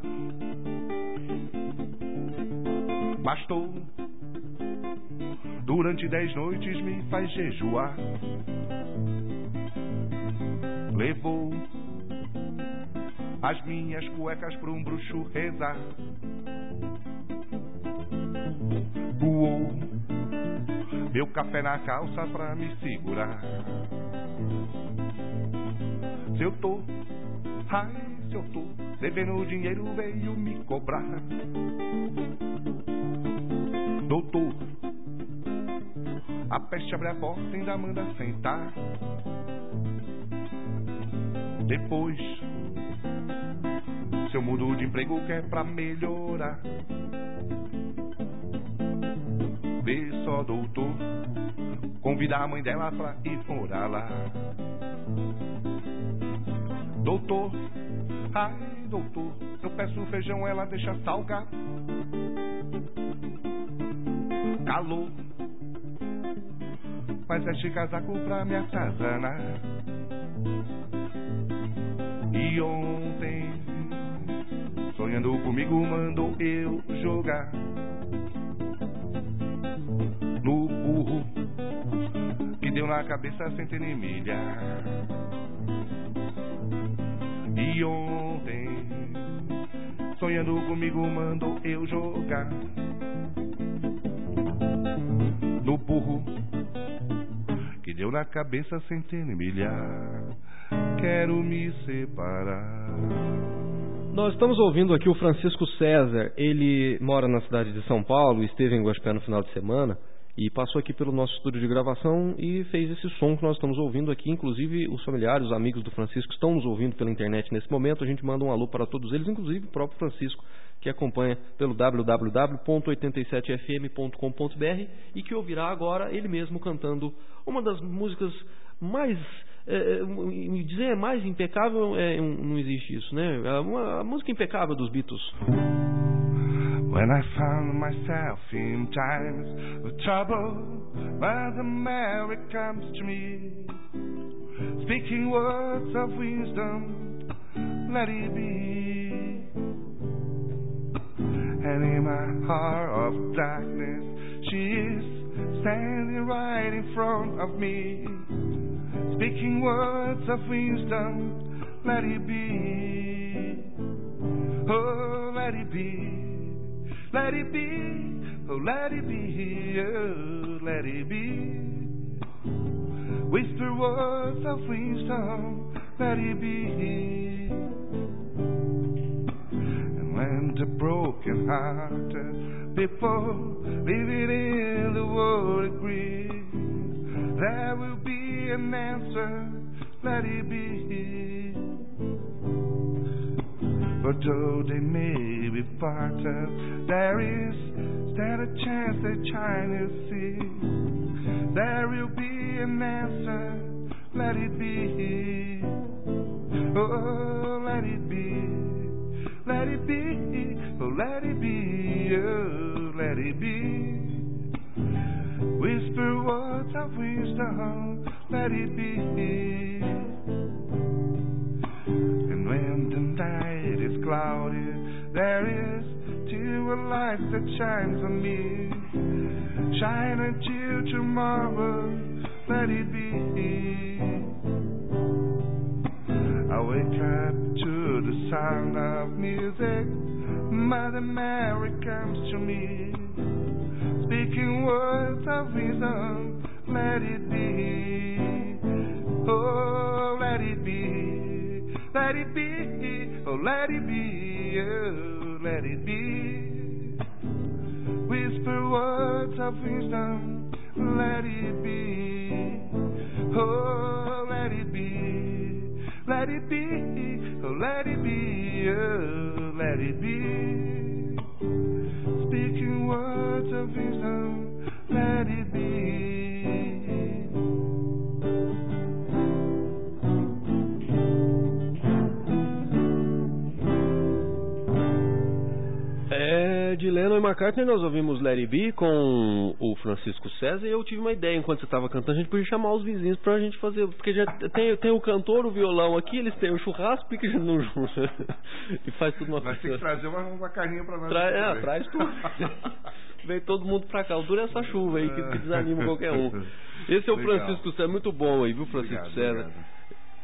Bastou, durante dez noites me faz jejuar. Levou as minhas cuecas pra um bruxo rezar. Voou meu café na calça pra me segurar. Se eu tô, ai, se eu tô devendo dinheiro, veio me cobrar. Doutor, a peste abre a porta e ainda manda sentar. Depois, se eu mudo de emprego que é pra melhorar. Vê só, doutor, convida a mãe dela pra ir morar lá. Doutor, ai, doutor, eu peço feijão, ela deixa salgar. Calor, mas veste casaco pra me atazanar. E ontem, sonhando comigo, mandou eu jogar no burro que deu na cabeça centena e milha. E ontem, sonhando comigo, mandou eu jogar no burro que deu na cabeça centena e milha. Quero me separar. Nós estamos ouvindo aqui o Francisco César. Ele mora na cidade de São Paulo, esteve em Guaxupé no final de semana e passou aqui pelo nosso estúdio de gravação e fez esse som que nós estamos ouvindo aqui. Inclusive os familiares, os amigos do Francisco estão nos ouvindo pela internet nesse momento. A gente manda um alô para todos eles, inclusive o próprio Francisco, que acompanha pelo w w w ponto oitenta e sete f m ponto com ponto b r e que ouvirá agora ele mesmo cantando uma das músicas mais... É, dizer mais impecável, é, não existe isso, né? A, a música impecável dos Beatles. When I found myself in times of trouble, Mother Mary comes to me, speaking words of wisdom, let it be. And in my heart of darkness, she is standing right in front of me, speaking words of wisdom, let it be. Oh, let it be. Let it be. Oh, let it be. Oh, let it be. Whisper words of wisdom, let it be. And when the broken hearted people living in the world agree, there will be an answer, let it be. But though they may be parted, there is still a chance that China sees there will be an answer. Let it be. Oh, let it be. Let it be. Oh, let it be. Oh, let it be. Whisper words of wisdom. Let it be. And when the night is cloudy, there is still a light that shines on me. Shine until tomorrow. Let it be. I wake up to the sound of music. Mother Mary comes to me, speaking words of wisdom. Let it be. Oh, let it be. Let it be. Oh, let it be. Oh, let it be. Whisper words of wisdom. Let it be. Oh, let it be. Let it be. Oh, let it be. Oh, let it be. Speaking words of wisdom. Let it be. É, de Lennon e McCartney nós ouvimos Let It Be com o Francisco César e eu tive uma ideia enquanto você estava cantando, a gente podia chamar os vizinhos pra gente fazer, porque já tem, tem o cantor, o violão aqui, eles têm o churrasco, porque a gente não junta e faz tudo uma Vai ter que trazer uma, uma carninha pra nós. Tra é, traz tudo. Vem todo mundo pra cá, o duro é essa chuva aí que, que desanima qualquer um. Esse é o Legal. Francisco César, muito bom aí, viu, Francisco obrigado, César? Obrigado.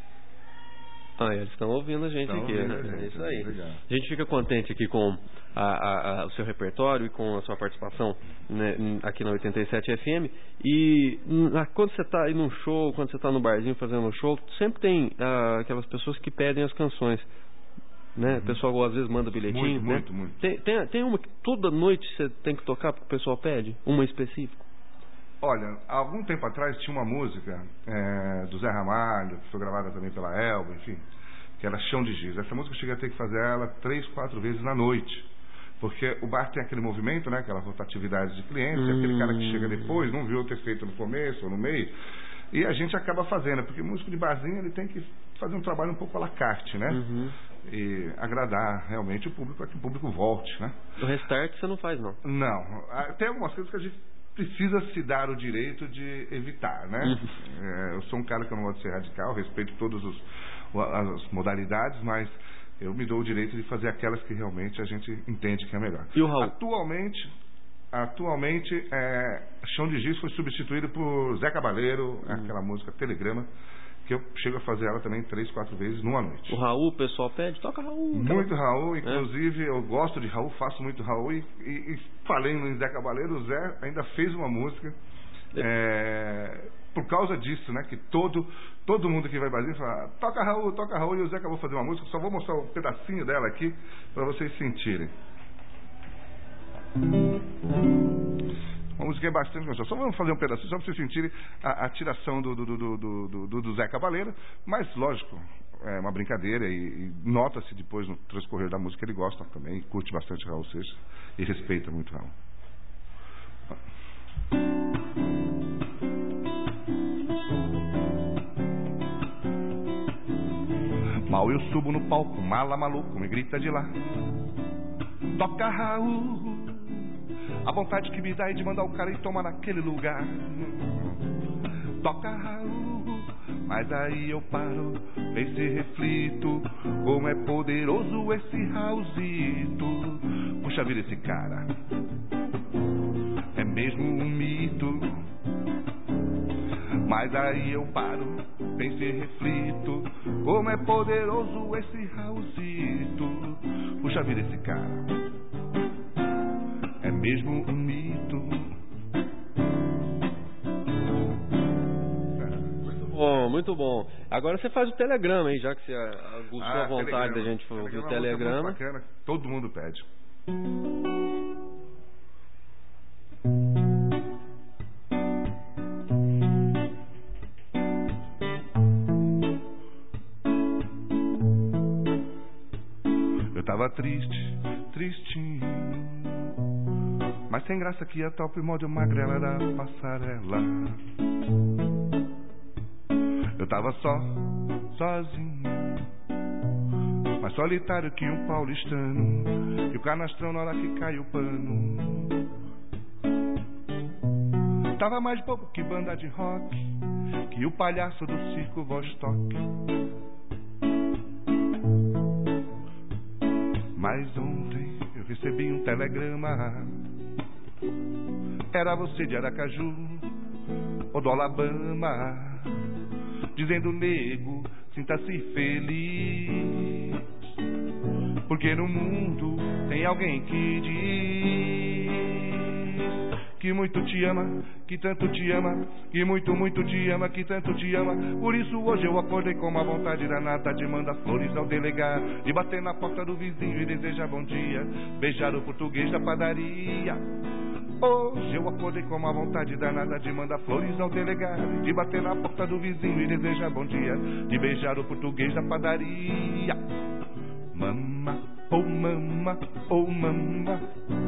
Ah, eles estão ouvindo a gente estão aqui, né? Gente, é isso aí. Legal. A gente fica contente aqui com a, a, a, o seu repertório e com a sua participação, né, aqui na oitenta e sete F M. E na, quando você está aí num show, quando você está no barzinho fazendo um show, sempre tem ah, aquelas pessoas que pedem as canções. Né? Uhum. O pessoal às vezes manda bilhetinho. Muito, né? muito, muito. Tem, tem, tem uma que toda noite você tem que tocar porque o pessoal pede? Uma específica? Olha, há algum tempo atrás tinha uma música é, do Zé Ramalho, que foi gravada também pela Elba, enfim, que era Chão de Giz. Essa música eu cheguei a ter que fazer ela três, quatro vezes na noite. Porque o bar tem aquele movimento, né, aquela rotatividade de clientes, hum. aquele cara que chega depois, não viu ter feito no começo ou no meio, e a gente acaba fazendo, porque o músico de barzinho ele tem que fazer um trabalho um pouco à la carte, né? Uhum. E agradar realmente o público, para que o público volte, né? O restart você não faz, não? Não. Tem algumas coisas que a gente precisa se dar o direito de evitar, né? Uhum. É, eu sou um cara que eu não gosto de ser radical, respeito todas os, as modalidades, mas eu me dou o direito de fazer aquelas que realmente a gente entende que é melhor. E o Raul? Atualmente, atualmente é, Chão de Giz foi substituído por Zé Cabaleiro, uhum. aquela música Telegrama, que eu chego a fazer ela também três, quatro vezes numa noite. O Raul, o pessoal pede, toca Raul. Muito cara. Raul, inclusive é. eu gosto de Raul, faço muito Raul e, e, e falei no Zé Cabaleiro, o Zé ainda fez uma música é. É, por causa disso, né? Que todo, todo mundo que vai Brasil fala, toca Raul, toca Raul, e o Zé acabou de fazer uma música, só vou mostrar um pedacinho dela aqui para vocês sentirem. Uma música é bastante gostosa. Só vamos fazer um pedacinho, só para vocês sentirem a, a tiração do, do, do, do, do, do Zé Cabaleiro. Mas, lógico, é uma brincadeira e, e nota-se depois no transcorrer da música, ele gosta também, curte bastante Raul Seixas e respeita muito Raul. Mal eu subo no palco, mala maluco, me grita de lá. Toca Raul. A vontade que me dá é de mandar o cara ir tomar naquele lugar. Toca Raul, mas aí eu paro, penso e reflito, como é poderoso esse Raulzito. Puxa vida, esse cara é mesmo um mito. Mas aí eu paro, penso e reflito, como é poderoso esse Raulzito. Puxa vida, esse cara é mesmo um mito. Muito bom, muito bom. Agora você faz o telegrama, hein? Já que você aguçou ah, a vontade da gente ouvir o telegrama. Bacana, todo mundo pede. Eu tava triste, tristinho, Mas sem graça que a top model magrela da passarela. Eu tava só, sozinho, mais solitário que um paulistano, e o canastrão na hora que cai o pano. Tava mais bobo que banda de rock, que o palhaço do circo Vostok. Mas ontem eu recebi um telegrama. Era você de Aracaju ou do Alabama, dizendo: nego, sinta-se feliz, porque no mundo tem alguém que diz que muito te ama, que tanto te ama, que muito, muito te ama, que tanto te ama. Por isso hoje eu acordei com uma vontade danada de mandar flores ao delegado, de bater na porta do vizinho e desejar bom dia, beijar o português da padaria. Hoje eu acordei com uma vontade danada de mandar flores ao delegado, de bater na porta do vizinho e desejar bom dia, de beijar o português da padaria. Mama, oh mama, oh mama,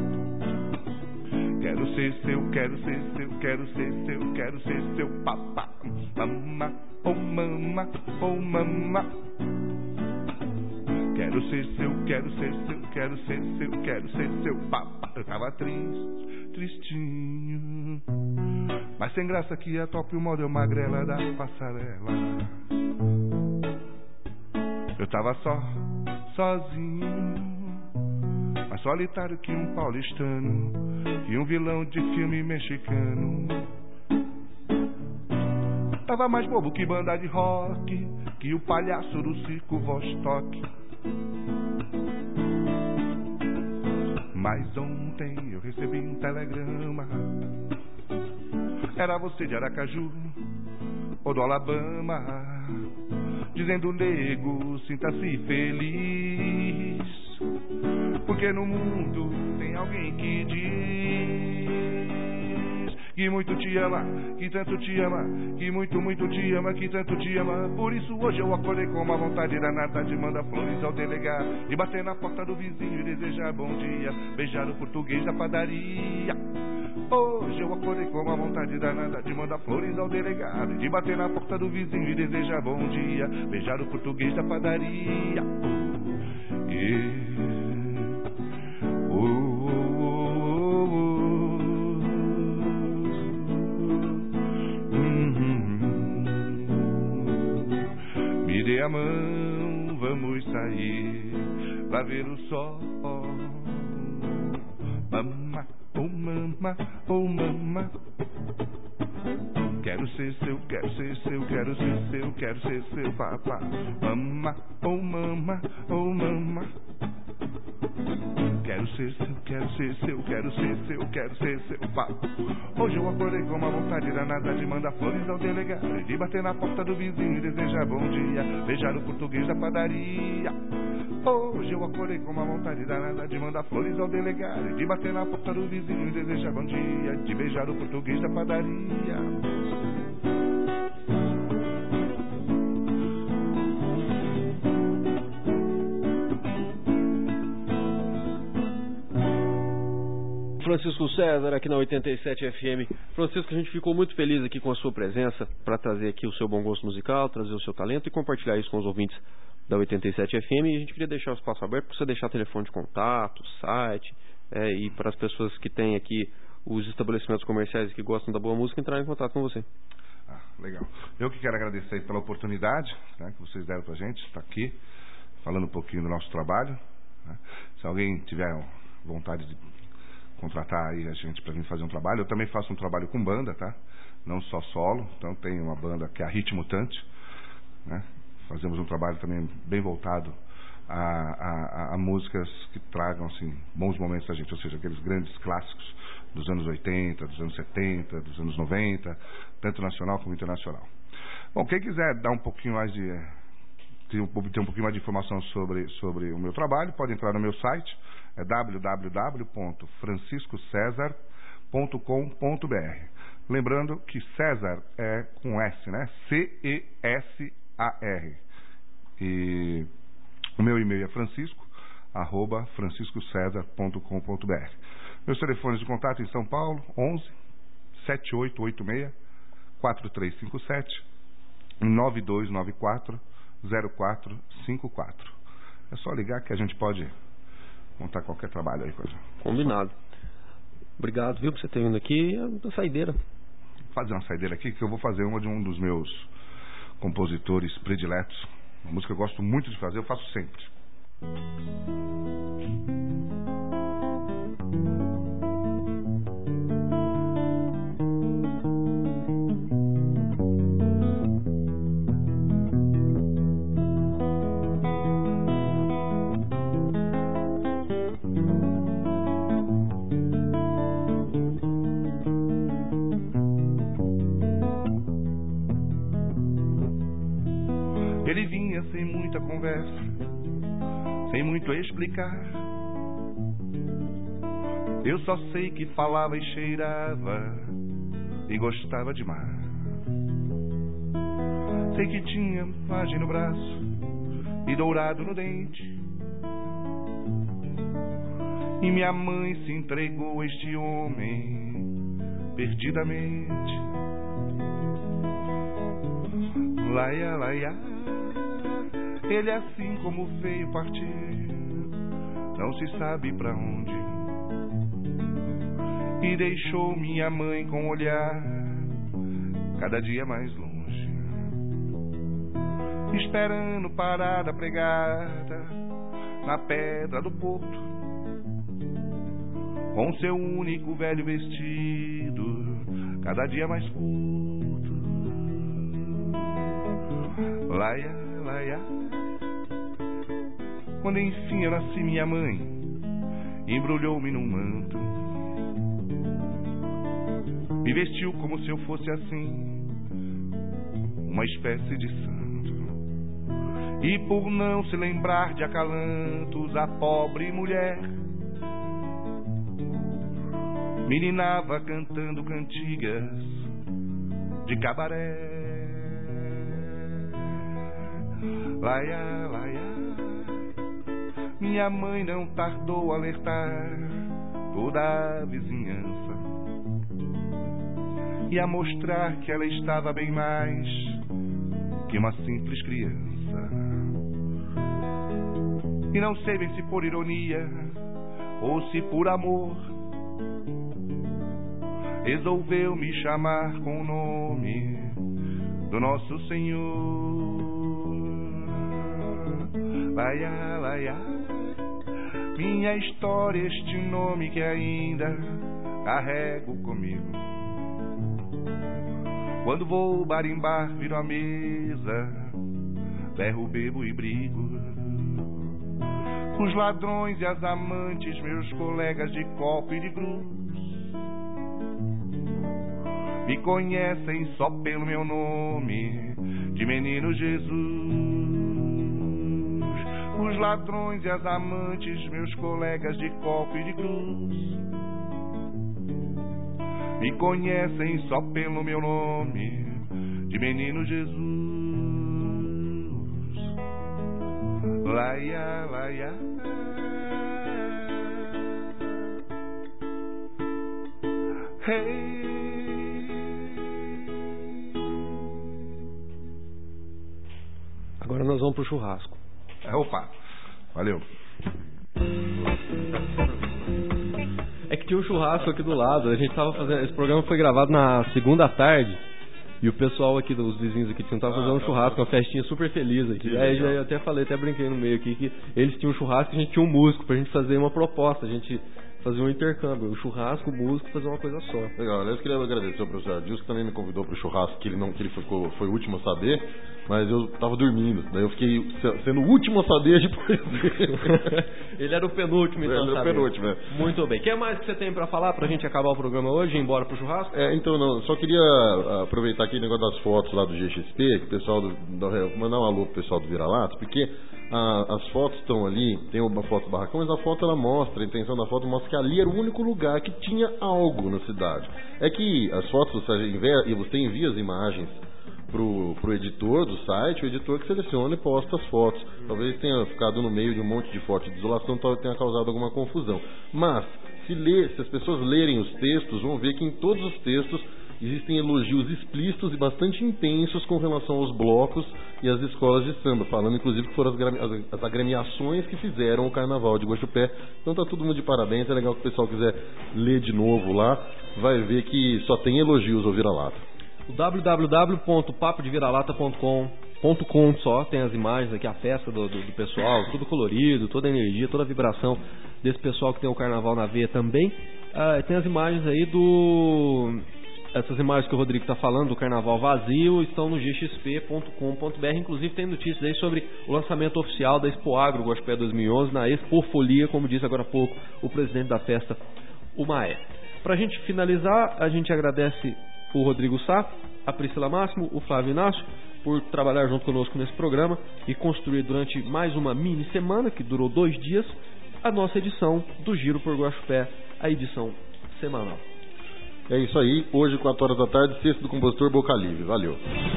quero ser seu, quero ser seu, quero ser seu, quero ser seu papá. Mama, oh mama, oh mama, quero ser seu, quero ser seu, quero ser seu, quero ser seu papá. Eu tava triste, tristinho, mas sem graça que a top model magrela da passarela. Eu tava só, sozinho, mais solitário que um paulistano e um vilão de filme mexicano. Tava mais bobo que banda de rock, que o palhaço do circo Vostok. Mas ontem eu recebi um telegrama. Era você de Aracaju ou do Alabama, dizendo: nego, sinta-se feliz, porque no mundo tem alguém que diz que muito te ama, que tanto te ama, que muito, muito te ama, que tanto te ama. Por isso hoje eu acordei com uma vontade danada de mandar flores ao delegado, de bater na porta do vizinho e desejar bom dia, beijar o português da padaria. Hoje eu acordei com uma vontade danada de mandar flores ao delegado, de bater na porta do vizinho e desejar bom dia, beijar o português da padaria. Oh, yeah. Oh. Me dê a mão, vamos sair pra ver o sol. Mama, oh mama, oh mama, quero ser seu, quero ser seu, quero ser seu, quero ser seu papá. Mama, oh mama, oh mama, quero ser seu, quero ser seu, quero ser seu, quero ser seu papá. Hoje eu acordei com uma vontade danada de mandar flores ao delegado, de bater na porta do vizinho e desejar bom dia, beijar o português da padaria. Hoje eu acordei com uma vontade danada de mandar flores ao delegado, de bater na porta do vizinho e desejar bom dia, de beijar o português da padaria. Francisco César, aqui na oitenta e sete F M. Francisco, a gente ficou muito feliz aqui com a sua presença para trazer aqui o seu bom gosto musical, trazer o seu talento e compartilhar isso com os ouvintes da oitenta e sete F M. E a gente queria deixar o espaço aberto para você deixar telefone de contato, site, é, e para as pessoas que têm aqui os estabelecimentos comerciais que gostam da boa música entrarem em contato com você. Ah, legal. Eu que quero agradecer pela oportunidade, né, que vocês deram para a gente estar aqui falando um pouquinho do nosso trabalho, né. Se alguém tiver vontade de contratar aí a gente para vir fazer um trabalho, eu também faço um trabalho com banda, tá? Não só solo, então tem uma banda que é a Ritmo Mutante, né? Fazemos um trabalho também bem voltado a, a, a, a músicas que tragam assim, bons momentos da gente, ou seja, aqueles grandes clássicos dos anos oitenta, dos anos setenta, dos anos noventa, tanto nacional como internacional. Bom, quem quiser dar um pouquinho mais de ter um, ter um pouquinho mais de informação sobre, sobre o meu trabalho, pode entrar no meu site, é w w w ponto francisco cesar ponto com ponto b r. Lembrando que César é com S, né? C E S A R. E o meu e-mail é francisco arroba francisco cesar ponto com ponto b r. Meus telefones de contato em São Paulo, onze, sete oito oito seis, quatro três cinco sete e nove dois nove quatro, zero quatro cinco quatro. É só ligar que a gente pode montar qualquer trabalho aí. Coisa. Combinado. Obrigado, viu, por você ter vindo aqui. A saideira. Vou fazer uma saideira aqui, que eu vou fazer uma de um dos meus compositores prediletos. Uma música que eu gosto muito de fazer, eu faço sempre. Ele vinha sem muita conversa, sem muito explicar. Eu só sei que falava e cheirava e gostava de mar. Sei que tinha vagem no braço e dourado no dente. E minha mãe se entregou a este homem perdidamente. Laia, laia. Ele assim como veio partir, não se sabe pra onde. E deixou minha mãe com o olhar cada dia mais longe, esperando parada pregada na pedra do porto, com seu único velho vestido cada dia mais curto. Laia, laia. Quando enfim eu nasci, minha mãe embrulhou-me num manto, me vestiu como se eu fosse assim uma espécie de santo. E por não se lembrar de acalantos, a pobre mulher meninava cantando cantigas de cabaré. Laia, laia. Minha mãe não tardou a alertar toda a vizinhança e a mostrar que ela estava bem mais que uma simples criança. E não sei bem se por ironia ou se por amor resolveu me chamar com o nome do nosso Senhor. Laia, laia. Minha história, este nome que ainda carrego comigo. Quando vou barimbar, viro a mesa, berro, bebo e brigo. Os ladrões e as amantes, meus colegas de copo e de cruz, me conhecem só pelo meu nome de Menino Jesus. Os ladrões e as amantes, meus colegas de copo e de cruz, me conhecem só pelo meu nome de Menino Jesus. Laia, laia. Hey. Agora nós vamos pro churrasco. É, opa, valeu. É que tinha um churrasco aqui do lado. A gente tava fazendo. Esse programa foi gravado na segunda tarde. E o pessoal aqui, os vizinhos aqui, tentavam fazer um churrasco, uma festinha super feliz aqui. Aí já, eu até falei, até brinquei no meio aqui, que eles tinham um churrasco e a gente tinha um músico pra gente fazer uma proposta. A gente fazer um intercâmbio, o churrasco, o músico, fazer uma coisa só. Legal, aliás, queria agradecer ao professor Adilson, que também me convidou pro churrasco, que ele não, que ele ficou, foi o último a saber, mas eu tava dormindo, daí eu fiquei sendo o último a saber depois dele. Ele era o penúltimo, então. Ele era o penúltimo, é. Muito bem. O que mais que você tem pra falar pra gente acabar o programa hoje e ir embora pro churrasco? É, então, não, só queria aproveitar aqui o negócio das fotos lá do G X P, que o pessoal do, do, mandar um alô pro pessoal do Vira-Lata, porque a, as fotos estão ali, tem uma foto do barracão, mas a foto ela mostra, a intenção da foto mostra que ali era o único lugar que tinha algo na cidade. É que as fotos você envia, e você envia as imagens pro, pro editor do site, o editor que seleciona e posta as fotos. Talvez tenha ficado no meio de um monte de fotos de isolação, talvez tenha causado alguma confusão. Mas, se, ler, se as pessoas lerem os textos, vão ver que em todos os textos existem elogios explícitos e bastante intensos com relação aos blocos e às escolas de samba, falando inclusive que foram as, as, as agremiações que fizeram o Carnaval de Guaxupé. Então tá todo mundo de parabéns, é legal que o pessoal quiser ler de novo lá, vai ver que só tem elogios ao Vira-Lata. O w w w ponto papo de vira lata ponto com só tem as imagens aqui, a festa do, do, do pessoal, tudo colorido, toda a energia, toda a vibração desse pessoal que tem o Carnaval na veia também. Ah, tem as imagens aí do... Essas imagens que o Rodrigo está falando do Carnaval vazio estão no g x p ponto com ponto b r. Inclusive tem notícias aí sobre o lançamento oficial da Expo Agro Guaxupé dois mil e onze na Expofolia, como disse agora há pouco o presidente da festa, o Maé. Para a gente finalizar, a gente agradece o Rodrigo Sá, a Priscila Máximo, o Flávio Inácio, por trabalhar junto conosco nesse programa e construir durante mais uma mini semana, que durou dois dias, a nossa edição do Giro por Guaxupé, a edição semanal. É isso aí, hoje quatro horas da tarde, Sexta do Compositor Boca Livre. Valeu.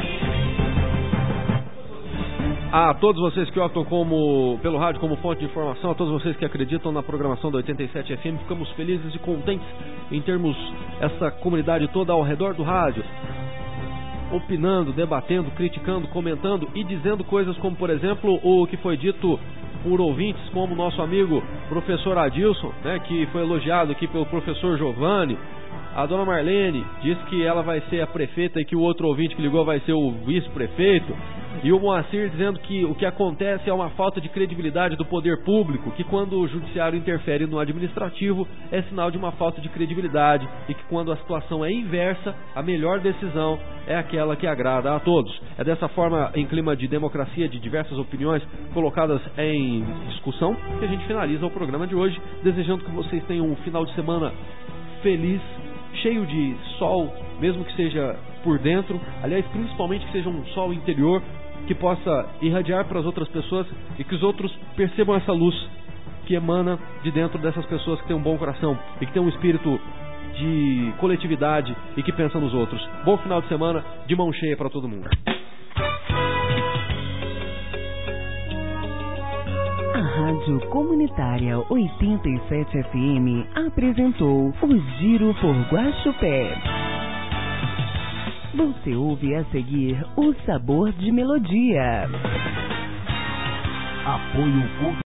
A todos vocês que optam como, pelo rádio como fonte de informação, a todos vocês que acreditam na programação da oitenta e sete F M, ficamos felizes e contentes em termos essa comunidade toda ao redor do rádio, opinando, debatendo, criticando, comentando e dizendo coisas como, por exemplo, o que foi dito por ouvintes como o nosso amigo professor Adilson, né, que foi elogiado aqui pelo professor Giovanni. A dona Marlene disse que ela vai ser a prefeita e que o outro ouvinte que ligou vai ser o vice-prefeito. E o Moacir dizendo que o que acontece é uma falta de credibilidade do poder público, que quando o judiciário interfere no administrativo é sinal de uma falta de credibilidade e que quando a situação é inversa, a melhor decisão é aquela que agrada a todos. É dessa forma, em clima de democracia, de diversas opiniões colocadas em discussão, que a gente finaliza o programa de hoje, desejando que vocês tenham um final de semana feliz, cheio de sol, mesmo que seja por dentro, aliás, principalmente que seja um sol interior, que possa irradiar para as outras pessoas e que os outros percebam essa luz que emana de dentro dessas pessoas que têm um bom coração e que têm um espírito de coletividade e que pensam nos outros. Bom final de semana, de mão cheia para todo mundo. A Rádio Comunitária oitenta e sete F M apresentou o Giro por Guaxupé. Você ouve a seguir o Sabor de Melodia. Apoio Cultural.